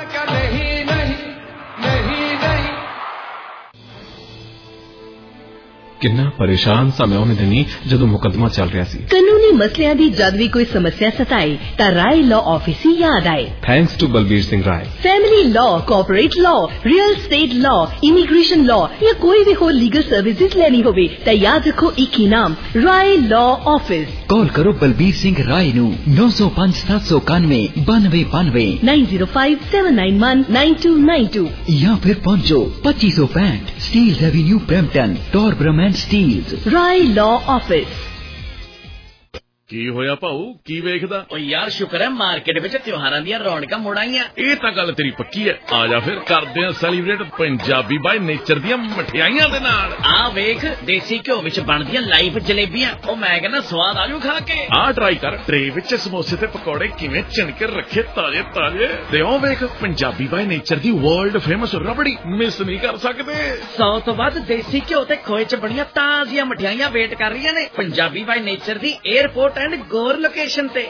Speaker 22: ਕਿੰਨਾ ਪਰੇਸ਼ਾਨ ਸਾਂ ਮੈਂ ਉਹਨੇ ਦਿਨੀ ਜਦੋਂ ਮੁਕੱਦਮਾ ਚੱਲ ਰਿਹਾ ਸੀ।
Speaker 9: ਕਾਨੂੰਨੀ ਮਸਲਿਆਂ ਦੀ ਜਦ ਵੀ ਕੋਈ ਸਮੱਸਿਆ ਸਤਾਏ ਤਾਂ ਰਾਏ ਲਾਅ ਆਫਿਸ ਹੀ ਯਾਦ ਆਏ।
Speaker 22: Thanks to Balbir Singh Rai.
Speaker 9: Family law, corporate law, real estate law, immigration law ਜਾਂ ਕੋਈ ਵੀ ਹੋਰ ਲੀਗਲ ਸਰਵਿਸਿਜ਼ ਲੈਣੀ ਹੋਵੇ ਤਾਂ ਯਾਦ ਰੱਖੋ ਇੱਕ ਹੀ ਨਾਮ, ਰਾਏ ਲਾਅ ਆਫਿਸ।
Speaker 8: ਕਾਲ ਕਰੋ ਬਲਬੀਰ ਸਿੰਘ ਰਾਏ ਨੂੰ 905 791 9292
Speaker 9: 905 791 9292
Speaker 8: ਜਾਂ ਫਿਰ ਪਹੁੰਚੋ 2565 Steeles Avenue Brampton, Torbram and Steeles.
Speaker 9: Rai law office.
Speaker 3: ਕੀ ਹੋਇਆ ਭਾਊ, ਕੀ ਵੇਖਦਾ?
Speaker 1: ਓ ਯਾਰ ਸ਼ੁਕਰ ਹੈ ਮਾਰਕੀਟ ਵਿੱਚ ਤਿਉਹਾਰਾਂ ਦੀਆਂ ਰੌਣਕਾਂ ਮੁੜ ਆਈਆਂ।
Speaker 3: ਇਹ ਤਾਂ ਗੱਲ ਤੇਰੀ ਪੱਕੀ ਹੈ। ਆ ਜਾ ਫਿਰ ਕਰਦੇ ਆ ਸੈਲੀਬ੍ਰੇਟ ਪੰਜਾਬੀ ਬਾਈ ਨੇਚਰ ਦੀਆਂ ਮਠਿਆਈਆਂ ਦੇ ਨਾਲ।
Speaker 1: ਆ ਵੇਖ ਦੇਸੀ ਘਿਓ ਵਿੱਚ ਬਣਦੀਆਂ ਲਾਈਵ ਜਲੇਬੀਆਂ, ਉਹ ਮੈਂ ਕਹਿੰਦਾ ਸਵਾਦ ਆਜੂ ਖਾ ਕੇ।
Speaker 3: ਆ ਟਰਾਈ ਕਰ, ਟਰੇ ਵਿੱਚ ਸਮੋਸੇ ਤੇ ਪਕੌੜੇ ਕਿਵੇਂ ਚਿਣਕੇ ਰੱਖੇ ਤਾਜ਼ੇ ਤਾਜ਼ੇ। ਤੇ ਉਹ ਵੇਖ ਪੰਜਾਬੀ ਬਾਈ ਨੇਚਰ ਦੀ ਵਰਲਡ ਫੇਮਸ ਰਬੜੀ, ਮਿਸ ਨਹੀਂ ਕਰ ਸਕਦੇ।
Speaker 1: 100 ਤੋਂ ਵੱਧ ਦੇਸੀ ਘਿਓ ਤੇ ਖੋਏ ਚ ਬਣੀਆਂ ਤਾਜ਼ੀਆਂ ਮਠਿਆਈਆਂ ਵੇਟ ਕਰ ਰਹੀਆਂ ਨੇ ਪੰਜਾਬੀ ਬਾਈ ਨੇਚਰ ਦੀ 에ਅਰਪੋਰਟ ਐਂਡ ਗੌਰ ਲੋਕੇਸ਼ਨ ਤੇ।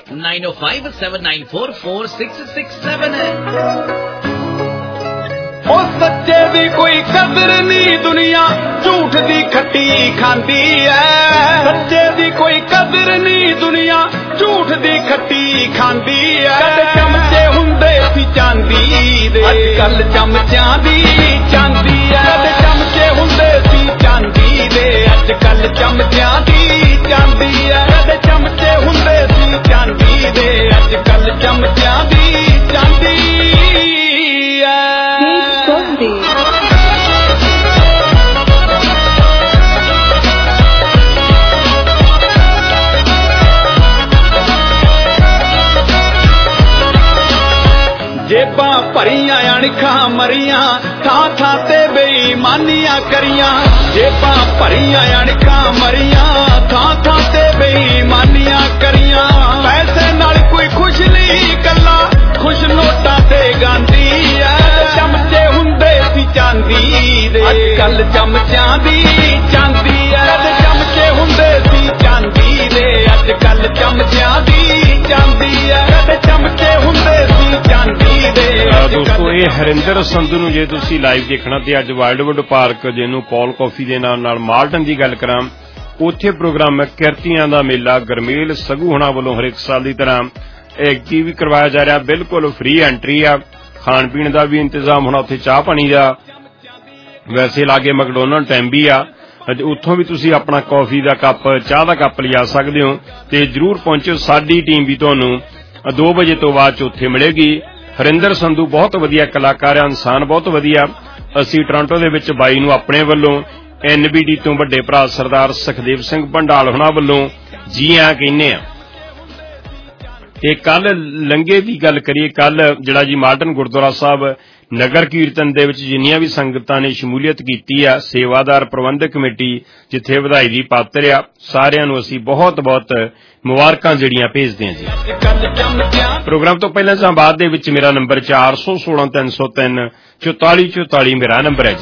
Speaker 1: 9057944667 ਹੈ।
Speaker 10: ਉਹ ਸੱਚੇ ਦੀ ਕੋਈ ਕਦਰ ਨਹੀਂ, ਦੁਨੀਆ ਝੂਠ ਦੀ ਖੱਟੀ ਖਾਂਦੀ ਐ। ਸੱਚੇ ਦੀ ਕੋਈ ਕਦਰ ਨਹੀਂ, ਦੁਨੀਆ ਝੂਠ ਦੀ ਖੱਟੀ ਖਾਂਦੀ ਐ। ਕਦੇ ਚਮਚੇ ਹੁੰਦੇ ਸੀ ਚਾਂਦੀ ਦੇ, ਅੱਜ ਕੱਲ ਚਮਚਿਆਂ ਦੀ ਚਾਂਦੀ ਐ। ਕਦੇ ਚਮਚੇ ਹੁੰਦੇ ਸੀ ਚਾਂਦੀ ਦੇ, ਅੱਜ ਕੱਲ ਚਮਚਿਆਂ ਦੀ ਚਾਂਦੀ ਐ। ਕਦੇ ਚਮਚੇ ਹੁੰਦੇ ਸੀ ਚਾਂਦੀ ਦੇ, ਅੱਜ ਕੱਲ ਚਮਚਿਆਂ ਦੀ ਚਾਂਦੀ ਐ। ਜੇਬਾਂ ਭਰੀਆਂ ਅਣਖਾਂ ਮਰੀਆਂ, ਥਾਂ ਥਾਂ ਤੇ ਬੇਈਮਾਨੀਆਂ ਕਰੀਆਂ। ਜੇਬਾਂ ਭਰੀਆਂ ਅਣਖਾਂ ਮਰੀਆਂ, ਥਾਂ ਥਾਂ ਤੇ ਬੇਈਮਾਨੀਆਂ ਕਰੀਆਂ। ਪੈਸੇ ਨਾਲ ਕੋਈ ਖੁਸ਼ ਨਹੀਂ, ਕੱਲਾ ਖੁਸ਼ ਨੋਟਾਂ ਤੇ ਗਾਂਦੀ ਐ। ਚਮਚੇ ਹੁੰਦੇ ਸੀ ਚਾਂਦੀ ਦੇ, ਅੱਜ ਕੱਲ ਚਮਚਿਆਂ ਦੀ ਚਾਂਦੀ ਐ। ਚਮਚੇ ਹੁੰਦੇ ਸੀ ਚਾਂਦੀ ਦੇ, ਅੱਜ ਕੱਲ ਚਮਚਿਆਂ ਦੀ ਚਾਂਦੀ ਐ। ਚਮਚੇ ਹੁੰਦੇ ਸੀ ਚਾਂਦੀ ਦੇ।
Speaker 11: ਦੋਸਤੋ ਇਹ ਹਰਿੰਦਰ ਸੰਧੂ ਨੂੰ ਜੇ ਤੁਸੀਂ ਲਾਈਵ ਦੇਖਣਾ ਤੇ ਅੱਜ ਵਾਈਲਡਵੁੱਡ ਪਾਰਕ ਜਿਹਨੂੰ ਪੌਲ ਕਾਫੀ ਦੇ ਨਾਮ ਨਾਲ ਮਾਲਟਨ ਦੀ ਗੱਲ ਕਰਾਂ, ਉੱਥੇ ਪ੍ਰੋਗਰਾਮ ਕਿਰਤੀਆਂ ਦਾ ਮੇਲਾ ਗਰਮੇਲ ਸਗੂ ਹੋਣਾ ਵੱਲੋਂ ਹਰੇਕ ਸਾਲ ਦੀ ਤਰ੍ਹਾਂ ਐਕਟਿਵ ਵੀ ਕਰਵਾਇਆ ਜਾ ਰਿਹਾ। ਬਿਲਕੁਲ ਫ੍ਰੀ ਐਂਟਰੀ ਆ, ਖਾਣ ਪੀਣ ਦਾ ਵੀ ਇੰਤਜ਼ਾਮ ਹੋਣਾ, ਉੱਥੇ ਚਾਹ ਪਾਣੀ ਦਾ, ਵੈਸੇ ਲਾਗੇ ਮੈਕਡੋਨਲਡ ਟਾਈਮ ਵੀ ਆ, ਉੱਥੋਂ ਵੀ ਤੁਸੀਂ ਆਪਣਾ ਕੌਫੀ ਦਾ ਕੱਪ, ਚਾਹ ਦਾ ਕੱਪ ਲਿਜਾ ਸਕਦੇ ਹੋ। ਤੇ ਜਰੂਰ ਪਹੁੰਚੋ, ਸਾਡੀ ਟੀਮ ਵੀ ਤੁਹਾਨੂੰ 2 ਵਜੇ ਤੋਂ ਬਾਅਦ 'ਚ ਉੱਥੇ ਮਿਲੇਗੀ। ਹਰਿੰਦਰ ਸੰਧੂ ਬਹੁਤ ਵਧੀਆ ਕਲਾਕਾਰ ਹੈ, ਇਨਸਾਨ ਬਹੁਤ ਵਧੀਆ। ਅਸੀਂ ਟੋਰਾਂਟੋ ਦੇ ਵਿੱਚ ਬਾਈ ਨੂੰ ਆਪਣੇ ਵੱਲੋਂ, NBD ਤੋਂ ਵੱਡੇ ਭਰਾ ਸਰਦਾਰ ਸੁਖਦੇਵ ਸਿੰਘ ਭੰਡਾਲ ਹੁਣਾਂ ਵੱਲੋਂ ਜੀ ਆਇਆਂ ਕਹਿੰਦੇ ਆ। ਤੇ ਕੱਲ ਲੰਘੇ ਦੀ ਗੱਲ ਕਰੀਏ, ਕੱਲ ਜਿਹੜਾ ਜੀ ਮਾਲਟਨ ਗੁਰਦੁਆਰਾ ਸਾਹਿਬ ਨਗਰ ਕੀਰਤਨ ਦੇ ਵਿੱਚ ਜਿੰਨੀਆਂ ਵੀ ਸੰਗਤਾਂ ਨੇ ਸ਼ਮੂਲੀਅਤ ਕੀਤੀ ਆ, ਸੇਵਾਦਾਰ ਪ੍ਰਬੰਧਕ ਕਮੇਟੀ ਜਿੱਥੇ ਵਧਾਈ ਦੀ ਪਾਤਰ ਆ, ਸਾਰਿਆਂ ਨੂੰ ਅਸੀਂ ਬਹੁਤ ਬਹੁਤ ਮੁਬਾਰਕਾਂ ਜਿਹੜੀਆਂ ਭੇਜਦੇ ਹਾਂ ਜੀ। ਪ੍ਰੋਗਰਾਮ ਤੋਂ ਪਹਿਲਾਂ ਜਾਂ ਬਾਅਦ ਦੇ ਵਿੱਚ ਮੇਰਾ ਨੰਬਰ 4163034444 ਮੇਰਾ ਨੰਬਰ ਹੈ ਜੀ।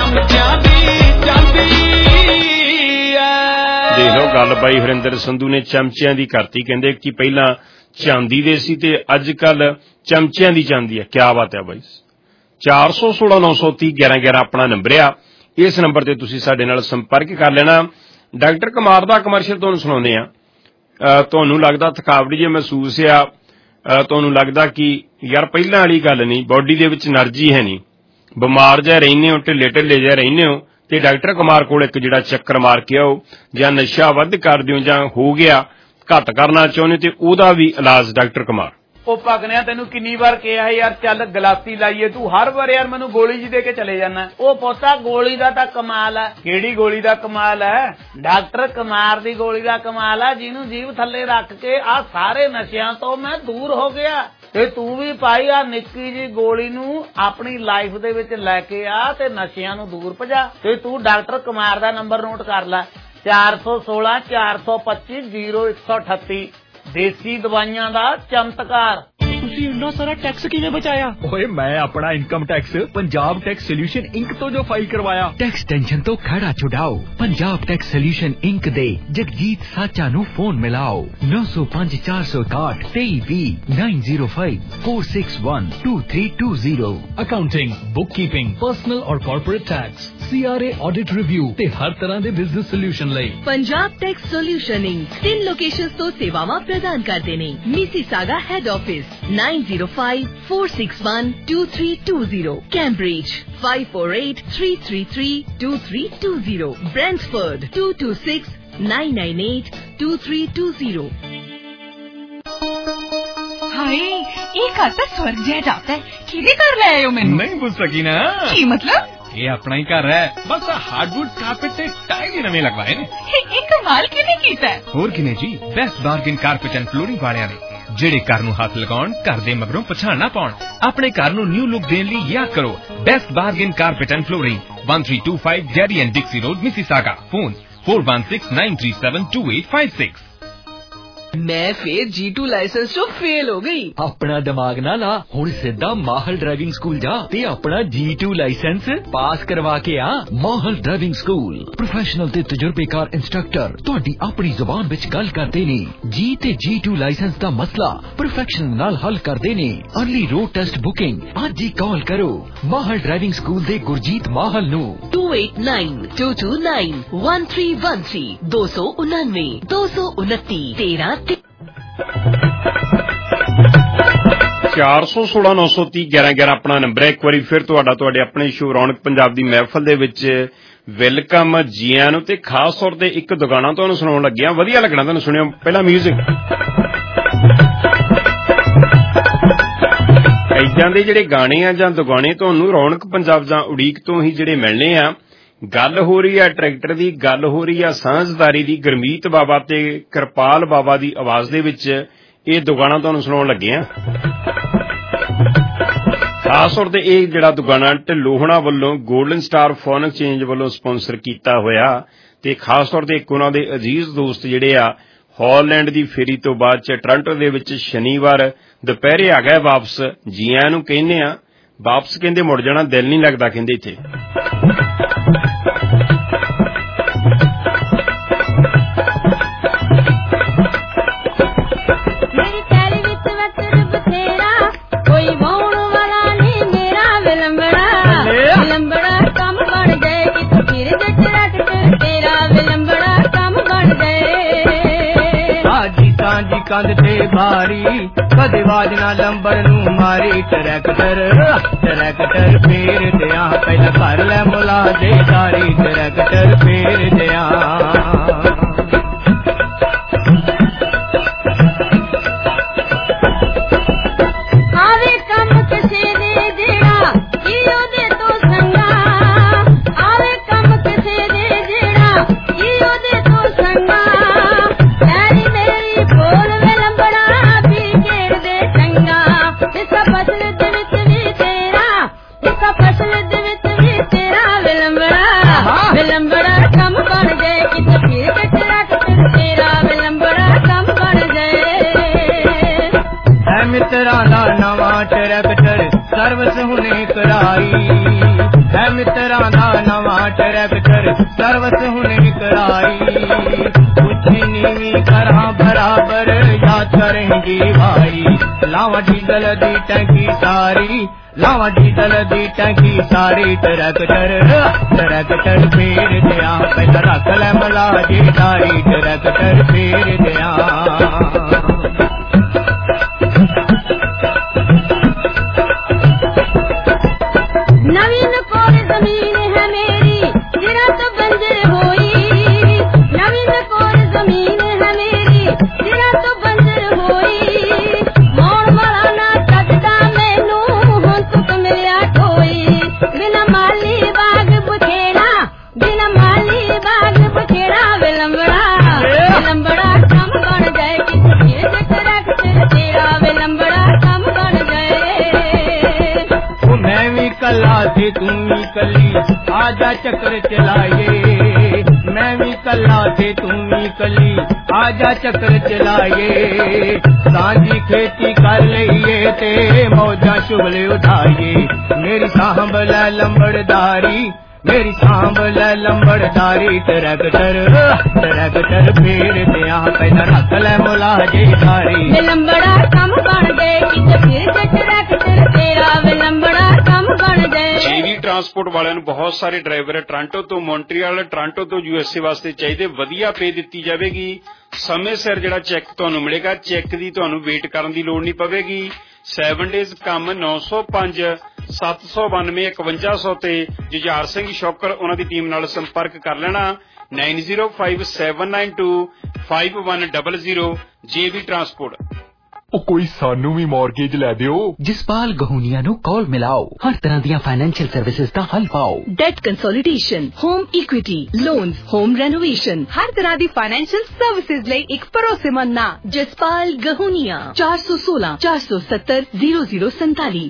Speaker 11: ਦੇਖ ਲਓ ਗੱਲ ਬਾਈ ਹਰਿੰਦਰ ਸੰਧੂ ਨੇ ਚਮਚਿਆਂ ਦੀ ਕਰਤੀ, ਕਹਿੰਦੇ ਕਿ ਪਹਿਲਾਂ ਚਾਂਦੀ ਦੇ ਸੀ ਤੇ ਅੱਜ ਕੱਲ ਚਮਚਿਆਂ ਦੀ ਚਾਂਦੀ ਹੈ। ਕਿਆ ਬਾਤ ਹੈ ਬਾਈ। 4169301111 ਆਪਣਾ ਨੰਬਰ ਆ, ਇਸ ਨੰਬਰ ਤੇ ਤੁਸੀਂ ਸਾਡੇ ਨਾਲ ਸੰਪਰਕ ਕਰ ਲੈਣਾ। ਡਾਕਟਰ ਕੁਮਾਰ ਦਾ ਕਮਰਸ਼ੀਅਲ ਤੁਹਾਨੂੰ ਸੁਣਾਉਂਦੇ ਆ। ਤੁਹਾਨੂੰ ਲੱਗਦਾ ਥਕਾਵਟ ਜੇ ਮਹਿਸੂਸ ਆ, ਤੁਹਾਨੂੰ ਲੱਗਦਾ ਕਿ ਯਾਰ ਪਹਿਲਾਂ ਵਾਲੀ ਗੱਲ ਨਹੀਂ, ਬੋਡੀ ਦੇ ਵਿੱਚ એનર્ਜੀ ਹੈ ਨਹੀਂ, ਬਿਮਾਰ ਜਿਹਾ ਰਹਿੰਦੇ ਹੋ, ਢਿੱਲੇ ਢਿੱਲੇ ਜਿਹਾ ਰਹਿੰਦੇ ਹੋ, ਤੇ ਡਾਕਟਰ ਕੁਮਾਰ ਕੋਲ ਇੱਕ ਜਿਹੜਾ ਚੱਕਰ ਮਾਰ ਕੇ ਆਓ, ਜਾਂ ਨਸ਼ਾ ਵੱਧ ਕਰ ਦਿਓ ਜਾਂ ਹੋ ਗਿਆ ਘੱਟ ਕਰਨਾ ਚਾਹੁੰਦੇ ਤੇ ਉਹਦਾ ਵੀ ਇਲਾਜ ਡਾਕਟਰ ਕੁਮਾਰ।
Speaker 2: ਉਹ ਪਗਨਿਆ ਤੈਨੂੰ ਕਿੰਨੀ ਵਾਰ ਕਿਹਾ ਯਾਰ ਚੱਲ ਗਲਾਸੀ ਲਾਈਏ, ਤੂੰ ਹਰ ਵਾਰ ਯਾਰ ਮੈਨੂੰ ਗੋਲੀ ਜੀ ਦੇ ਕੇ ਚਲੇ ਜਾਣਾ। ਉਹ ਪੋਤਾ ਗੋਲੀ ਦਾ ਤਾਂ ਕਮਾਲ ਹੈ। ਕਿਹੜੀ ਗੋਲੀ ਦਾ ਕਮਾਲ ਹੈ? ਡਾਕਟਰ ਕੁਮਾਰ ਦੀ ਗੋਲੀ ਦਾ ਕਮਾਲ ਹੈ, ਜਿਹਨੂੰ ਜੀਭ ਥੱਲੇ ਰੱਖ ਕੇ ਆ ਸਾਰੇ ਨਸ਼ਿਆਂ ਤੋਂ ਮੈਂ ਦੂਰ ਹੋ ਗਿਆ। ਤੇ ਤੂੰ ਵੀ ਭਾਈ ਆ ਨਿੱਕੀ ਜੀ ਗੋਲੀ ਨੂੰ ਆਪਣੀ ਲਾਈਫ ਦੇ ਵਿੱਚ ਲੈ ਕੇ ਆ ਤੇ ਨਸ਼ਿਆਂ ਨੂੰ ਦੂਰ ਭਜਾ। ਤੇ ਤੂੰ ਡਾਕਟਰ ਕੁਮਾਰ ਦਾ ਨੰਬਰ ਨੋਟ ਕਰ ਲੈ, 416-425-0138। ਦੇਸੀ ਦਵਾਈਆਂ ਦਾ ਚਮਤਕਾਰ।
Speaker 8: ਤੁਸੀਂ ਇੰਨਾ ਸਾਰਾ ਟੈਕਸ ਕਿਵੇਂ ਬਚਾਇਆ? ਓਏ ਮੈਂ ਆਪਣਾ income tax Punjab tax solution Inc ਤੋਂ ਜੋ ਫਾਈਲ ਕਰਵਾਇਆ। ਟੈਕਸ ਟੈਨਸ਼ਨ ਤੋਂ ਖੜਾ ਛੁਡਾਓ, ਪੰਜਾਬ ਟੈਕਸ ਸੋਲੂਸ਼ਨ ਇੰਕ ਦੇ ਜਗਜੀਤ ਸਾਚਾ ਨੂੰ ਫੋਨ ਮਿਲਾਓ 9054612320 9054612320। ਅਕਾਊਂਟਿੰਗ, ਬੁੱਕਕੀਪਿੰਗ, ਪਰਸਨਲ ਔਰ corporate tax, CRA audit review ਤੇ ਹਰ ਤਰ੍ਹਾਂ ਦੇ ਬਿਜ਼ਨਸ ਸੋਲੂਸ਼ਨ ਲਈ
Speaker 9: Punjab tax solution Inc 3 locations ਤੋਂ ਸੇਵਾਵਾਂ ਪ੍ਰਦਾਨ ਕਰਦੇ ਨੇ। Mississauga head office 9054612320, Cambridge 5483332320, Brantford 2269982320।
Speaker 23: ਹਾਏ ਇਹ ਘਰ ਤਾਂ ਸਵਰਗ ਜਿਹਾ ਜਾਪਦਾ ਹੈ। ਕਿਹਦੇ ਘਰ ਲੈ ਆਇਓ ਮੈਨੂੰ?
Speaker 8: ਨਹੀਂ ਪੁੱਛ ਸਕੀ ਨਾ।
Speaker 23: ਕੀ ਮਤਲਬ?
Speaker 22: ਇਹ ਆਪਣਾ ਹੀ ਘਰ ਹੈ, ਬਸ ਹਾਰਡਵੁੱਡ ਕਾਰਪੇਟ ਤੇ ਟਾਈਲ ਹੀ ਨਵੇਂ ਲਗਵਾਏ ਨੇ।
Speaker 6: ਇਹ ਕਮਾਲ ਕਿਵੇਂ ਕੀਤਾ?
Speaker 22: ਹੋਰ ਕਿਨੇ ਜੀ, best bargain carpet and flooring ਵਾਲਿਆਂ ਨੇ, ਜਿਹੜੇ ਘਰ ਨੂੰ ਹੱਥ ਲਗਾਉਣ, ਘਰ ਦੇ ਮਗਰੋਂ ਪਛਾਣ ਨਾ ਪਾਉਣ। ਆਪਣੇ ਘਰ ਨੂੰ ਨਿਊ ਲੁੱਕ ਦੇਣ ਲਈ ਯਾਦ ਕਰੋ best bargain carpet and flooring, 1325 Gary and Dixie Road, Mississauga. Phone 4169372856।
Speaker 9: मैं फिर G2 लाइसेंस तो फेल हो गई।
Speaker 8: अपना दिमाग ना ला, हुण सिद्धा माहल ड्राइविंग स्कूल जा ते अपना G2 लाइसेंस पास करवा के आ। माहल ड्राइविंग स्कूल प्रोफेशनल ते तजुर्बेकार इंस्ट्रक्टर तुहाडी अपनी जुबान विच गल करदे ने। G ते G2 लाइसेंस दा मसला प्रोफेशनल नाल हल करदे ने। अर्ली रोड टेस्ट बुकिंग अज ही कॉल करो माहल ड्राइविंग स्कूल दे गुरजीत माहल नू
Speaker 9: 2892291313 299 229
Speaker 11: 416-930-1111 ਆਪਣਾ ਨੰਬਰ ਹੈ। ਇੱਕ ਵਾਰੀ ਫਿਰ ਤੁਹਾਡੇ ਆਪਣੇ ਸ਼ੋ ਰੌਣਕ ਪੰਜਾਬ ਦੀ ਮਹਿਫਲ ਦੇ ਵਿੱਚ ਵੈਲਕਮ ਜੀਆਂ ਨੂੰ। ਤੇ ਖਾਸ ਤੌਰ ਤੇ ਇੱਕ ਦੁਗਾਣਾ ਤੁਹਾਨੂੰ ਸੁਣਾਉਣ ਲੱਗਿਆ, ਵਧੀਆ ਲੱਗਣਾ ਤੁਹਾਨੂੰ। ਸੁਣਿਓ ਪਹਿਲਾਂ ਮਿਊਜ਼ਿਕ। ਏਦਾਂ ਦੇ ਜਿਹੜੇ ਗਾਣੇ ਆ ਜਾਂ ਦੁਗਾਣੇ ਤੁਹਾਨੂੰ ਰੌਣਕ ਪੰਜਾਬ ਜਾਂ ਉਡੀਕ ਤੋਂ ਹੀ ਜਿਹੜੇ ਮਿਲਣੇ ਆ। ਗੱਲ ਹੋ ਰਹੀ ਆ ਟਰੈਕਟਰ ਦੀ, ਗੱਲ ਹੋ ਰਹੀ ਆ ਸਾਂਝਦਾਰੀ ਦੀ। ਗੁਰਮੀਤ ਬਾਬਾ ਤੇ ਕਿਰਪਾਲ ਬਾਬਾ ਦੀ ਆਵਾਜ਼ ਦੇ ਵਿੱਚ ਇਹ ਦੁਗਾਣਾ ਤੁਹਾਨੂੰ ਸੁਣਾਉਣ ਲੱਗੇ ਆ। ਖਾਸ ਤੌਰ ਤੇ ਇਹ ਜਿਹੜਾ ਦੁਗਾਣਾ ਢਿੱਲੋਹਣਾ ਵੱਲੋਂ ਗੋਲਡਨ ਸਟਾਰ ਫੋਰਨ ਐਕਸਚੇਂਜ ਵੱਲੋਂ ਸਪਾਂਸਰ ਕੀਤਾ ਹੋਇਆ ਤੇ ਖਾਸ ਤੌਰ ਤੇ ਇੱਕ ਉਹਨਾਂ ਦੇ ਅਜ਼ੀਜ਼ ਦੋਸਤ ਜਿਹੜੇ ਆ ਹਾਲੈਂਡ ਦੀ ਫੇਰੀ ਤੋਂ ਬਾਅਦ ਚ ਟੋਰਾਂਟੋ ਦੇ ਵਿੱਚ ਸ਼ਨੀਵਾਰ ਦੁਪਹਿਰੇ ਆ ਗਏ ਵਾਪਸ। ਜੀਆਂ ਨੂੰ ਕਹਿੰਦੇ ਆ ਵਾਪਸ, ਕਹਿੰਦੇ ਮੁੜ ਜਾਣਾ ਦਿਲ ਨਹੀਂ ਲੱਗਦਾ ਕਹਿੰਦੇ ਇੱਥੇ।
Speaker 10: ਕੰਧ ਤੇ ਭਾਰੀ ਕਦੇ ਆਵਾਜ਼ ਨਾ ਲੰਬੜ ਨੂੰ ਮਾਰੀ। ਟਰੈਕਟਰ ਫੇਰ ਦਿਆਂ ਪਹਿਲਾਂ ਘਰ ਲੈ ਮੁਲਾ ਦੇ ਸਾਰੀ। ਟਰੈਕਟਰ ਫੇਰ ਦਿਆਂ ਮਿੱਤਰਾਂ ਦਾ ਨਵਾਂ ਟਰੈਕਟਰ ਸਰਵਿਸ ਹੁਣੇ ਕਰਾਈ ਹੈ। ਮਿੱਤਰਾਂ ਦਾ ਨਵਾਂ ਟਰੈਕਟਰ ਸਰਵਿਸ ਹੁਣੇ ਕਰਾਈ। ਉੱਚੀ ਨੀਵੀਂ ਕਰਾਂ ਬਰਾਬਰ ਯਾਦ ਕਰੇਂਗੀ ਭਾਈ। ਲਾਵਾਂ ਡੀਜ਼ਲ ਦੀ ਟੈਂਕੀ ਸਾਰੀ, ਲਾਵਾਂ ਡੀਜ਼ਲ ਦੀ ਟੈਂਕੀ ਸਾਰੀ। ਟਰੈਕਟਰ ਫੇਰ ਦਿਆਂ ਪਹਿਲਾਂ ਰੱਖ ਲੈ ਮਲਾ ਜੀ ਸਾਰੀ। ਟਰੈਕਟਰ ਫੇਰ ਦਿਆਂ थे तू भी कली आजा चक्र चलाइए। मैं भी कला थे तू भी कली आजा चक्र चलाइए। सांझी खेती कर लईए ते मौजा चुगले उठाइए। मेरी सांभ लै लंबड़दारी, मेरी सांभ लै लंबड़दारी। ट्रैक्टर फेर दिया पहला रख लै मुलाजे सारी। लंबड़ा कम बन गए कि फिर ट्रैक्टर तेरा लंबड़ा कम बन गए।
Speaker 11: ਜੀਵੀ ਟਰਾਂਸਪੋਰਟ ਵਾਲਿਆਂ ਨੂੰ ਬਹੁਤ ਸਾਰੇ ਡਰਾਈਵਰ ਟੋਰਾਂਟੋ ਤੋਂ ਮੌਂਟਰੀਅਲ, ਟੋਰਾਂਟੋ ਤੋਂ USA ਵਾਸਤੇ ਚਾਹੀਦੇ। ਵਧੀਆ ਪੇ ਦਿੱਤੀ ਜਾਵੇਗੀ। ਸਮੇਂ ਸਿਰ ਜਿਹੜਾ ਚੈੱਕ ਤੁਹਾਨੂੰ ਮਿਲੇਗਾ। ਚੈੱਕ ਦੀ ਤੁਹਾਨੂੰ ਵੇਟ ਕਰਨ ਦੀ ਲੋੜ ਨਹੀਂ ਪਵੇਗੀ। 7 ਡੇਜ਼ ਕੰਮ 905 792 5100 ਤੇ ਜੁਝਾਰ ਸਿੰਘ ਸ਼ੌਕਰ ਉਹਨਾਂ ਦੀ ਟੀਮ ਨਾਲ ਸੰਪਰਕ ਕਰ ਲੈਣਾ। 9057925100 JV ਟਰਾਂਸਪੋਰਟ।
Speaker 14: ਉਹ ਕੋਈ ਸਾਨੂੰ ਵੀ ਮੌਰਗੇਜ ਲੈ ਦਿਓ।
Speaker 8: ਜਸਪਾਲ ਗਹੂਨੀਆ ਨੂੰ ਕਾਲ ਮਿਲਾਓ, ਹਰ ਤਰ੍ਹਾਂ ਦੀਆਂ ਫਾਈਨੈਂਸ਼ੀਅਲ ਸਰਵਿਸਿਜ਼ ਦਾ ਹੱਲ ਪਾਓ।
Speaker 9: Debt consolidation, home equity, loans, home renovation, ਹਰ ਤਰ੍ਹਾਂ ਦੀ ਫਾਈਨੈਂਸ਼ੀਅਲ ਸਰਵਿਸਿਜ਼ ਲਈ ਇੱਕ ਭਰੋਸੇਮੰਦ ਨਾਮ Jaspal ਗਹੂਨੀਆ। 416-470-0047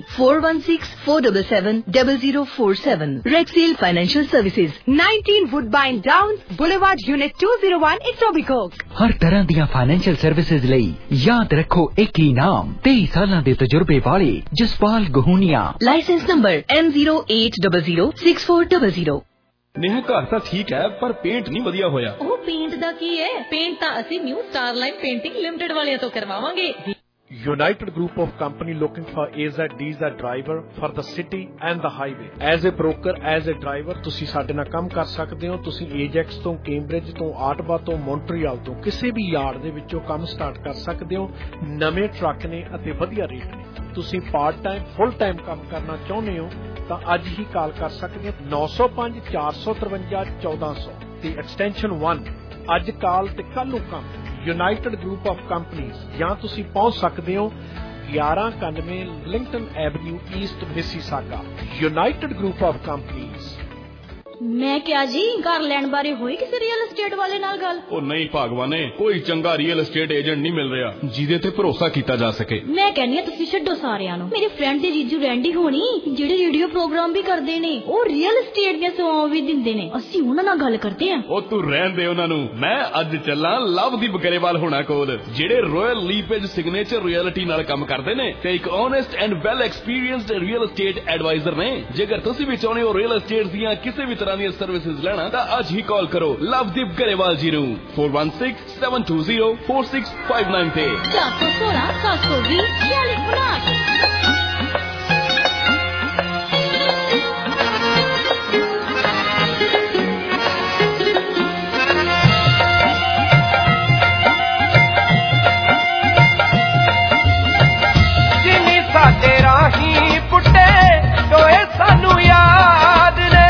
Speaker 9: 416-477-0047। Rexel Financial Services, 19 Woodbine Downs Boulevard, Unit 201, Etobicoke।
Speaker 8: ਹਰ ਤਰ੍ਹਾਂ ਦੀਆਂ ਫਾਈਨੈਂਸ਼ੀਅਲ ਸਰਵਿਸਿਜ਼ ਲਈ ਯਾਦ ਰੱਖੋ ਇੱਕ ਹੀ ਨਾਮ, 23 ਸਾਲਾਂ ਦੇ ਤਜਰਬੇ ਵਾਲੇ Jaspal Gahunia.
Speaker 9: Licence number M08006400।
Speaker 7: ਨੇਹਾ ਘਰ ਤਾਂ ਠੀਕ ਹੈ ਪਰ ਪੇਂਟ ਨਹੀਂ ਵਧੀਆ ਹੋਇਆ।
Speaker 6: ਉਹ ਪੇਂਟ ਦਾ ਕੀ ਹੈ, ਪੇਂਟ ਤਾਂ ਅਸੀਂ ਨਿਊ ਸਟਾਰਲਾਈਟ ਪੇਂਟਿੰਗ ਲਿਮਟਿਡ ਵਾਲਿਆਂ ਤੋਂ ਕਰਵਾਵਾਂਗੇ।
Speaker 4: United Group of Company looking for AZ DZ driver for the city and the highway. As a broker, as a driver, ਤੁਸੀਂ ਸਾਡੇ ਨਾਲ ਕੰਮ ਕਰ ਸਕਦੇ ਹੋ। ਤੁਸੀਂ ਏਜੈਕਸ ਤੋਂ, ਕੈਂਬਰਿਜ ਤੋਂ, ਆਟਵਾ ਤੋਂ, ਮੌਂਟਰੀਅਲ ਤੋਂ ਕਿਸੇ ਵੀ ਯਾਰਡ ਦੇ ਵਿੱਚੋਂ ਕੰਮ ਸਟਾਰਟ ਕਰ ਸਕਦੇ ਹੋ। ਨਵੇਂ ਟਰੱਕ ਨੇ ਅਤੇ ਵਧੀਆ ਰੇਟ ਨੇ। ਤੁਸੀਂ ਪਾਰਟ ਟਾਈਮ, ਫੁੱਲ ਟਾਈਮ ਕੰਮ ਕਰਨਾ ਚਾਹੁੰਦੇ ਹੋ ਤਾਂ ਅੱਜ ਹੀ ਕਾਲ ਕਰ ਸਕਦੇ ਹੋ 905 453 1400 ਤੇ ਐਕਸਟੈਂਸ਼ਨ 1। ਅੱਜ ਕਾਲ ਤੇ ਕੱਲ ਨੂੰ ਕੰਮ। United Group of Companies, ਜਾਂ ਤੁਸੀਂ ਪਹੁੰਚ ਸਕਦੇ ਹੋ 1191 Lincoln avenue east Mississauga. United Group of Companies।
Speaker 12: ਮੈਂ ਕਿਹਾ ਜੀ ਘਰ ਲੈਣ ਬਾਰੇ ਹੋਈ ਕਿਸੇ ਰੀਅਲ ਏਸਟੇਟ ਵਾਲੇ ਨਾਲ ਗੱਲ?
Speaker 7: ਉਹ ਨਹੀਂ ਭਾਗਵਾਨੇ, ਕੋਈ ਚੰਗਾ ਰੀਅਲ ਏਸਟੇਟ ਏਜੰਟ ਨਹੀਂ ਮਿਲ ਰਿਹਾ ਜਿਹਦੇ ਤੇ ਭਰੋਸਾ ਕੀਤਾ ਜਾ ਸਕੇ।
Speaker 12: ਮੈਂ ਕਹਿੰਦੀ ਆ ਤੁਸੀਂ ਛੱਡੋ ਸਾਰਿਆਂ ਨੂੰ। ਮੇਰੇ ਫਰੈਂਡ ਦੇ ਜੀਜੂ ਰੈਂਡੀ ਹੋਣੀ ਜਿਹੜੇ ਰੇਡੀਓ ਪ੍ਰੋਗਰਾਮ ਵੀ ਕਰਦੇ ਨੇ, ਉਹ ਰੀਅਲ ਏਸਟੇਟ ਦੀਆਂ ਸੇਵਾਵਾਂ ਵੀ ਦਿੰਦੇ ਨੇ। ਅਸੀਂ ਉਹਨਾਂ ਨਾਲ ਗੱਲ ਕਰਦੇ ਆ।
Speaker 7: ਉਹ ਤੂੰ ਰਹਿਣ ਦੇ ਉਹਨਾਂ ਨੂੰ। ਮੈਂ ਅੱਜ ਚੱਲਾਂ ਲਵਦੀਪ ਗਰੇਵਾਲ ਹੋਣਾ ਕੋਲ, ਜਿਹੜੇ ਰਾਇਲ ਲੀਪੇਜ ਸਿਗਨੇਚਰ ਰਿਐਲਿਟੀ ਨਾਲ ਕੰਮ ਕਰਦੇ ਨੇ ਤੇ ਇੱਕ honest and well experienced real estate adviser ਨੇ। ਜੇਕਰ ਤੁਸੀਂ ਵੀ ਚਾਹੁੰਦੇ ਹੋ ਰੀਅਲ ਏਸਟੇਟ ਦੀਆਂ ਕਿਸੇ ਵੀ ਤਰ੍ਹਾਂ ਦੀਆਂ ਸਰਵਿਸਿਜ਼ ਲੈਣਾ ਤਾਂ ਅੱਜ ਹੀ ਕਾਲ ਕਰੋ ਲਵਦੀਪ ਗਰੇਵਾਲ ਜੀ ਨੂੰ 4167204659 ਤੇ
Speaker 12: 416-720-4659।
Speaker 10: ਜਿਨੀ ਸਾਡੇ ਰਾਹੀਂ ਪੁੱਟੇ ਟੋਏ ਸਾਨੂੰ ਯਾਦ ਨੇ,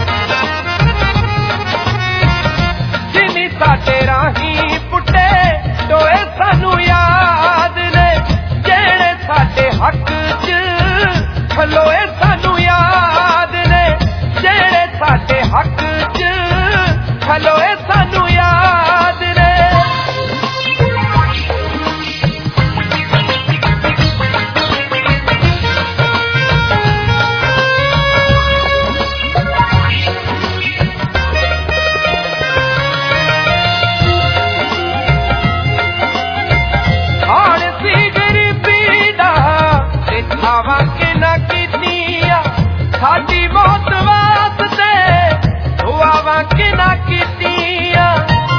Speaker 10: ਜਿਨੀ ਸਾਡੇ ਰਾਹੀਂ ਪੁੱਟੇ ਟੋਏ ਸਾਨੂੰ ਯਾਦ ਨੇ, ਜਿਹੜੇ ਸਾਡੇ ਹੱਕ 'ਚ ਖਲੋਏ ਸਾਨੂੰ ਯਾਦ ਨੇ, ਜਿਹੜੇ ਸਾਡੇ ਹੱਕ 'ਚ ਖਲੋਏ ਸਾਨੂੰ ਯਾਦ ਨੇ। ਸਾਡੀ ਮੌਤ ਵਾਸਤੇ ਦੁਆਵਾਂ ਕਿਹਨਾਂ ਕੀਤੀਆਂ,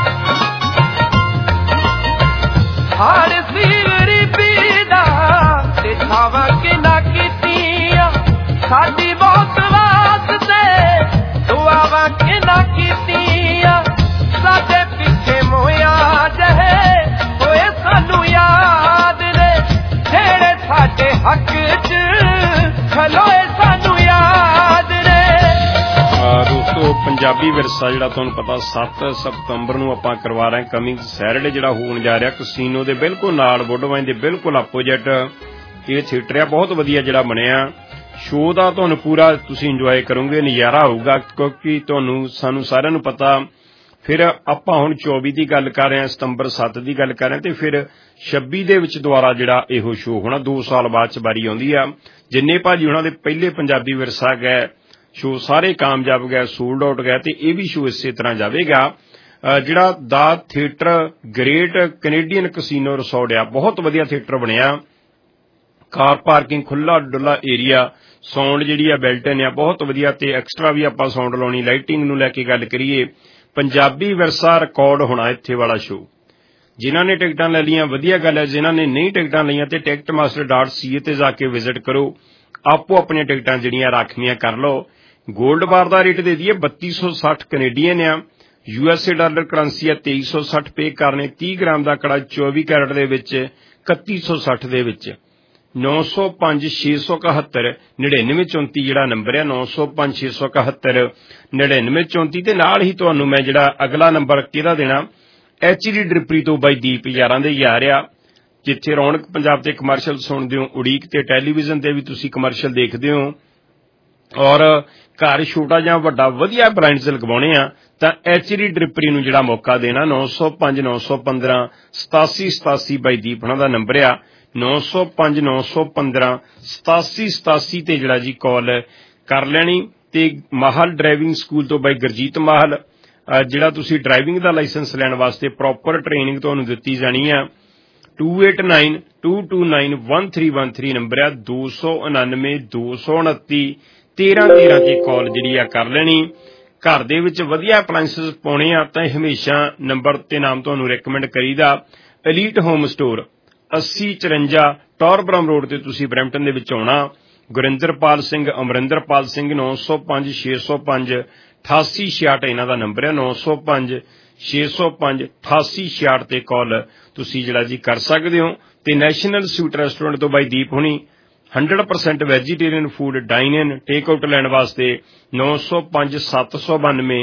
Speaker 10: ਹਰ ਸੀ ਗਰੀਬੀ ਦਾ ਤੇ ਛਾਵਾਂ ਕਿਹਨਾਂ ਕੀਤੀਆਂ, ਸਾਡੀ ਮੌਤ ਵਾਸਤੇ ਦੁਆਵਾਂ ਕਿਹਨਾਂ ਕੀਤੀਆਂ, ਸਾਡੇ ਪਿੱਛੇ ਮੋਇਆ ਜਹੇ ਹੋਏ ਸਾਨੂੰ ਯਾਦ ਨੇ, ਜਿਹੜੇ ਸਾਡੇ ਹੱਕ 'ਚ ਖਲੋਏ ਸਾਨੂੰ ਯਾਦ ਨੇ।
Speaker 11: ਦੋਸਤੋ ਪੰਜਾਬੀ ਵਿਰਸਾ ਜਿਹੜਾ ਤੁਹਾਨੂੰ ਪਤਾ 7 ਸਤੰਬਰ ਨੂੰ ਆਪਾਂ ਕਰਵਾ ਰਹੇ ਕਮਿੰਗ ਸੈਟਰਡੇ ਜਿਹੜਾ ਹੋਣ ਜਾ ਰਿਹਾ ਕਸੀਨੋ ਦੇ ਬਿਲਕੁਲ ਨਾਲ ਵੁੱਡਵਾਈਨ ਦੇ ਬਿਲਕੁਲ ਆਪੋਜਿਟ ਇਹ ਥੀਏਟਰ ਆ। ਬਹੁਤ ਵਧੀਆ ਜਿਹੜਾ ਬਣਿਆ ਸ਼ੋਅ ਦਾ, ਤੁਹਾਨੂੰ ਪੂਰਾ ਤੁਸੀਂ ਇੰਜੋਏ ਕਰੋਗੇ, ਨਜ਼ਾਰਾ ਆਊਗਾ ਕਿਉਂਕਿ ਤੁਹਾਨੂੰ ਸਾਨੂੰ ਸਾਰਿਆਂ ਨੂੰ ਪਤਾ। ਫਿਰ ਆਪਾਂ ਹੁਣ 24 ਦੀ ਗੱਲ ਕਰ ਰਹੇ ਹਾਂ, ਸਤੰਬਰ 7 ਦੀ ਗੱਲ ਕਰ ਰਹੇ ਹਾਂ ਤੇ ਫਿਰ 26 ਦੇ ਵਿੱਚ ਦੁਬਾਰਾ ਜਿਹੜਾ ਇਹੋ ਸ਼ੋਅ ਹੋਣਾ 2 ਸਾਲ ਬਾਅਦ 'ਚ ਵਾਰੀ ਆਉਂਦੀ ਆ। ਜਿੰਨੇ ਭਾਜੀ ਉਹਨਾਂ ਦੇ ਪਹਿਲੇ ਪੰਜਾਬੀ ਵਿਰਸਾ ਗਏ ਸ਼ੋਅ ਸਾਰੇ ਕਾਮਯਾਬ ਗਏ, ਸੋਲਡ ਆਊਟ ਗਏ ਤੇ ਇਹ ਵੀ ਸ਼ੋਅ ਇਸੇ ਤਰ੍ਹਾਂ ਜਾਵੇਗਾ। ਜਿਹੜਾ ਦਾ theatre great Canadian casino resort ਆ, ਬਹੁਤ ਵਧੀਆ ਥੀਏਟਰ ਬਣਿਆ, ਕਾਰ ਪਾਰਕਿੰਗ, ਖੁੱਲਾ ਡੁੱਲਾ ਏਰੀਆ, ਸਾਊਂਡ ਜਿਹੜੀ ਆ ਬਿਲਟ-ਇਨ ਆ ਬਹੁਤ ਵਧੀਆ ਤੇ ਐਕਸਟਰਾ ਵੀ ਆਪਾਂ ਸਾਊਂਡ ਲਾਉਣੀ। ਲਾਈਟਿੰਗ ਨੂੰ ਲੈ ਕੇ ਗੱਲ ਕਰੀਏ, ਪੰਜਾਬੀ ਵਿਰਸਾ ਰਿਕਾਰਡ ਹੋਣਾ ਇੱਥੇ ਵਾਲਾ ਸ਼ੋਅ। ਜਿਨ੍ਹਾਂ ਨੇ ਟਿਕਟਾਂ ਲੈ ਲਈਆਂ ਵਧੀਆ ਗੱਲ ਹੈ, ਜਿਨ੍ਹਾਂ ਨੇ ਨਹੀਂ ਟਿਕਟਾਂ ਲਈਆਂ ਤੇ ticketmaster.ca ਤੇ ਜਾ ਕੇ ਵਿਜ਼ਿਟ ਕਰੋ, ਆਪੋ ਆਪਣੀਆਂ ਟਿਕਟਾਂ ਜਿਹੜੀਆਂ ਰਾਖਵੀਆਂ ਕਰ ਲਓ। ਗੋਲਡ ਬਾਰ ਦਾ ਰੇਟ ਦੇ ਦਈਏ 3260 ਕੈਨੇਡੀਅਨ ਆ, USA ਡਾਲਰ ਕਰੰਸੀ ਆ 2360 ਪੇ ਕਰਨੇ। 30 ਗ੍ਰਾਮ ਦਾ ਕੜਾ 24 ਕੈਰਟ ਦੇ ਵਿੱਚ 3160 ਦੇ ਵਿੱਚ 905 671 9934 ਜਿਹੜਾ ਨੰਬਰ ਆ 905 671 9934 ਤੇ ਨਾਲ ਹੀ ਤੁਹਾਨੂੰ ਮੈਂ ਜਿਹੜਾ ਅਗਲਾ ਨੰਬਰ ਕਿਹਦਾ ਦੇਣਾ HD ਡ੍ਰਿਪਰੀ ਤੋਂ ਬਾਈ ਦੀਪ ਯਾਰਾਂ ਦੇ ਯਾਰ ਆ ਜਿੱਥੇ ਰੌਣਕ ਪੰਜਾਬ ਤੇ ਕਮਰਸ਼ੀਅਲ ਸੁਣਦੇ ਹੋ, ਉਡੀਕ ਤੇ ਟੈਲੀਵਿਜ਼ਨ ਤੇ ਵੀ ਤੁਸੀਂ ਕਮਰਸ਼ੀਅਲ ਦੇਖਦੇ ਹੋ, ਔਰ ਘਰ ਛੋਟਾ ਜਾਂ ਵੱਡਾ ਵਧੀਆ ਅਪਲਾਇੰਸ ਲਗਵਾਉਣੇ ਆ ਤਾਂ ਐਚਡੀ ਡ੍ਰਿਪਰੀ ਨੂੰ ਜਿਹੜਾ ਮੌਕਾ ਦੇਣਾ 905 915 8787 ਬਾਈ ਦੀਪ ਉਹਨਾਂ ਦਾ ਨੰਬਰ ਆ 905 915 8787 ਤੇ ਜਿਹੜਾ ਜੀ ਕਾਲ ਕਰ ਲੈਣੀ। ਤੇ ਮਾਹਲ ਡਰਾਈਵਿੰਗ ਸਕੂਲ ਤੋਂ ਬਾਈ ਗੁਰਜੀਤ ਮਾਹਲ ਜਿਹੜਾ ਤੁਸੀਂ ਡਰਾਈਵਿੰਗ ਦਾ ਲਾਇਸੈਂਸ ਲੈਣ ਵਾਸਤੇ ਪ੍ਰੋਪਰ ਟ੍ਰੇਨਿੰਗ ਤੁਹਾਨੂੰ ਦਿੱਤੀ ਜਾਣੀ ਆ 2892291313 ਨੰਬਰ ਆ 299 229 1313 ਤੇ ਕਾਲ ਜਿਹੜੀ ਆ ਕਰ ਲੈਣੀ। ਘਰ ਦੇ ਵਿੱਚ ਵਧੀਆ ਅਪਲਾਇੰਸਸ ਪਾਉਣੇ ਆ ਤਾਂ ਹਮੇਸ਼ਾ ਨੰਬਰ ਤੇ ਨਾਮ ਤੁਹਾਨੂੰ ਰეკਮੈਂਡ ਕਰੀਦਾ elite home store 8054 Torbram road ਤੇ ਤੁਸੀਂ ਬਰੈਂਪਟਨ ਦੇ ਵਿੱਚ ਆਉਣਾ। ਗੁਰਿੰਦਰਪਾਲ ਸਿੰਘ, ਅਮਰਿੰਦਰਪਾਲ ਸਿੰਘ 905 605 8866 ਇਹਨਾਂ ਦਾ ਨੰਬਰ ਹੈ 905 605 8866 ਤੇ ਕਾਲ ਤੁਸੀਂ ਜਿਹੜਾ ਜੀ ਕਰ ਸਕਦੇ ਹੋ। ਤੇ ਨੈਸ਼ਨਲ ਸਵੀਟ ਰੈਸਟੋਰੈਂਟ ਤੋਂ ਬਾਈ ਦੀਪ ਹੁਣੀ 100% vegetarian food dine in take out ਲੈਣ ਵਾਸਤੇ 905 792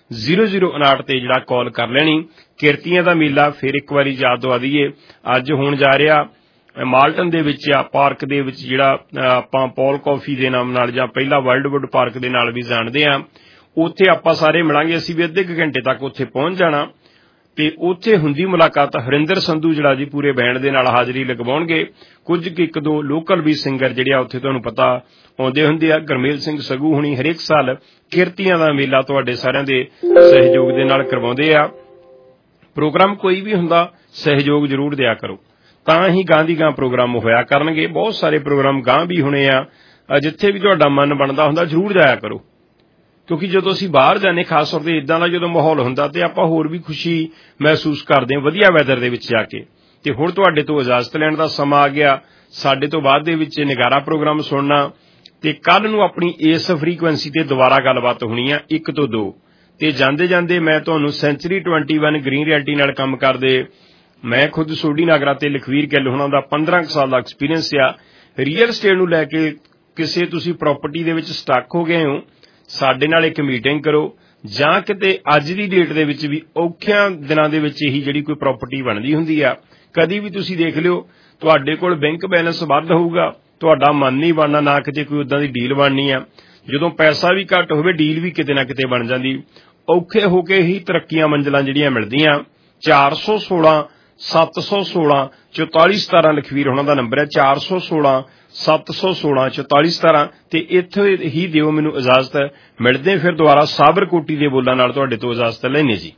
Speaker 11: 0059 ਤੇ ਜਿਹੜਾ ਕਾਲ ਕਰ ਲੈਣੀ। ਕਿਰਤੀਆਂ ਦਾ ਮੇਲਾ ਫਿਰ ਇੱਕ ਵਾਰੀ ਯਾਦ ਦਵਾ ਦਈਏ, ਅੱਜ ਹੋਣ ਜਾ ਰਿਹਾ ਮਾਲਟਨ ਦੇ ਵਿੱਚ ਆ ਪਾਰਕ ਦੇ ਵਿੱਚ, ਜਿਹੜਾ ਆਪਾਂ ਪੌਲ ਕਾਫੀ ਦੇ ਨਾਮ ਨਾਲ ਜਾਂ ਪਹਿਲਾ ਵਰਲਡਵੁੱਡ ਪਾਰਕ ਦੇ ਨਾਲ ਵੀ ਜਾਣਦੇ ਆ। ਉੱਥੇ ਆਪਾਂ ਸਾਰੇ ਮਿਲਾਂਗੇ, ਅਸੀਂ ਵੀ ਅੱਧੇ ਕੁ ਘੰਟੇ ਤੱਕ ਉੱਥੇ ਪਹੁੰਚ ਜਾਣਾ ਤੇ ਉੱਥੇ ਹੁੰਦੀ ਮੁਲਾਕਾਤ ਹਰਿੰਦਰ ਸੰਧੂ ਜਿਹੜਾ ਜੀ ਪੂਰੇ ਬੈਂਡ ਦੇ ਨਾਲ ਹਾਜ਼ਰੀ ਲਗਵਾਉਣਗੇ। ਕੁਝ ਇੱਕ ਦੋ ਲੋਕਲ ਵੀ ਸਿੰਗਰ ਜਿਹੜੇ ਆ ਉੱਥੇ ਤੁਹਾਨੂੰ ਪਤਾ ਆਉਂਦੇ ਹੁੰਦੇ ਆ। ਗੁਰਮੇਲ ਸਿੰਘ ਸਗੂ ਹੁਣੀ ਹਰੇਕ ਸਾਲ ਕਿਰਤੀਆਂ ਦਾ ਮੇਲਾ ਤੁਹਾਡੇ ਸਾਰਿਆਂ ਦੇ ਸਹਿਯੋਗ ਦੇ ਨਾਲ ਕਰਵਾਉਂਦੇ ਆ। ਪ੍ਰੋਗਰਾਮ ਕੋਈ ਵੀ ਹੁੰਦਾ ਸਹਿਯੋਗ ਜ਼ਰੂਰ ਦਿਆ ਕਰੋ, ਤਾਂ ਹੀ ਗਾਂ ਦੀ ਗਾਂ ਪ੍ਰੋਗਰਾਮ ਹੋਇਆ ਕਰਨਗੇ। ਬਹੁਤ ਸਾਰੇ ਪ੍ਰੋਗਰਾਮ ਗਾਂ ਵੀ ਹੋਣੇ ਆ, ਜਿੱਥੇ ਵੀ ਤੁਹਾਡਾ ਮਨ ਬਣਦਾ ਹੁੰਦਾ ਜ਼ਰੂਰ ਜਾਇਆ ਕਰੋ, ਕਿਉਂਕਿ ਜਦੋਂ ਅਸੀਂ ਬਾਹਰ ਜਾਂਦੇ ਖਾਸ ਤੌਰ ਤੇ ਇਦਾਂ ਦਾ ਜਦੋਂ ਮਾਹੌਲ ਹੁੰਦਾ ਤੇ ਆਪਾਂ ਹੋਰ ਵੀ ਖੁਸ਼ੀ ਮਹਿਸੂਸ ਕਰਦੇ ਹਾਂ ਵਧੀਆ ਵੈਦਰ ਦੇ ਵਿੱਚ ਜਾ ਕੇ। ਤੇ ਹੁਣ ਤੁਹਾਡੇ ਤੋਂ ਇਜਾਜ਼ਤ ਲੈਣ ਦਾ ਸਮਾਂ ਆ ਗਿਆ। ਸਾਡੇ ਤੋਂ ਬਾਅਦ ਦੇ ਵਿੱਚ ਨਿਗਾਰਾ ਪ੍ਰੋਗਰਾਮ ਸੁਣਨਾ ਤੇ ਕੱਲ ਨੂੰ ਆਪਣੀ ਇਸ ਫ੍ਰੀਕੁਐਂਸੀ ਤੇ ਦੁਬਾਰਾ ਗੱਲਬਾਤ ਹੋਣੀ ਆ 1 ਤੋਂ 2 ਤੇ ਜਾਂਦੇ ਜਾਂਦੇ ਮੈਂ ਤੁਹਾਨੂੰ ਸੈਂਚਰੀ 21 ਗ੍ਰੀਨ ਰਿਐਲਟੀ ਨਾਲ ਕੰਮ ਕਰਦੇ ਮੈਂ ਖੁਦ ਸੋਢੀ ਨਾਗਰਾ ਤੇ ਲਖਵੀਰ ਗਿੱਲ ਹੁਣਾਂ ਦਾ 15 ਸਾਲ ਦਾ ਐਕਸਪੀਰੀਅੰਸ ਆ। ਰੀਅਲ ਸਟੇਟ ਨੂੰ ਲੈ ਕੇ ਕਿਸੇ ਤੁਸੀਂ ਪ੍ਰਾਪਰਟੀ ਦੇ ਵਿੱਚ ਸਟਕ ਹੋ ਗਏ ਹੋ, ਸਾਡੇ ਨਾਲ ਇੱਕ ਮੀਟਿੰਗ ਕਰੋ, ਜਾਂ ਕਿਤੇ ਅੱਜ ਦੀ ਡੇਟ ਦੇ ਵਿੱਚ ਵੀ ਔਖਿਆਂ ਦਿਨਾਂ ਦੇ ਵਿੱਚ ਇਹੀ ਜਿਹੜੀ ਕੋਈ ਪ੍ਰਾਪਰਟੀ ਬਣਦੀ ਹੁੰਦੀ ਆ, ਕਦੀ ਵੀ ਤੁਸੀਂ ਦੇਖ ਲਿਓ ਤੁਹਾਡੇ ਕੋਲ ਬੈਂਕ ਬੈਲੈਂਸ ਵੱਧ ਹੋਊਗਾ, ਤੁਹਾਡਾ ਮਨ ਨਹੀਂ ਬਣਨਾ, ਨਾ ਕਿਤੇ ਕੋਈ ਉਦਾਂ ਦੀ ਡੀਲ ਬਣਨੀ ਆ। ਜਦੋਂ ਪੈਸਾ ਵੀ ਘੱਟ ਹੋਵੇ ਡੀਲ ਵੀ ਕਿਤੇ ਨਾ ਕਿਤੇ ਬਣ ਜਾਂਦੀ। ਔਖੇ ਹੋ ਕੇ ਹੀ ਤਰੱਕੀਆਂ ਮੰਜ਼ਲਾਂ ਜਿਹੜੀਆਂ ਮਿਲਦੀਆਂ। 416 716 4417 ਲਖਵੀਰ ਹੋਣਾ ਦਾ ਨੰਬਰ ਹੈ 416 716 4417 ਤੇ ਇੱਥੇ ਹੀ ਦਿਓ ਮੈਨੂੰ ਇਜਾਜ਼ਤ। ਮਿਲਦੇ ਫਿਰ ਦੁਬਾਰਾ ਸਾਬਰਕੋਟੀ ਦੇ ਬੋਲਾਂ ਨਾਲ ਤੁਹਾਡੇ ਤੋਂ ਇਜਾਜ਼ਤ ਲੈਣੇ ਜੀ।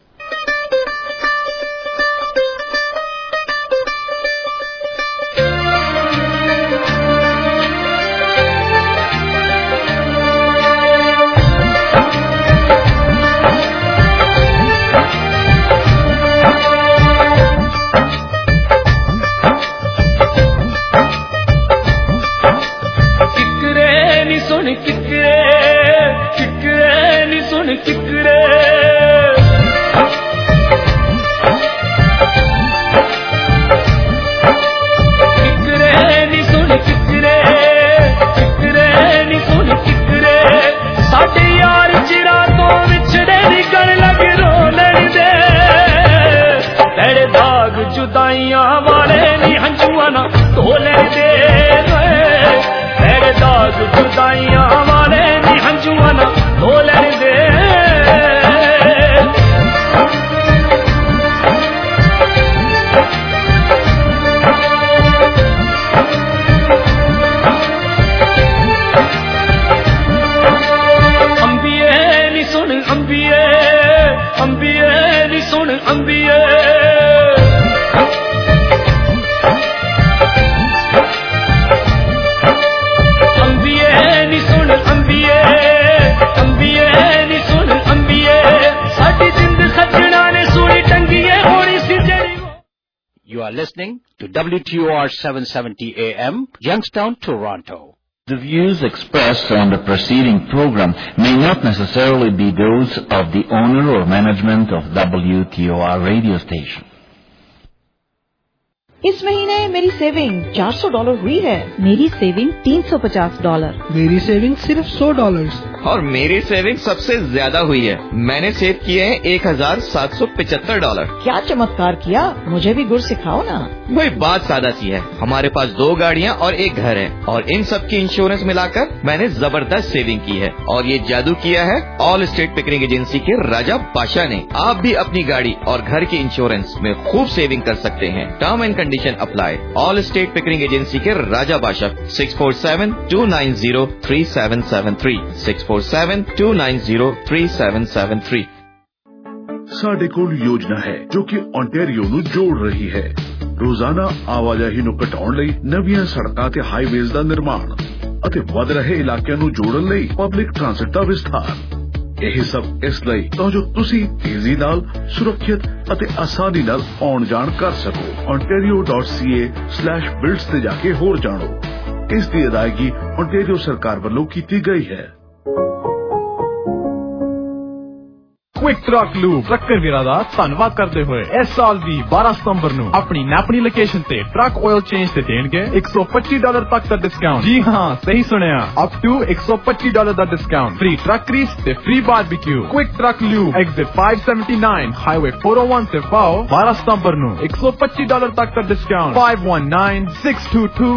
Speaker 15: Listening to WTOR 770 AM, Youngstown, Toronto.
Speaker 16: The views expressed on the preceding program may not necessarily be those of the owner or management of WTOR radio station.
Speaker 23: इस महीने मेरी सेविंग $400 हुई है।
Speaker 9: मेरी सेविंग $350।
Speaker 23: मेरी सेविंग सिर्फ $100।
Speaker 5: और मेरी सेविंग सबसे ज्यादा हुई है। मैंने सेव किए हैं $1,775।
Speaker 23: क्या चमत्कार किया, मुझे भी गुर सिखाओ ना।
Speaker 5: वही बात सादा सी है, हमारे पास 2 गाड़ियाँ और 1 घर है और इन सब की इंश्योरेंस मिलाकर मैंने जबरदस्त सेविंग की है। और ये जादू किया है ऑल स्टेट पिकरिंग एजेंसी के राजा बादशाह ने। आप भी अपनी गाड़ी और घर की इंश्योरेंस में खूब सेविंग कर सकते हैं। Term and condition apply. Allstate Pickering agency के राजा बादशाह 647-290-3773 647-290-3773।
Speaker 20: ਸਾਡੇ ਕੋਲ ਯੋਜਨਾ ਹੈ ਜੋ ਕਿ ਓਨਟਾਰੀਓ ਨੂੰ ਜੋੜ ਰਹੀ ਹੈ। ਰੋਜ਼ਾਨਾ ਆਵਾਜਾਈ ਨੂੰ ਘਟਾਉਣ ਲਈ ਨਵੀਆਂ ਸੜਕਾਂ ਤੇ ਹਾਈਵੇਜ਼ ਦਾ ਨਿਰਮਾਣ ਅਤੇ ਵਧ ਰਹੇ ਇਲਾਕਿਆਂ ਨੂੰ ਜੋੜਨ ਲਈ ਪਬਲਿਕ ਟ੍ਰਾਂਸਪੋਰਟ ਦਾ ਵਿਸਥਾਰ। ਇਹ ਸਭ ਇਸ ਲਈ ਤਾਂ ਜੋ ਤੁਸੀਂ ਤੇਜ਼ੀ ਨਾਲ, ਸੁਰੱਖਿਅਤ ਅਤੇ ਆਸਾਨੀ ਨਾਲ ਆਉਣ ਜਾਣ ਕਰ ਸਕੋ। ontario.ca/builds ਤੇ ਜਾ ਕੇ ਹੋਰ ਜਾਣੋ। ਇਸ ਦੀ ਅਦਾਇਗੀ ਓਨਟਾਰੀਓ ਸਰਕਾਰ ਵੱਲੋਂ ਕੀਤੀ ਗਈ ਹੈ।
Speaker 14: क्विक ट्रक लूब ट्रकर वीरां दा धन्नवाद करते हुए इस साल भी 12 सितंबर नूं अपनी नैपनी लोकेशन ते ट्रक ऑयल चेंज ते देणगे $125 तक दा डिस्काउंट। जी हां, सही सुनिया, अप टू $125 दा डिस्काउंट, फ्री ट्रक ग्रीस ते free barbecue. Quick truck lube exit 579 highway 401 से पाओ। 12 सितंबर नूं $125 तक दा डिस्काउंट। 519622